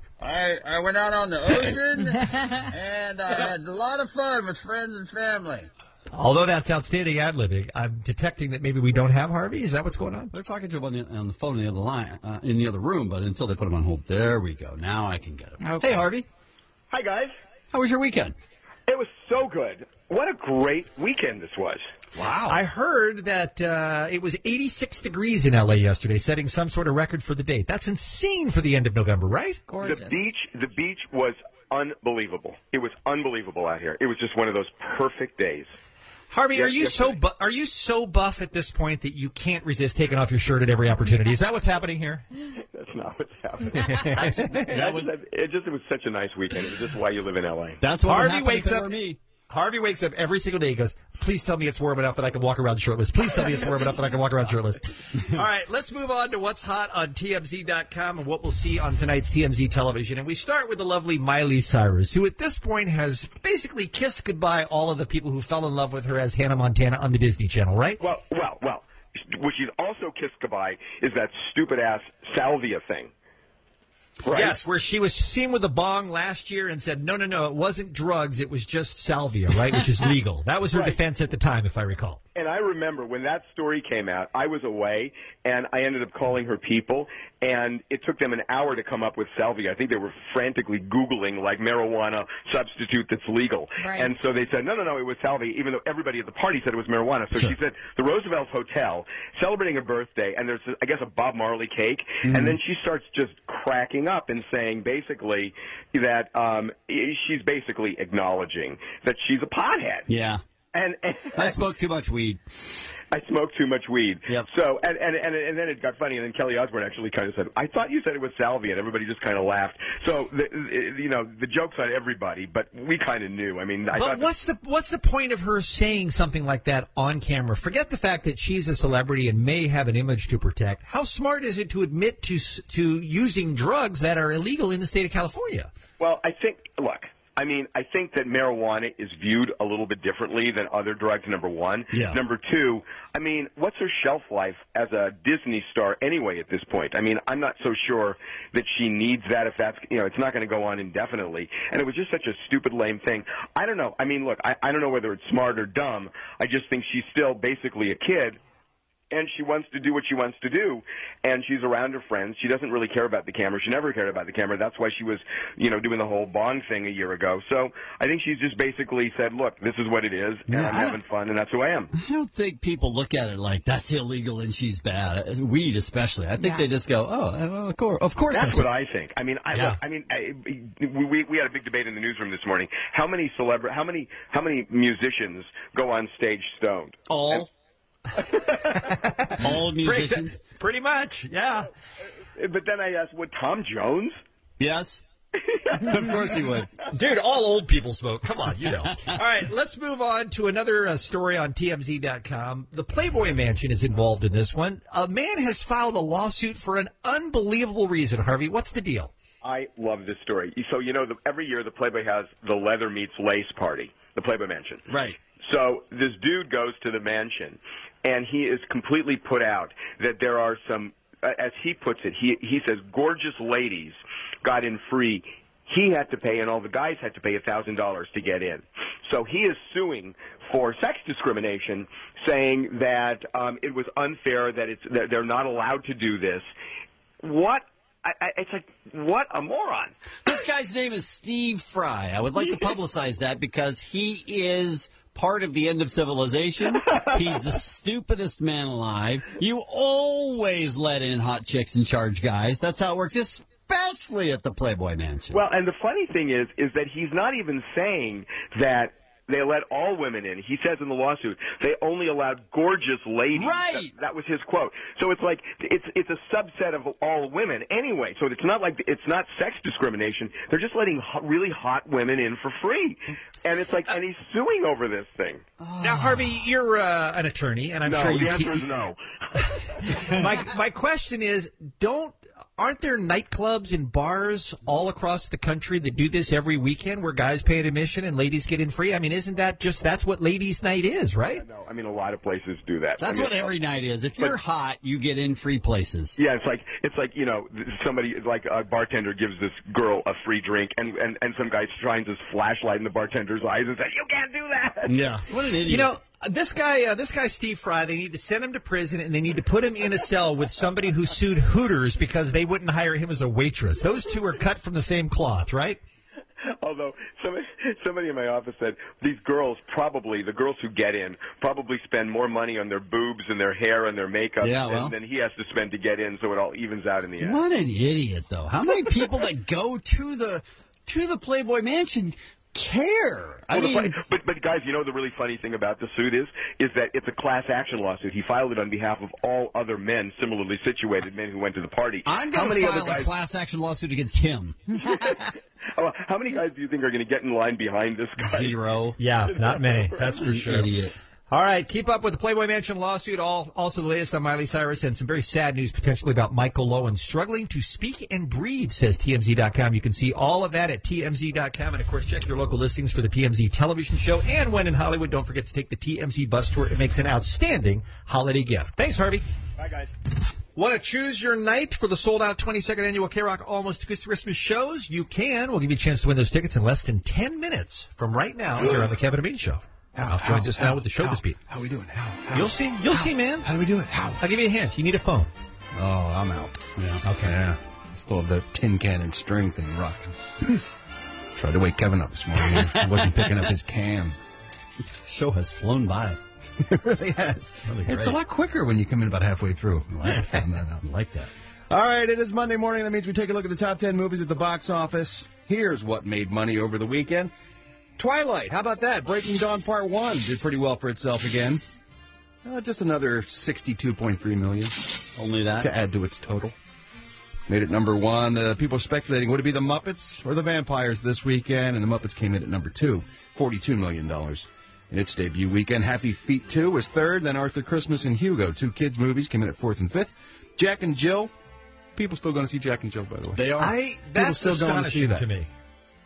I, I went out on the ocean, and I had a lot of fun with friends and family. Although that's outstanding ad-libbing, I'm detecting that maybe we don't have Harvey. Is that what's going on? They're talking to him on the, on the phone in the other line, uh, in the other room, but until they put him on hold, there we go. Now I can get him. Okay. Hey, Harvey. Hi, guys. How was your weekend? It was so good. What a great weekend this was. Wow. I heard that uh, it was eighty-six degrees in L A yesterday, setting some sort of record for the date. That's insane for the end of November, right? Gorgeous. The beach, the beach was unbelievable. It was unbelievable out here. It was just one of those perfect days. Harvey, Yes, are you yes, so bu- are you so buff at this point that you can't resist taking off your shirt at every opportunity? Is that what's happening here? That's not what's happening. I just, I just, it just it was such a nice weekend. It was just why you live in L A. That's what Harvey happened wakes to up. me. Harvey wakes up every single day. He goes, "Please tell me it's warm enough that I can walk around shirtless. Please tell me it's warm enough that I can walk around shirtless." All right, let's move on to what's hot on T M Z dot com and what we'll see on tonight's T M Z television. And we start with the lovely Miley Cyrus, who at this point has basically kissed goodbye all of the people who fell in love with her as Hannah Montana on the Disney Channel, right? Well, well, well. What she's also kissed goodbye is that stupid ass salvia thing. Right. Yes, where she was seen with a bong last year and said, no, no, no, it wasn't drugs, it was just salvia, right, which is legal. That was her Right. defense at the time, if I recall. And I remember when that story came out, I was away, and I ended up calling her people, and it took them an hour to come up with salvia. I think they were frantically Googling, like, marijuana substitute that's legal. Right. And so they said, no, no, no, it was salvia, even though everybody at the party said it was marijuana. So Sure. she's at the Roosevelt Hotel celebrating her birthday, and there's, I guess, a Bob Marley cake, Mm-hmm. and then she starts just cracking up and saying, basically, that um, she's basically acknowledging that she's a pothead. Yeah. And, and I smoked too much weed. I smoked too much weed. Yep. So, and, and and and then it got funny, and then Kelly Osbourne actually kind of said, "I thought you said it was salvia," and everybody just kind of laughed. So, the, you know, the joke's on everybody, but we kind of knew. I mean, I But thought what's the what's the point of her saying something like that on camera? Forget the fact that she's a celebrity and may have an image to protect. How smart is it to admit to s- to using drugs that are illegal in the state of California? Well, I think, look, I mean, I think that marijuana is viewed a little bit differently than other drugs, number one. Yeah. Number two, I mean, what's her shelf life as a Disney star anyway at this point? I mean, I'm not so sure that she needs that if that's, you know, it's not going to go on indefinitely. And it was just such a stupid, lame thing. I don't know. I mean, look, I, I don't know whether it's smart or dumb. I just think she's still basically a kid. And she wants to do what she wants to do, and she's around her friends. She doesn't really care about the camera. She never cared about the camera. That's why she was, you know, doing the whole Bond thing a year ago. So I think she's just basically said, look, this is what it is, and Yeah, I'm I having fun, and that's who I am. I don't think people look at it like that's illegal and she's bad. Weed, especially. I think Yeah. they just go, "Oh, well, of course, of course." That's, That's, what I think. I mean, I, Yeah. look, I mean, I, we we had a big debate in the newsroom this morning. How many celebra- How many how many musicians go on stage stoned? all. all musicians. Pretty, pretty much, yeah. But then I asked, would Tom Jones? Yes. Of course he would. Dude, all old people smoke. Come on, you know. All right, let's move on to another uh, story on T M Z dot com. The Playboy Mansion is involved in this one. A man has filed a lawsuit for an unbelievable reason. Harvey, what's the deal? I love this story. So, you know, the, every year the Playboy has the leather meets lace party, the Playboy Mansion. Right. So this dude goes to the mansion, and he is completely put out that there are some, uh, as he puts it, he he says gorgeous ladies got in free. He had to pay, and all the guys had to pay a thousand dollars to get in. So he is suing for sex discrimination, saying that um, it was unfair, that it's that they're not allowed to do this. What? I, I, it's like, what a moron. This guy's name is Steve Fry. I would like to publicize that because he is part of the end of civilization. He's the stupidest man alive. You always let in hot chicks and charge guys. That's how it works, especially at the Playboy Mansion. Well, and the funny thing is, is that he's not even saying that they let all women in. He says in the lawsuit they only allowed gorgeous ladies. Right. That, that was his quote. So it's like it's it's a subset of all women anyway. So it's not like it's not sex discrimination. They're just letting ho- really hot women in for free. And it's like, and he's suing over this thing. Now, Harvey, you're uh, an attorney, and I'm no, sure the you answer keep. is no. my my question is, don't aren't there nightclubs and bars all across the country that do this every weekend where guys pay admission and ladies get in free? I mean, isn't that just, that's what ladies' night is, right? Yeah, no, I mean, a lot of places do that. That's I mean, what every night is. If you're but, hot, you get in free places. Yeah, it's like, it's like, you know, somebody, like a bartender gives this girl a free drink, and, and, and some guy shines his flashlight in the bartender's eyes and says, you can't do that! Yeah. What an idiot. You know, this guy, uh, this guy Steve Fry, they need to send him to prison, and they need to put him in a cell with somebody who sued Hooters because they wouldn't hire him as a waitress. Those two are cut from the same cloth, right? Although somebody, somebody in my office said these girls probably, the girls who get in, probably spend more money on their boobs and their hair and their makeup Yeah, well. than, than he has to spend to get in, so it all evens out in the end. What an idiot, though. How many people that go to the to the Playboy Mansion care? I Well, the mean, funny, but but guys, you know the really funny thing about the suit is is that it's a class action lawsuit. He filed it on behalf of all other men similarly situated, men who went to the party. I'm How going many to other file a guys? class action lawsuit against him. Oh, how many guys do you think are going to get in line behind this guy? Zero. Yeah, not many. That's for You sure. idiot. All right, keep up with the Playboy Mansion lawsuit. All, also the latest on Miley Cyrus and some very sad news potentially about Michael Lowen struggling to speak and breathe, says T M Z dot com. You can see all of that at T M Z dot com. And, of course, check your local listings for the T M Z television show. And when in Hollywood, don't forget to take the T M Z bus tour. It makes an outstanding holiday gift. Thanks, Harvey. Bye, guys. Want to choose your night for the sold-out twenty-second annual K-Rock Almost Christmas shows? You can. We'll give you a chance to win those tickets in less than ten minutes from right now here on the Kevin and Bean Show. Ralph joins us now with the showbiz beat. How are we doing? How? How? You'll see. You'll How? see, man. How do we do it? How? I'll give you a hint. You need a phone. Oh, I'm out. Yeah. Okay. Yeah. I still have the tin can and string thing rocking. Tried to wake Kevin up this morning. He wasn't picking up his can. Show has flown by. It really has. Really It's a great. lot quicker when you come in about halfway through. I found that out. I like that. All right, it is Monday morning. That means we take a look at the top ten movies at the box office. Here's what made money over the weekend. Twilight, how about that? Breaking Dawn Part one did pretty well for itself again. Uh, just another sixty-two point three million dollars Only that? to add to its total. Made it number one. Uh, people are speculating, would it be the Muppets or the Vampires this weekend? And the Muppets came in at number two, forty-two million dollars in its debut weekend. Happy Feet two was third. Then Arthur Christmas and Hugo, two kids' movies, came in at fourth and fifth. Jack and Jill. People still going to see Jack and Jill, by the way. They are. I, that's still going to see astonishing that. to me.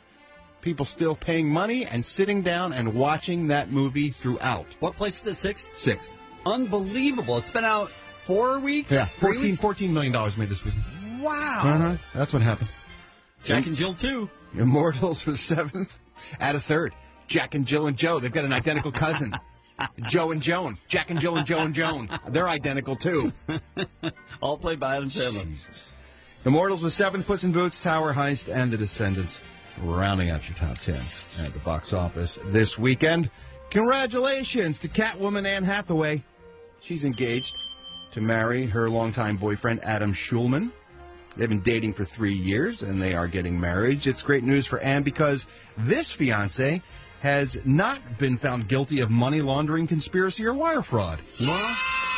People still paying money and sitting down and watching that movie throughout. What place is it? Sixth? Sixth. Unbelievable. It's been out four weeks? Yeah, Three fourteen, weeks? fourteen million dollars made this week. Wow. Uh-huh. That's what happened. Jack and Jill two. Immortals was seventh. At a third. Jack and Jill and Joe. They've got an identical cousin. Joe and Joan. Jack and Jill and Joe and Joan. They're identical, too. All played by Adam Sandler. Immortals was seventh. Puss in Boots, Tower Heist, and The Descendants. Rounding out your top ten at the box office this weekend. Congratulations to Catwoman Anne Hathaway. She's engaged to marry her longtime boyfriend, Adam Schulman. They've been dating for three years, and they are getting married. It's great news for Anne because this fiancé has not been found guilty of money laundering, conspiracy, or wire fraud. Well,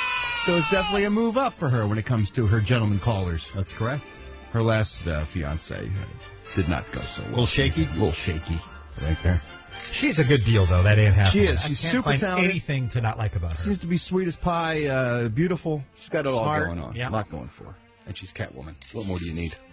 So it's definitely a move up for her when it comes to her gentleman callers. that's correct. Her last uh, fiancé uh, did not go so well. A little shaky? A little shaky right there. She's a good deal, though, that Anne Hathaway. She is. She's I can't super find talented. anything to not like about her. Seems to be sweet as pie, uh, beautiful. She's got it all Smart, going on. yeah. A lot going for her. And she's Catwoman. What more do you need?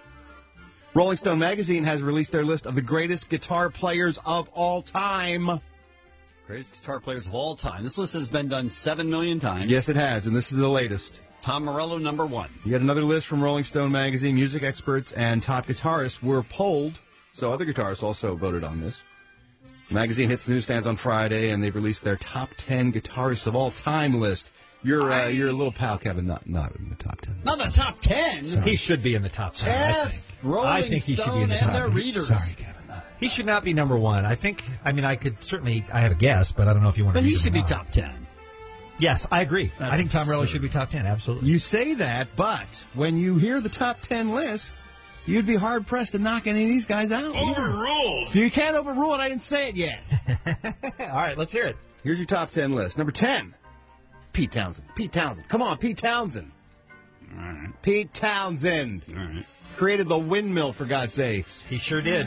Rolling Stone magazine has released their list of the greatest guitar players of all time. Greatest guitar players of all time. This list has been done seven million times. Yes, it has, and this is the latest. Tom Morello, number one. You got another list from Rolling Stone magazine. Music experts and top guitarists were polled, so other guitarists also voted on this. The magazine hits the newsstands on Friday, and they've released their top ten guitarists of all time list. Your uh, your little pal Kevin, not not in the top ten. Not the top ten. He should be in the top ten, I F, think. Rolling I think he should be in Stone the and top their ten. readers. Sorry, Kevin. Not. He should not be number one. I think, I mean, I could certainly, I have a guess, but I don't know if you want to But read he them should or be not. top ten. Yes, I agree. That's I think Tom Morello absurd. should be top ten, absolutely. You say that, but when you hear the top ten list, you'd be hard pressed to knock any of these guys out. Overruled. So you can't overrule it. I didn't say it yet. All right, let's hear it. Here's your top ten list. Number ten, Pete Townsend. Pete Townsend. Come on, Pete Townsend. All right. Pete Townsend. All right. Created the windmill, for God's sakes. He sure did.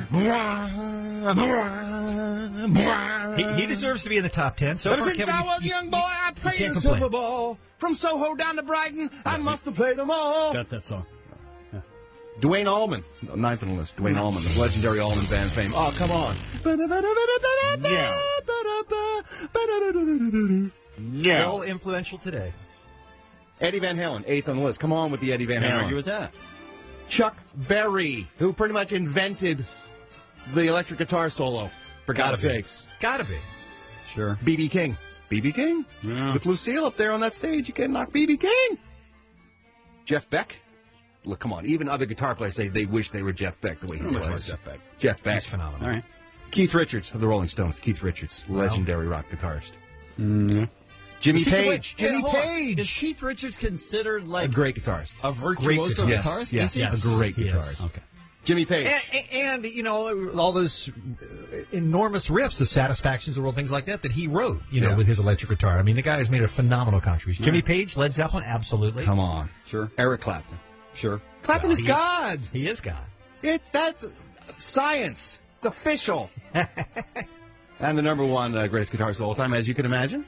He, he deserves to be in the top ten. So But far, since Kevin, I you- was a you- young boy, I played can't the complain. Super Bowl. From Soho down to Brighton, I must have played them all. Got that song. Dwayne Allman, no, ninth on the list. Dwayne Allman, the legendary Allman Band fame. Oh, come on. No. Still influential today. Eddie Van Halen, eighth on the list. Come on with the Eddie Van Can't Halen. argue with that. Chuck Berry, who pretty much invented the electric guitar solo, for Gotta God's be. sakes. Gotta be. Sure. B B King. B B King? Yeah. With Lucille up there on that stage, you can't knock B B King. Jeff Beck. Look, come on. Even other guitar players say they wish they were Jeff Beck the way he How much plays. was Jeff Beck? Jeff Beck. He's phenomenal. All right. Keith Richards of the Rolling Stones. Keith Richards, Wow. legendary rock guitarist. Mm-hmm. Jimmy Is he- Page. wait, Jimmy wait, hold on. Page. Is Keith Richards considered A like great guitarist. a virtuoso Yes, guitarist? yes, Is he? yes, a great He is. guitarist. Okay. Jimmy Page. And, and, you know, all those uh, enormous riffs, the Satisfactions of the World, things like that, that he wrote, you know, Yeah. with his electric guitar. I mean, the guy has made a phenomenal contribution. Jimmy Page, Led Zeppelin, absolutely. Come on. Sure. Eric Clapton. Sure. Clapton Well, is he- God. He is God. It's that's science. It's official. And the number one uh, greatest guitarist of all time, as you can imagine,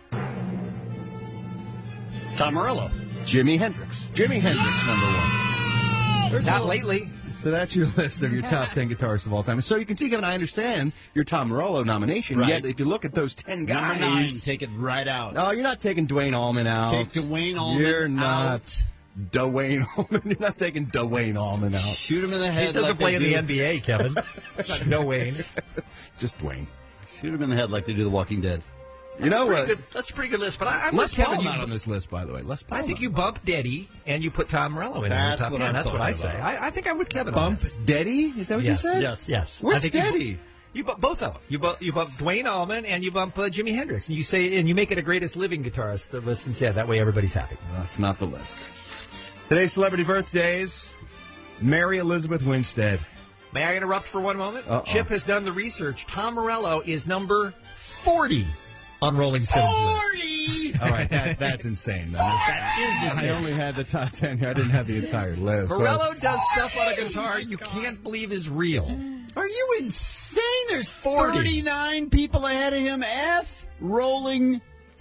Tom Morello. Jimi Hendrix. Jimi Hendrix, number one. There's Not a- lately. So that's your list of your top ten guitarists of all time. So you can see, Kevin, I understand your Tom Morello nomination. Right. Yet, if you look at those ten guys, Number nine, take it right out. no, you're not taking Dwayne Allman out. Take Dwayne Allman You're not. out. Dwayne Allman. You're not taking Dwayne Allman out. Shoot him in the head. He doesn't like play they in the do. N B A, Kevin. Not no Wayne. Just Dwayne. Shoot him in the head like they do The Walking Dead. You know Pretty what? good- That's a pretty good list, but I, I'm Les with Kevin. Paul You- not on this list, by the way. Les Paul. I think not. you bump Deddy and you put Tom Morello in That's the top what ten. I'm That's what I talking say. about. I, I think I'm with Kevin on bump this. Deddy. Is that what Yes, you said? yes. Yes. I Where's think you- Deddy? You bump both of them. You bump, you bump Dwayne Allman and you bump uh, Jimi Hendrix, and you say and you make it a greatest living guitarist. The list instead. That way everybody's happy. That's not the list. Today's celebrity birthdays: Mary Elizabeth Winstead. May I interrupt for one moment? Uh-oh. Chip has done the research. Tom Morello is number forty on Rolling Stones list. All right, that, that's insane. Though. That is I only had the top ten here. I didn't have the entire list. Morello does stuff on a guitar you can't believe is real. Are you insane? There's forty. thirty-nine people ahead of him. F. Rolling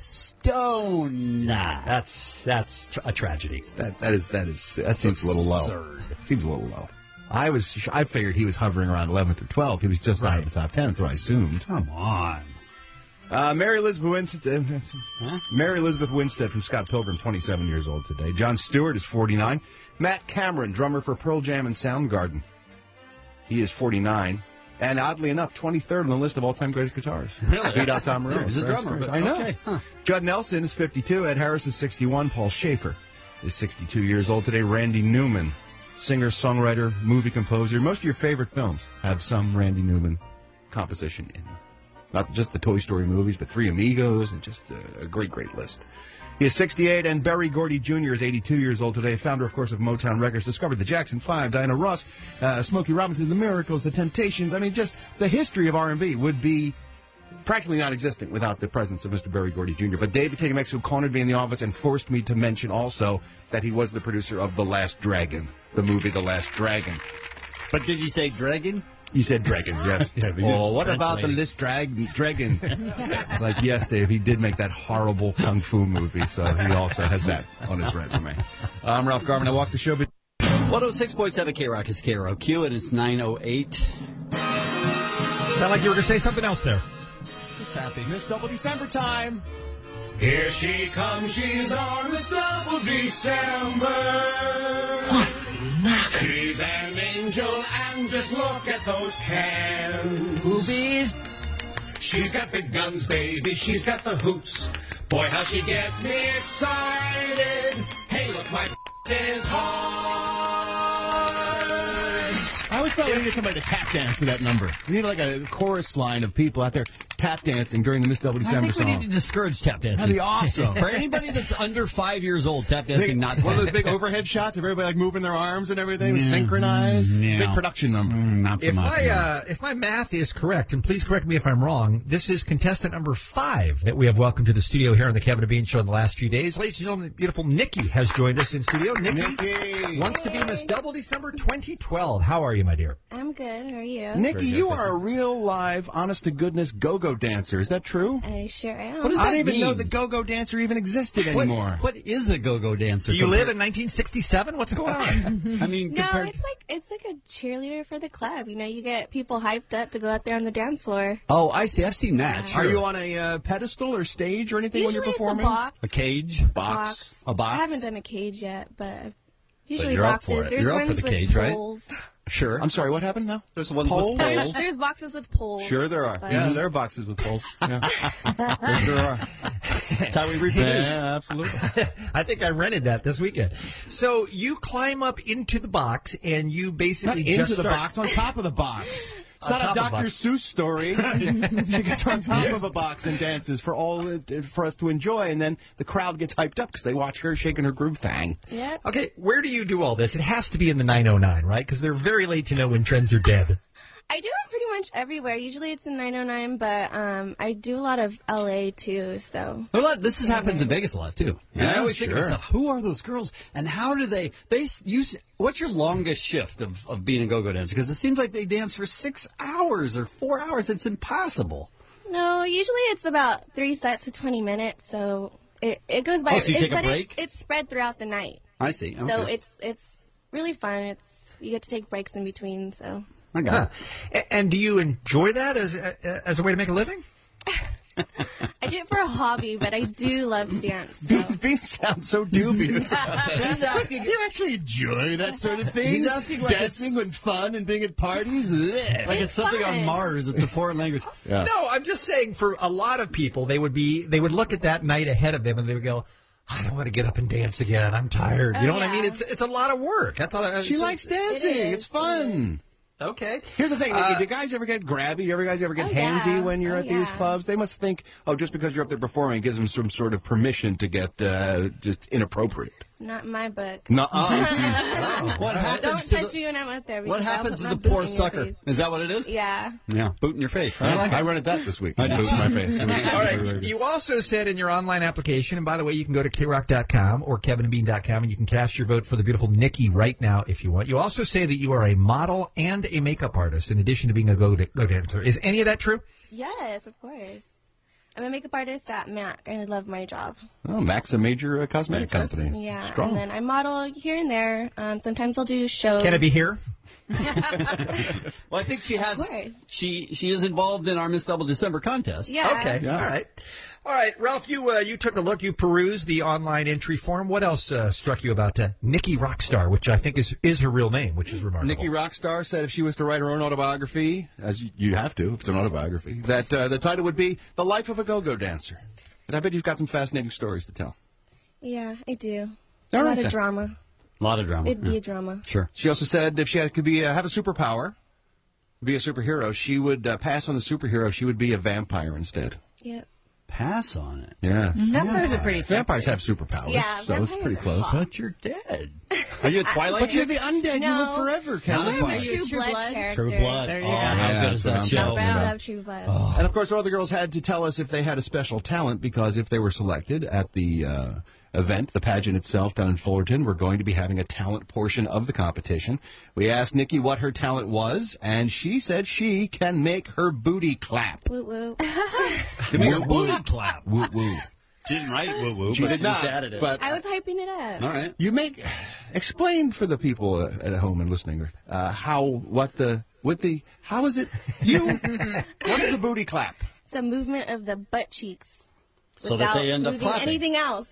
Stone. Nah, that's that's tr- a tragedy. That that is that is that seems a little low. Absurd. Seems a little low. I was I figured he was hovering around eleventh or twelfth. He was just out of the top ten, so I assumed. Come on. Uh, Mary Elizabeth Winstead. Huh? Mary Elizabeth Winstead from Scott Pilgrim, twenty-seven years old today. John Stewart is forty-nine. Matt Cameron, drummer for Pearl Jam and Soundgarden, he is forty-nine. And oddly enough, twenty-third on the list of all-time greatest guitarists. Really? Beat out Tom Morello. He's a Very drummer, strange. but I know. okay. Huh. Judd Nelson is fifty-two. Ed Harris is sixty-one. Paul Schaefer is sixty-two years old today. Randy Newman, singer, songwriter, movie composer. Most of your favorite films have some Randy Newman composition in them. Not just the Toy Story movies, but Three Amigos, and just a, a great, great list. He is sixty-eight, and Berry Gordy Junior is eighty-two years old today. Founder, of course, of Motown Records. Discovered the Jackson Five, Diana Ross, uh, Smokey Robinson, The Miracles, The Temptations. I mean, just the history of R and B would be practically non-existent without the presence of Mister Berry Gordy Junior But David K. Mexico cornered me in the office and forced me to mention also that he was the producer of The Last Dragon, the movie The Last Dragon. But did you say dragon? He said dragon, yes. Yeah, but you oh, just what about the translated. list drag dragon? It's like, yes, Dave, he did make that horrible kung fu movie, so he also has that on his resume. I'm Ralph Garman. I walk the show. one oh six point seven K Rock is K R O Q, and it's nine oh eight. Sound like you were going to say something else there. Just happy. Miss Double December time. Here she comes, she's our Miss Double December. She's an angel, and just look at those can boobies. She's got big guns, baby, she's got the hoots. Boy, how she gets me excited. Hey, look, my is hard. I always thought we needed somebody to tap dance to that number. We need like a chorus line of people out there tap dancing during the Miss Double I December think we song. need to discourage tap dancing. That'd be awesome. For anybody that's under five years old, tap dancing Big- not one of those big overhead shots of everybody like moving their arms and everything, Yeah. synchronized. Yeah. Big production number. not so If much. my uh, if my math is correct, and please correct me if I'm wrong, this is contestant number five that we have welcomed to the studio here on the Kevin and Bean Show in the last few days. Ladies and gentlemen, the beautiful Nikki has joined us in studio. Nikki, Nikki. wants to be Miss Double December twenty twelve. How are you, my dear? I'm good. How are you? Nikki, you are a real live, honest to goodness go-go go-go dancer. Is that true? I sure am. What does that I don't even mean? know the go-go dancer even existed What- anymore. What is a go-go dancer? Do you live in nineteen sixty-seven? What's going on? I mean, No, compared. it's like it's like a cheerleader for the club. You know, you get people hyped up to go out there on the dance floor. Oh, I see. I've seen that. Sure. Are you on a uh, pedestal or stage or anything Usually when you're it's a performing? box. A cage? Box. A box? I haven't done a cage yet, but usually you're up boxes. for it. There's You're up ones for the with cage, right? poles. Sure. I'm sorry, what happened now? There's ones Poles? with There's, poles. there's boxes with poles. Sure there are. But- Yeah, there are boxes with poles. Yeah. Yes, there are. That's how we reproduce. Yeah, absolutely. I think I rented that this weekend. So you climb up into the box and you Not basically into just the start- box, on top of the box. It's On not top a of the Doctor box. Seuss story. She gets on top of a box and dances for all for us to enjoy, and then the crowd gets hyped up because they watch her shaking her groove thing. Yeah. Okay, where do you do all this? It has to be in the nine oh nine, right? Because they're very late to know when trends are dead. I do it pretty much everywhere. Usually it's in nine oh nine, but um, I do a lot of L A too. So A lot, this is, happens in Vegas a lot too. And I Yeah, always think to sure. myself, who are those girls, and how do they? They s- use. What's your longest shift of, of being a go-go dancer? Because it seems like they dance for six hours or four hours. It's impossible. no, usually it's about three sets of twenty minutes. So it, it goes by. Oh, so you it- take a but break? It's, it's spread throughout the night. I see. Okay. So it's it's really fun. It's you get to take breaks in between. So I got Huh. it. A- And do you enjoy that as a, as a way to make a living? I do it for a hobby, but I do love to dance. So. Bean sounds so dubious. He's asking. Do you actually enjoy that sort of thing? He's asking like dancing and fun and being at parties. Blech. Like it's, It's something fun. on Mars. It's a foreign language. Yeah. No, I'm just saying for a lot of people, they would be they would look at that night ahead of them and they would go, I don't want to get up and dance again. I'm tired. You Oh, know what I mean? yeah. It's it's a lot of work. That's all. I- She it's- likes dancing. It is. It's fun. Okay. Here's the thing, Uh, Nikki. Do you guys ever get grabby? Do you ever guys ever get Oh, handsy yeah. when you're Oh, at these yeah. clubs? They must think, oh, just because you're up there performing, it gives them some sort of permission to get uh, just inappropriate. Not in my book. No. What happens Don't to touch the, me when I'm up there. What because I'll happens put to my the boot poor in your sucker? face. Is that what it is? Yeah. Yeah, boot in your face. I, Right? I rented that this week. I did Boots too. in my face. All right. You also said in your online application, and by the way, you can go to K rock dot com or kevin and bean dot com and you can cast your vote for the beautiful Nikki right now if you want. You also say that you are a model and a makeup artist in addition to being a go, go dancer. Is any of that true? Yes, of course. I'm a makeup artist at MAC, and I love my job. Oh, Mac's a major uh, cosmetic company. Yeah, Strong. and then I model here and there. Um, sometimes I'll do shows. Can it be here? Well, I think she has. Of course. She she is involved in our Miss Double December contest. Yeah. Okay. Yeah. All right. All right, Ralph, you uh, you took a look, you perused the online entry form. What else uh, struck you about uh, Nikki Rockstar, which I think is is her real name, which is remarkable. Nikki Rockstar said if she was to write her own autobiography, as you- you'd have to if it's an autobiography, that uh, the title would be The Life of a Go-Go Dancer. And I bet you've got some fascinating stories to tell. Yeah, I do. All a right, lot of then. drama. A lot of drama. It'd be Yeah. a drama. Sure. She also said if she had, could be uh, have a superpower, be a superhero, she would uh, pass on the superhero. She would be a vampire instead. Yep. Pass on it. Yeah. Vampires are pretty sexy. Vampires have superpowers, Yeah, so it's vampires pretty are close. hot. But you're dead. Are you a Twilight? But you're chick? the undead. You No. live forever, Not Kelly. a Twilight. True, True Blood, Blood? character. True Blood. There you Oh, go. how Yeah, good is that's that what I'm show? talking I about. love True Blood. And of course, all the girls had to tell us if they had a special talent because if they were selected at the uh, event, the pageant itself down in Fullerton, we're going to be having a talent portion of the competition. We asked Nikki what her talent was, and she said she can make her booty clap. Woo woo. Give me your Woo, woo. booty clap. Woo woo. She didn't write woo woo, She but did she not, just added it. but- I was hyping it up. All right. You make explain for the people uh, at home and listening uh, how what the with the how is it you what is the booty clap? It's a movement of the butt cheeks. So that without they end up moving clapping. anything else.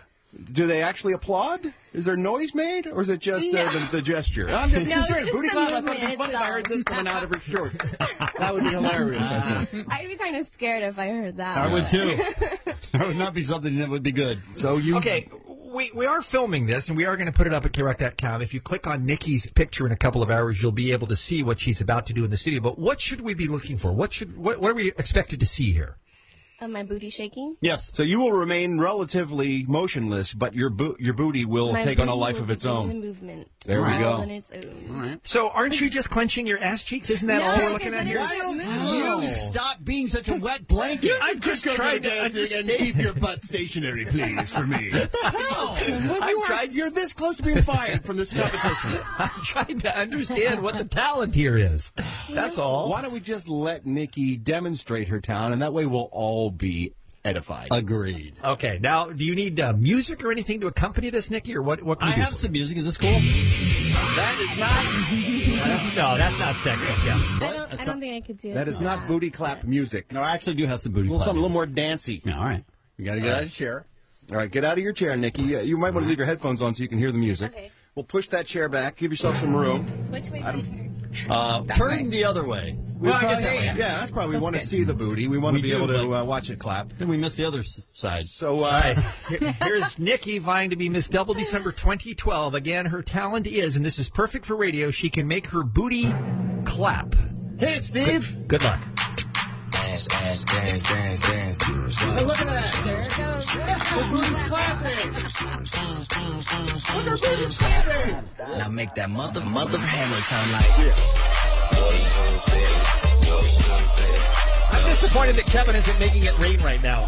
Do they actually applaud? Is there noise made, or is it just No. uh, the, the gesture? I'm just, No, this is it's right. just Booty the clap. I thought movement it'd be funny if I heard this coming out of her shorts. That would be hilarious. I think. I'd be kind of scared if I heard that. I would too. That would not be something that would be good. So you Okay, we, we are filming this, and we are going to put it up at K rock dot com. If you click on Nikki's picture in a couple of hours, you'll be able to see what she's about to do in the studio. But what should we be looking for? What should what, what are we expected to see here? Of my booty shaking. Yes. So you will remain relatively motionless, but your bo- your booty will My take on a booty life will of its be doing own. The movement. There we all go. on its own. So aren't you just clenching your ass cheeks? Isn't that No, all we're looking because at then here? it doesn't move. You you stop being such a wet blanket? I'm just trying to dancing and keep your butt stationary, please, for me. What the hell? I'm you are, trying- you're this close to being fired from this competition. I'm trying to understand what the talent here is. That's all. Why don't we just let Nikki demonstrate her talent, and that way we'll all be edified. Agreed. Okay, now, do you need uh, music or anything to accompany this, Nikki, or what? What can I we do have for some you? music. Is this cool? That is not. No, that's not sexy. Yeah. I don't, I don't think I could do That is not booty clap music. No, I actually do have some booty A little clap something a music. little more dancey. Yeah, all right. You got to get All out right. of your chair. All right, get out of your chair, Nikki. Yeah, you might want to leave your headphones on so you can hear the music. Okay. We'll push that chair back. Give yourself some room. Which way I do I don't- turn? Uh, That turn way. the other way. Well, Well, I guess probably- that way. yeah, that's probably. We That's want to good. see the booty. We want to We be do, able to but- uh, watch it clap. Then we missed the other s- side. So, uh, All right. Here's Nikki vying to be Miss Double December twenty twelve. Again, her talent is, and this is perfect for radio, she can make her booty clap. hit it, Steve. Good, good luck. Dance, dance, dance, dance, dance. Hey, look at that. There it goes. The booty's clapping. Look, her booty's clapping. Now make that mother, mother hammer sound like. Boys, boys, boys. I'm disappointed that Kevin isn't making it rain right now.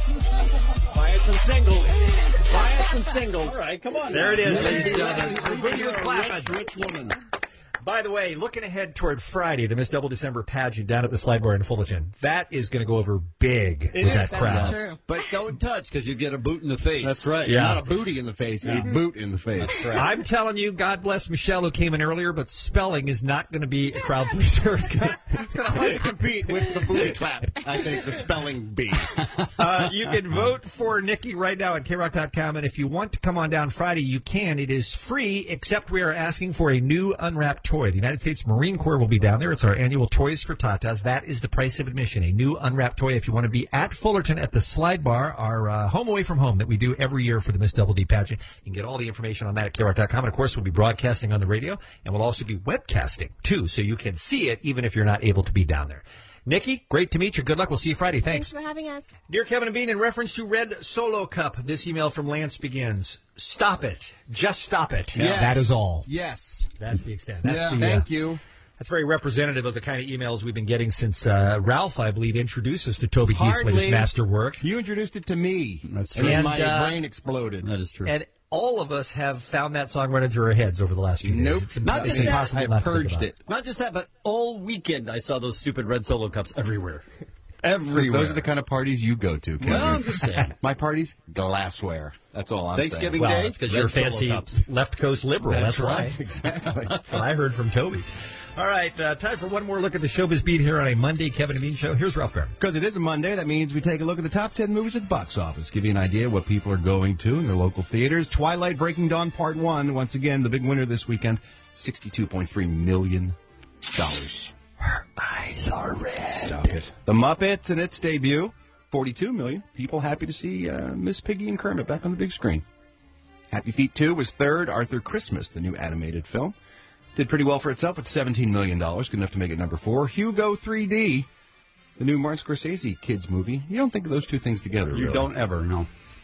Buy it some singles. Buy it some singles. All right, come on. There it is, Yeah, ladies and yeah, gentlemen. yeah. Her booty was clapping. Rich, rich woman. By the way, looking ahead toward Friday, the Miss Double December pageant down at the Slide Bar in Fullerton, that is going to go over big with that crowd. true. But don't touch because you get a boot in the face. That's right. Yeah. Not a booty in the face, a boot in the face. I'm telling you, God bless Michelle who came in earlier, but spelling is not going to be a crowd pleaser. It's gonna- It's going to hard to compete with the booty clap. I think the spelling bee. Uh, you can vote for Nikki right now at K rock dot com, and if you want to come on down Friday, you can. It is free, except we are asking for a new unwrapped toy. The United States Marine Corps will be down there. It's our annual Toys for Tatas. That is the price of admission, a new unwrapped toy. If you want to be at Fullerton at the Slide Bar, our uh, home away from home that we do every year for the Miss Double D pageant, you can get all the information on that at K rock dot com. And, of course, we'll be broadcasting on the radio, and we'll also be webcasting, too, so you can see it even if you're not able to be down there. Nikki, great to meet you. Good luck. We'll see you Friday. Thanks. Thanks for having us. Dear Kevin and Bean, in reference to Red Solo Cup, this email from Lance begins. Stop it. Just stop it. Yes. That is all. Yes. That's the extent. That's Yeah, the, thank uh, you. That's very representative of the kind of emails we've been getting since uh, Ralph, I believe, introduced us to Toby Keith's latest Hardly. masterwork. You introduced it to me. That's And true. then And, my uh, brain exploded. That is true. And all of us have found that song running through our heads over the last few days. Nope. It's, Not it's just that, impossible I not to think purged about it. Not just that, but all weekend I saw those stupid red Solo cups everywhere. Everywhere. Those are the kind of parties you go to, Kevin. Well, I'm just saying. My parties, glassware. That's all I'm Thanksgiving Well, Day, it's because red you're a Solo fancy cups. left coast liberal. That's, That's why. right. Exactly. That's what I heard from Toby. All right, uh, time for one more look at the showbiz beat here on a Monday Kevin and Bean show. Here's Ralph Barron. Because it is a Monday, that means we take a look at the top ten movies at the box office, give you an idea of what people are going to in their local theaters. Twilight Breaking Dawn Part one, once again, the big winner this weekend, sixty-two point three million dollars. Her eyes are red. Stop it. The Muppets in its debut, forty-two million dollars. People happy to see uh, Miss Piggy and Kermit back on the big screen. Happy Feet two was third. Arthur Christmas, the new animated film, did pretty well for itself at seventeen million dollars, good enough to make it number four. Hugo three D, the new Martin Scorsese kids movie. You don't think of those two things together, You really. don't ever, no.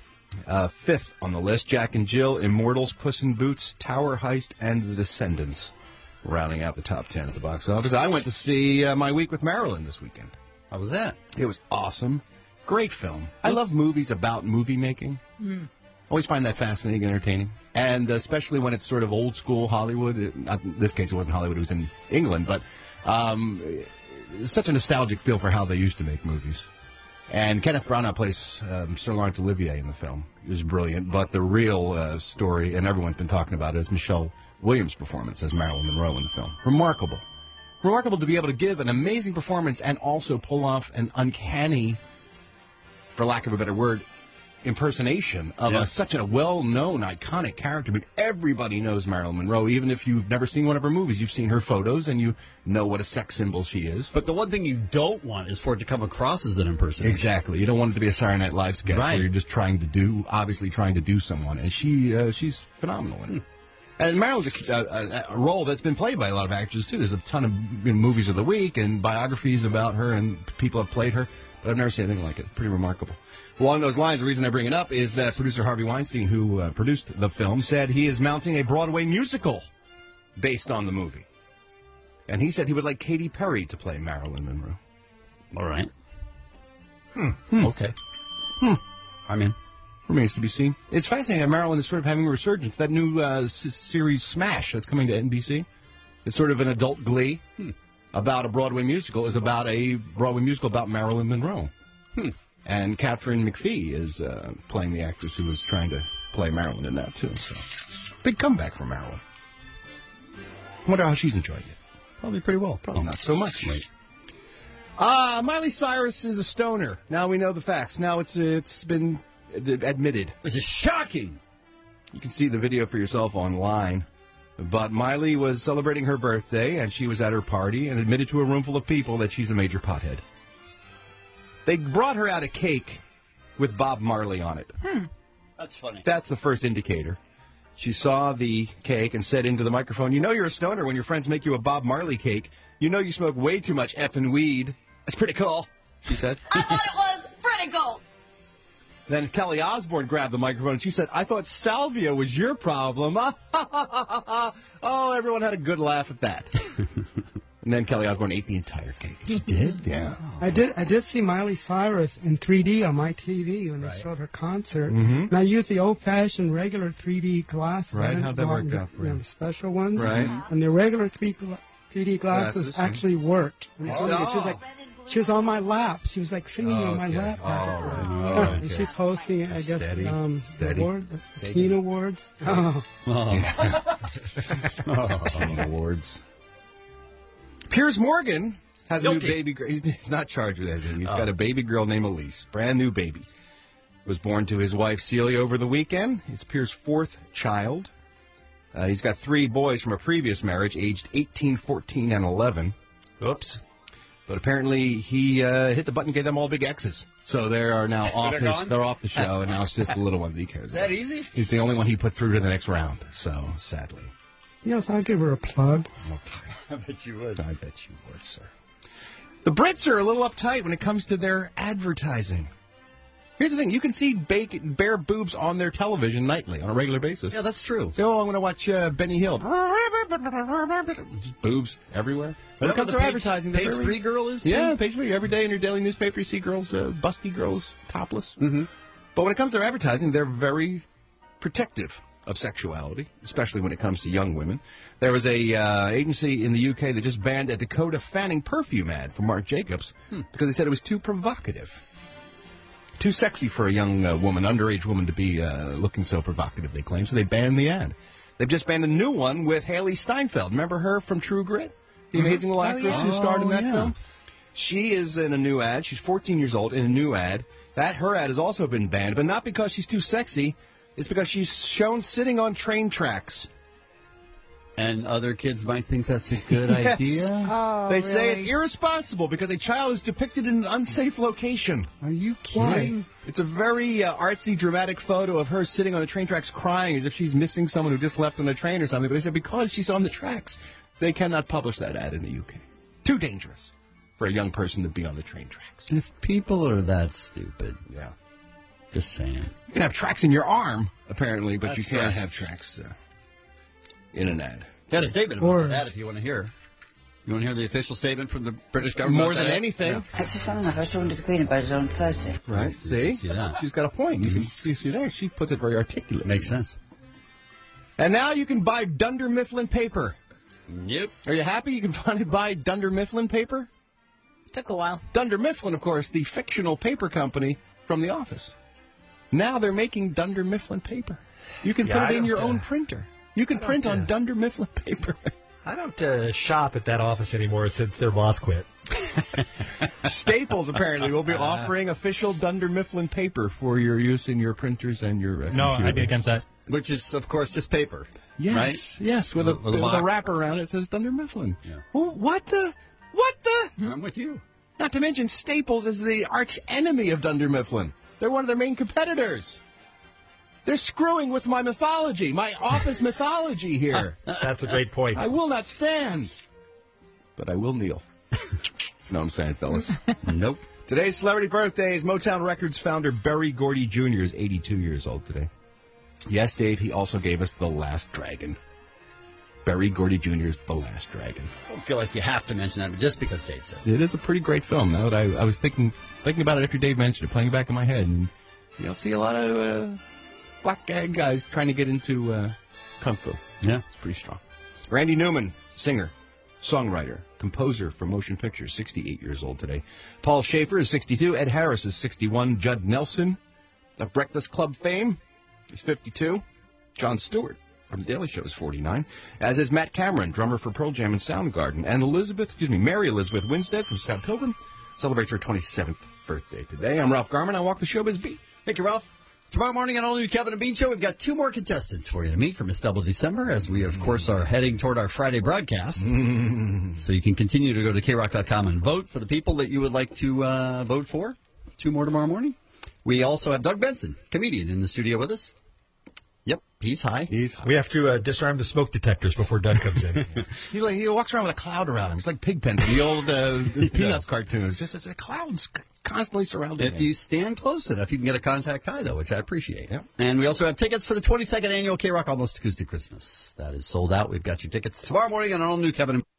Uh, fifth on the list, Jack and Jill, Immortals, Puss in Boots, Tower Heist, and The Descendants, rounding out the top ten at the box office. I went to see uh, My Week with Marilyn this weekend. How was that? It was awesome. Great film. I love movies about movie making. Mm. Always find that fascinating and entertaining. And especially when it's sort of old school Hollywood. It- not, in this case, it wasn't Hollywood, it was in England. But um, it's such a nostalgic feel for how they used to make movies. And Kenneth Branagh plays um, Sir Laurence Olivier in the film. It was brilliant. But the real uh, story, and everyone's been talking about it, is Michelle Williams' performance as Marilyn Monroe in the film. Remarkable. Remarkable to be able to give an amazing performance and also pull off an uncanny, for lack of a better word, impersonation of Yeah. a, such a well-known, iconic character. But everybody knows Marilyn Monroe. Even if you've never seen one of her movies, you've seen her photos, and you know what a sex symbol she is. But the one thing you don't want is for it to come across as an impersonation. Exactly. You don't want it to be a Saturday Night Live sketch Right. where you're just trying to do, obviously trying to do someone. And she, uh, she's phenomenal in it. And Marilyn's a, a, a role that's been played by a lot of actors, too. There's a ton of you know, movies of the week and biographies about her, and people have played her. But I've never seen anything like it. Pretty remarkable. Along those lines, the reason I bring it up is that producer Harvey Weinstein, who uh, produced the film, said he is mounting a Broadway musical based on the movie. And he said he would like Katy Perry to play Marilyn Monroe. All right. Hmm. Okay. Hmm. I'm in. Remains to be seen. It's fascinating that Maryland is sort of having a resurgence. That new uh, s- series Smash that's coming to N B C. It's sort of an adult glee Hmm. about a Broadway musical. Is about a Broadway musical about Marilyn Monroe. Hmm. And Catherine McPhee is uh, playing the actress who was trying to play Marilyn in that, too. So, big comeback for Marilyn. Wonder how she's enjoying it. Probably pretty well. Probably not so much. Uh, Miley Cyrus is a stoner. Now we know the facts. Now it's it's been admitted. This is shocking. You can see the video for yourself online. But Miley was celebrating her birthday, and she was at her party and admitted to a room full of people that she's a major pothead. They brought her out a cake with Bob Marley on it. Hmm. That's funny. That's the first indicator. She saw the cake and said into the microphone, "You know you're a stoner when your friends make you a Bob Marley cake. You know you smoke way too much effing weed. That's pretty cool," she said. I thought it was pretty cool. Then Kelly Osbourne grabbed the microphone and she said, "I thought salvia was your problem." Oh, everyone had a good laugh at that. And then Kelly Osbourne ate the entire cake. She did? Yeah. I did. I did see Miley Cyrus in three D on my T V when they showed her concert, Mhm. and I used the old-fashioned regular three D glasses. Right, I didn't how'd that go work and get, out for you know, you? the special ones, Right. And the regular three D glasses, Glasses, actually worked. And it's Oh. really good. She was like, she was on my lap. She was like singing on my Okay. lap. All right. Yeah, All right. and she's hosting, I guess, Steady. um, Steady. the award, the Steady. Teen Awards. Oh. Oh, awards. Piers Morgan has a Guilty. new baby girl. He's, he's not charged with anything. He's Oh. got a baby girl named Elise. Brand new baby. Was born to his wife Celia over the weekend. It's Piers' fourth child. Uh, he's got three boys from a previous marriage, aged eighteen, fourteen, and eleven. Oops. But apparently he uh, hit the button, gave them all big X's. So they are now off. they're His, gone? they're off the show, and now it's just the little one that he cares Is about. that easy? He's the only one he put through to the next round. So sadly. Yes, I'll give her a plug. I bet you would. I bet you would, sir. The Brits are a little uptight when it comes to their advertising. Here's the thing. You can see bake, bare boobs on their television nightly, on a regular basis. Yeah, that's true. So, oh, I'm going to watch uh, Benny Hill. Just boobs everywhere. When it Remember comes the to page- advertising, they're page very- three girl is, too? Yeah, page three. Every day in your daily newspaper, you see girls, uh, busty girls, topless. Mm-hmm. But when it comes to their advertising, they're very protective of sexuality, especially when it comes to young women. There was a uh, agency in the U K that just banned a Dakota Fanning perfume ad for Marc Jacobs Hmm. because they said it was too provocative. Too sexy for a young uh, woman, underage woman, to be uh, looking so provocative, they claim. So they banned the ad. They've just banned a new one with Haley Steinfeld. Remember her from True Grit? The Mhm. amazing little Oh, actress yeah. who starred in Oh, that yeah. film? She is in a new ad. She's fourteen years old in a new ad. That her ad has also been banned, but not because she's too sexy. It's because she's shown sitting on train tracks. And other kids might think that's a good Yes. idea. Oh, They say really? it's irresponsible because a child is depicted in an unsafe location. Are you Why? kidding? It's a very uh, artsy, dramatic photo of her sitting on the train tracks crying as if she's missing someone who just left on the train or something. But they said because she's on the tracks, they cannot publish that ad in the U K. Too dangerous for a young person to be on the train tracks. If people are that stupid, Yeah. just saying. You can have tracks in your arm, apparently, but That's you can't right. have tracks uh, in an ad. Got a statement about Or- that if you want to hear. You want to hear the official statement from the British government? More about than that? anything. Actually, fun enough, I was talking to the Queen about it on Thursday. Right. See? See that. She's got a point. You can see, see there. She puts it very articulate. Makes sense. And now you can buy Dunder Mifflin paper. Yep. Are you happy you can finally buy Dunder Mifflin paper? Took a while. Dunder Mifflin, of course, the fictional paper company from The Office. Now they're making Dunder Mifflin paper. You can Yeah, put I it in your don't, uh, own printer. You can print on Dunder Mifflin paper. I don't uh, shop at that office anymore since their boss quit. Staples apparently will be offering official Dunder Mifflin paper for your use in your printers and your uh, No, computer. I'd be against that. Which is, of course, just paper. Yes, Right? yes, with a, With a with a box. wrap around it that says Dunder Mifflin. Yeah. Oh, what the? What the? I'm with you. Not to mention Staples is the arch enemy of Dunder Mifflin. They're one of their main competitors. They're screwing with my mythology, my office mythology here. That's a great point. I will not stand, but I will kneel. know what I'm saying, fellas? Nope. Today's celebrity birthday is Motown Records founder Berry Gordy Junior is eighty-two years old today. Yes, Dave, he also gave us The Last Dragon. Barry Gordy Junior's The Last Dragon. I don't feel like you have to mention that, but just because Dave says it. It is a pretty great film. Now that I, I was thinking thinking about it after Dave mentioned it, playing back in my head, and you don't see a lot of uh, black guys trying to get into uh, Kung Fu. Yeah. It's pretty strong. Randy Newman, singer, songwriter, composer for motion pictures, sixty-eight years old today. Paul Schaefer is sixty-two. Ed Harris is sixty-one. Judd Nelson of Breakfast Club fame is fifty-two. Jon Stewart from The Daily Show is forty-nine, as is Matt Cameron, drummer for Pearl Jam and Soundgarden. And Elizabeth, excuse me, Mary Elizabeth Winstead from Scott Pilgrim celebrates her twenty-seventh birthday today. I'm Ralph Garman. I walk the showbiz beat. Thank you, Ralph. Tomorrow morning on All New Kevin and Bean Show, we've got two more contestants for you to meet for Miss Double December, as we, of course, are heading toward our Friday broadcast. So you can continue to go to K rock dot com and vote for the people that you would like to uh, vote for. Two more tomorrow morning. We also have Doug Benson, comedian, in the studio with us. Yep, he's high. He's high. We have to uh, disarm the smoke detectors before Doug comes in. he, like, he walks around with a cloud around him. He's like Pigpen from the old uh, the Peanuts cartoons. Just it's a cloud's constantly surrounding If him. you stand close enough, you can get a contact high, though, which I appreciate. Yep. And we also have tickets for the twenty-second annual K-Rock Almost Acoustic Christmas. That is sold out. We've got your tickets tomorrow morning on All New Kevin and